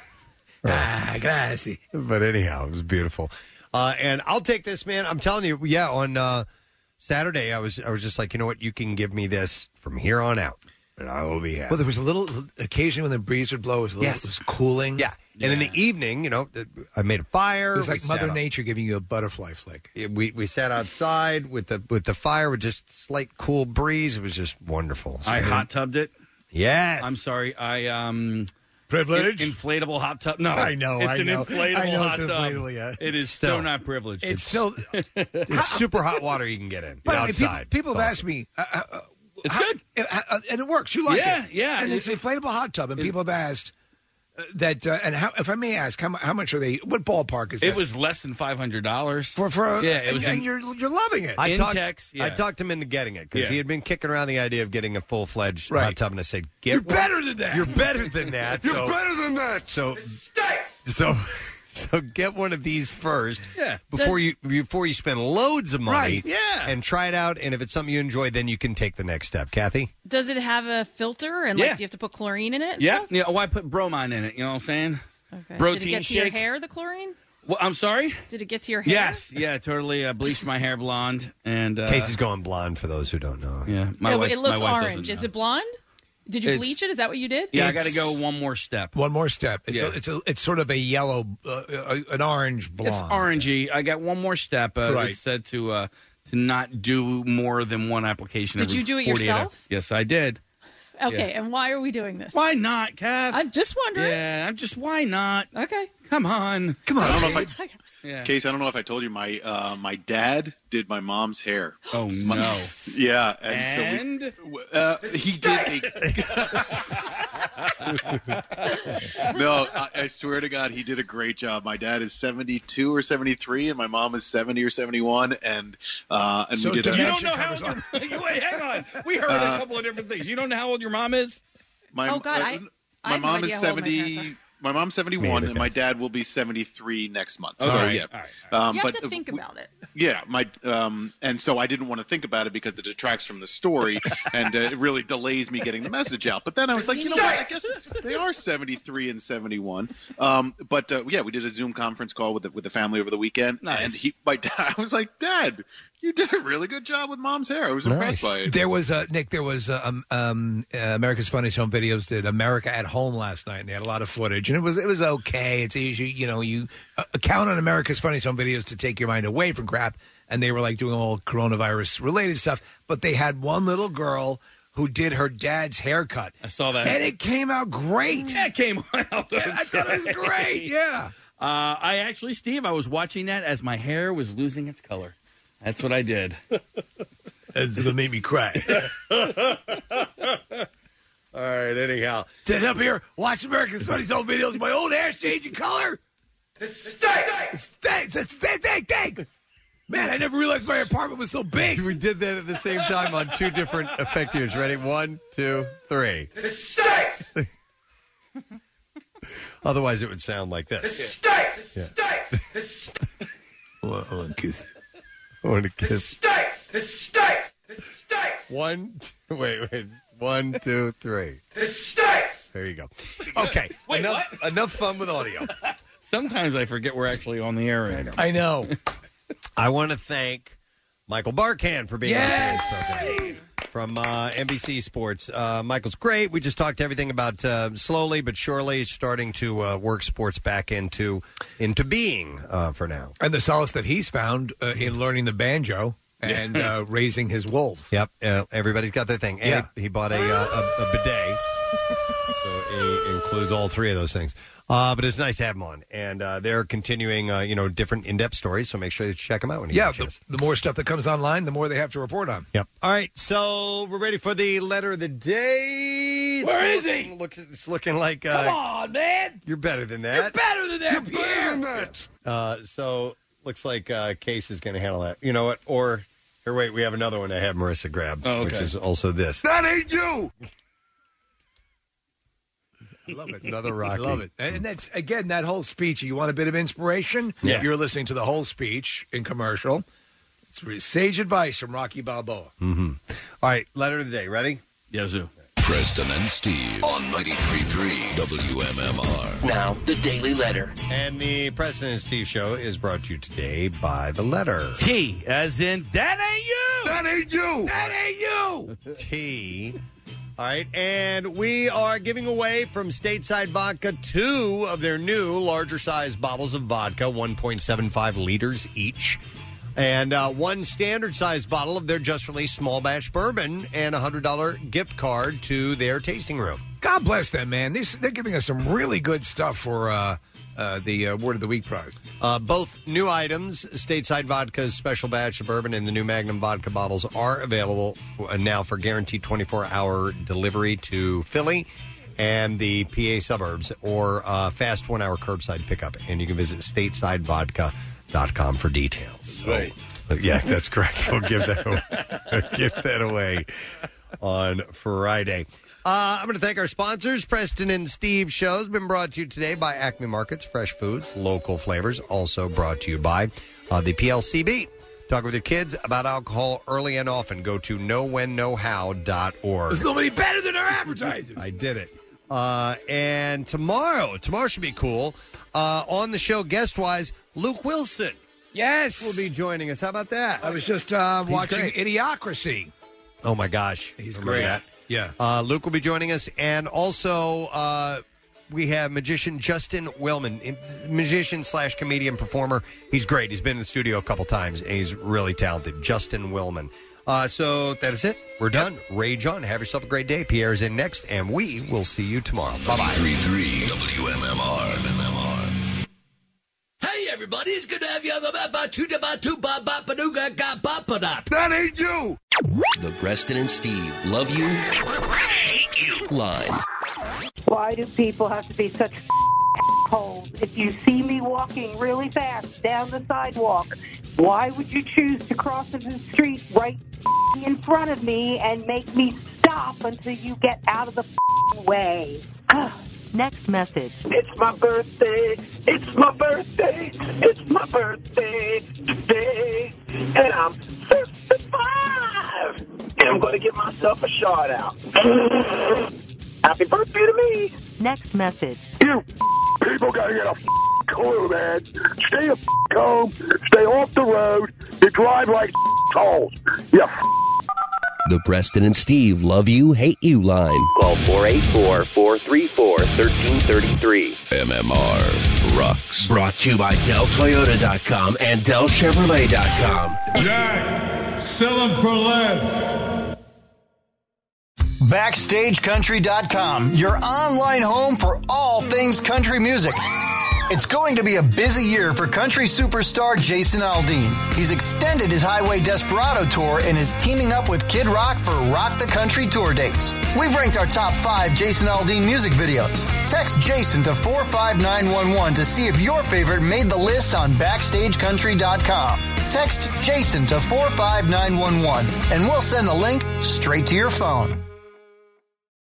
S5: Ah, grazie.
S3: But anyhow, it was beautiful. Uh, and I'll take this, man. I'm telling you, yeah, on uh, Saturday, I was I was just like, you know what? You can give me this from here on out, and I will be happy.
S5: Well, there was a little, occasionally when the breeze would blow, it was, a little,
S3: Yes.
S5: it was cooling.
S3: Yeah. And in the evening, you know, I made a fire.
S5: It was like
S3: We
S5: Mother
S3: sat
S5: Nature giving you a butterfly flick.
S3: out- We we sat outside with the with the fire with just slight cool breeze. It was just wonderful.
S6: I
S3: So-
S6: hot tubbed it.
S3: Yes.
S6: I'm sorry. I um
S5: privilege
S6: in- inflatable hot tub. No,
S5: I know,
S6: It's
S5: I
S6: an
S5: know.
S6: inflatable
S5: I know
S6: hot
S5: it's
S6: tub.
S5: inflatable, yeah.
S6: It is
S3: Still.
S6: so not privileged.
S5: It's still,
S3: It's super hot water you can get in
S5: But I mean, people,
S3: outside.
S5: people have
S3: It's
S5: asked me, uh, uh,
S6: It's
S5: how-
S6: good.
S5: uh, uh, and it works. You like
S6: Yeah,
S5: it,
S6: yeah.
S5: And it's an inflatable hot tub, and people have asked uh, that. Uh, and how, if I may ask, how, mu- how much are they? What ballpark is that?
S6: It was less than five hundred dollars
S5: for for
S6: yeah. It
S5: and,
S6: was
S5: and
S6: in-
S5: you're you're loving it.
S3: I
S6: in
S3: talked,
S6: Tex, yeah.
S3: I talked him into getting it because
S6: Yeah.
S3: he had been kicking around the idea of getting a full fledged hot
S5: Right.
S3: tub, and I said, "Get
S5: You're
S3: one.
S5: better than that.
S3: You're better than that.
S20: You're
S3: so,
S20: better than that.
S3: So, so, so get one of these first
S6: Yeah.
S3: before you before you spend loads of money.
S4: Right,
S6: yeah.
S3: and try it out. And if it's something you enjoy, then you can take the next step. Kathy,
S4: Does it have a filter? And
S6: Yeah.
S4: like, do you have to put chlorine in it? and
S6: Yeah,
S4: stuff?
S6: yeah. Why put bromine in it? You know what I'm saying?
S4: Okay.
S6: Protein
S4: Did it get to
S6: shake.
S4: your hair, the chlorine?
S6: Well, I'm sorry.
S4: Did it get to your hair?
S6: Yes, yeah, totally. Uh, bleached my hair blonde, and uh,
S3: Casey's going blonde. For those who don't know,
S6: yeah, my
S4: No,
S6: wife,
S4: it looks
S6: my wife
S4: orange.
S6: doesn't
S4: Is
S6: know.
S4: it blonde? Did you
S6: It's-
S4: bleach it? Is that what you did?
S6: Yeah, I got to
S5: It's-
S6: go one more step.
S5: One more step. It's
S6: Yeah.
S5: a, it's a, it's sort of a yellow, uh, uh, an orange blonde.
S6: It's orangey. I got one more step. Uh,
S5: Right.
S6: It said to uh, to not do more than one application.
S4: Did
S6: every
S4: you do it
S6: forty-eight
S4: yourself?
S6: hours. Yes, I did.
S4: Okay,
S6: Yeah.
S4: and why are we doing this?
S6: Why not, Kath?
S4: I'm just wondering.
S6: Yeah, I'm just why not?
S4: Okay.
S6: Come on,
S5: Come on.
S15: I don't know if I,
S6: Yeah.
S15: Case, I don't know if I told you, my uh, my dad did my mom's hair.
S6: Oh no!
S15: Yeah, and,
S6: And
S15: so we, uh, he did. A, no, I, I swear to God, he did a great job. My dad is seventy-two or seventy-three, and my mom is seventy or seventy-one, and uh, and
S5: So
S15: we did.
S6: you
S15: A,
S6: don't know how old your, you, wait, hang on. We heard
S15: Uh,
S6: a couple of different things. You don't know how old your mom is?
S15: my,
S4: Oh, God,
S15: uh,
S4: I- I
S15: my
S4: have no
S15: mom
S4: idea
S15: is
S4: how old my
S15: seventy.
S4: parents
S15: My mom's seventy-one,
S3: Me
S15: and my dad will be seventy-three next month.
S6: All
S15: so
S6: right,
S15: yeah,
S6: all right, all
S15: Um,
S4: You have
S15: but
S4: to think
S15: we-
S4: about it.
S15: Yeah, my um, and so I didn't want to think about it because it detracts from the story, and uh, it really delays me getting the message out. But then I was like, you know what? I guess they are seventy-three and seventy-one. Um, but uh, yeah, we did a Zoom conference call with the, with the family over the weekend,
S5: Nice.
S15: and he, my dad, I was like, Dad, you did a really good job with Mom's hair. I was impressed by it.
S5: There was uh, Nick. There was uh, um, um, uh, America's Funniest Home Videos did America at Home last night, and they had a lot of footage, and it was it was okay. It's usually you know you uh, count on America's Funniest Home Videos to take your mind away from crap, and they were like doing all coronavirus related stuff. But they had one little girl who did her dad's haircut.
S6: I saw that,
S5: and it came out great.
S6: Yeah, it came out.
S5: Yeah, I thought it was great. Yeah.
S6: Uh, I actually, Steve, I was watching that as my hair was losing its color. That's what I did.
S5: That's going to make me cry.
S3: All right, anyhow.
S5: Sitting up here, watch America's Funniest Home Videos, my old hair's changing color. It stinks! It stinks! It stinks! It stinks! Man, I never realized my apartment was so big.
S3: We did that at the same time on two different effect units. Ready? One, two, three.
S5: It stinks!
S3: Otherwise, it would sound like
S5: It
S3: this.
S5: stinks!
S3: Yeah.
S5: It stinks! It stinks! Well, I want to kiss it.
S3: I want to
S5: It
S3: kiss.
S5: stinks! It stinks! It stinks!
S3: One, two, wait, wait. One, two, three.
S5: It stinks!
S3: There you go. Okay.
S6: Wait,
S3: enough, enough fun with audio.
S6: Sometimes I forget we're actually on the air right now.
S5: I know.
S3: I want to thank Michael Barkan for being
S5: Yes!
S3: on today's program. From uh, N B C Sports. Uh, Michael's great. We just talked everything about uh, slowly but surely starting to uh, work sports back into into being uh, for now.
S5: And the solace that he's found uh, in learning the banjo and uh, raising his wolves.
S3: Yep. Uh, everybody's got their thing. And
S5: Yeah.
S3: he, he bought a, uh, a, a bidet. So it includes all three of those things. Uh, but it's nice to have them on. And uh, they're continuing, uh, you know, different in-depth stories. So make sure you check them out when you
S5: Yeah,
S3: get a chance.
S5: the, the more stuff that comes online, the more they have to report on.
S3: Yep. All right. So we're ready for the letter of the day. It's
S5: Where is
S3: looking,
S5: he?
S3: Looks, it's looking like... Uh,
S5: Come on, man!
S3: You're better than that.
S5: You're better than that, Pierre!
S3: Uh, so looks like uh, Case is going to handle that. You know what? Or, or wait, we have another one I have Marissa grab,
S6: Oh, okay.
S3: which is also this.
S5: That ain't you!
S3: I love it. Another Rocky.
S5: I love it. And that's, again, that whole speech. You want a bit of inspiration?
S3: Yeah.
S5: You're listening to the whole speech in commercial. It's really sage advice from Rocky Balboa.
S3: Mm-hmm. All right, letter of the day. Ready?
S6: Yazoo.
S2: Preston and Steve on ninety-three point three W M M R.
S12: Now, the Daily Letter.
S3: And the Preston and Steve Show is brought to you today by the letter
S6: T, as in, that ain't you!
S5: That ain't you! That ain't you!
S3: T. All right, and we are giving away from Stateside Vodka two of their new larger size bottles of vodka, one point seven five liters each, and uh, one standard size bottle of their just released small batch bourbon, and a one hundred dollars gift card to their tasting room.
S5: God bless them, man. These, they're giving us some really good stuff for uh, uh, the uh, Word of the Week prize.
S3: Uh, both new items, Stateside Vodka's special batch of bourbon and the new Magnum vodka bottles, are available for, uh, now for guaranteed twenty-four hour delivery to Philly and the P A suburbs, or uh, fast one hour curbside pickup. And you can visit stateside vodka dot com for details.
S6: Right.
S3: Uh, yeah, that's correct. We'll give that away, give that away on Friday. Uh, I'm going to thank our sponsors. Preston and Steve Show's been brought to you today by Acme Markets, fresh foods, local flavors. Also brought to you by uh, the P L C B. Talk with your kids about alcohol early and often. Go to know when know how dot org.
S5: There's nobody better than our advertisers.
S3: I did it. Uh, and tomorrow, tomorrow should be cool. Uh, on the show, guest-wise, Luke Wilson.
S5: Yes.
S3: Will be joining us. How about that?
S5: I was just uh,
S3: He's
S5: watching
S3: great.
S5: Idiocracy.
S3: Oh, my gosh.
S5: He's
S3: Remember
S5: great.
S3: that?
S5: Yeah.
S3: Uh, Luke will be joining us. And also, uh, we have magician Justin Willman, magician slash comedian performer. He's great. He's been in the studio a couple times, and he's really talented. Justin Willman. Uh, so that is it. We're done. Rage on. Have yourself a great day. Pierre's in next, and we will see you tomorrow. Bye-bye.
S2: ninety-three point three W M M R. M M M R.
S16: Hey, everybody, it's good to have you on the That
S5: That ain't you!
S16: The Preston and Steve Love You, Hate You line.
S17: Why do people have to be such assholes? If you see me walking really fast down the sidewalk, why would you choose to cross the street right in front of me and make me stop until you get out of the way? Next message. It's my birthday. It's my birthday. It's my birthday today.
S18: and I'm sixty-five, and I'm going to give myself a shout out. Happy birthday to me.
S17: Next message.
S18: You people got to get a clue, man. Stay the home. Stay off the road. You drive like holes. You
S16: The Preston and Steve Love You, Hate You line.
S19: Call four eight four, four three four, one three three three.
S2: M M R rocks.
S16: Brought to you by Del Toyota dot com and Del Chevrolet dot com.
S21: Jack, sell them for less.
S24: Backstage Country dot com, your online home for all things country music. It's going to be a busy year for country superstar Jason Aldean. He's extended his Highway Desperado tour and is teaming up with Kid Rock for Rock the Country tour dates. We've ranked our top five Jason Aldean music videos. Text Jason to four five nine one one to see if your favorite made the list on Backstage Country dot com. Text Jason to four five nine one one and we'll send the link straight to your phone.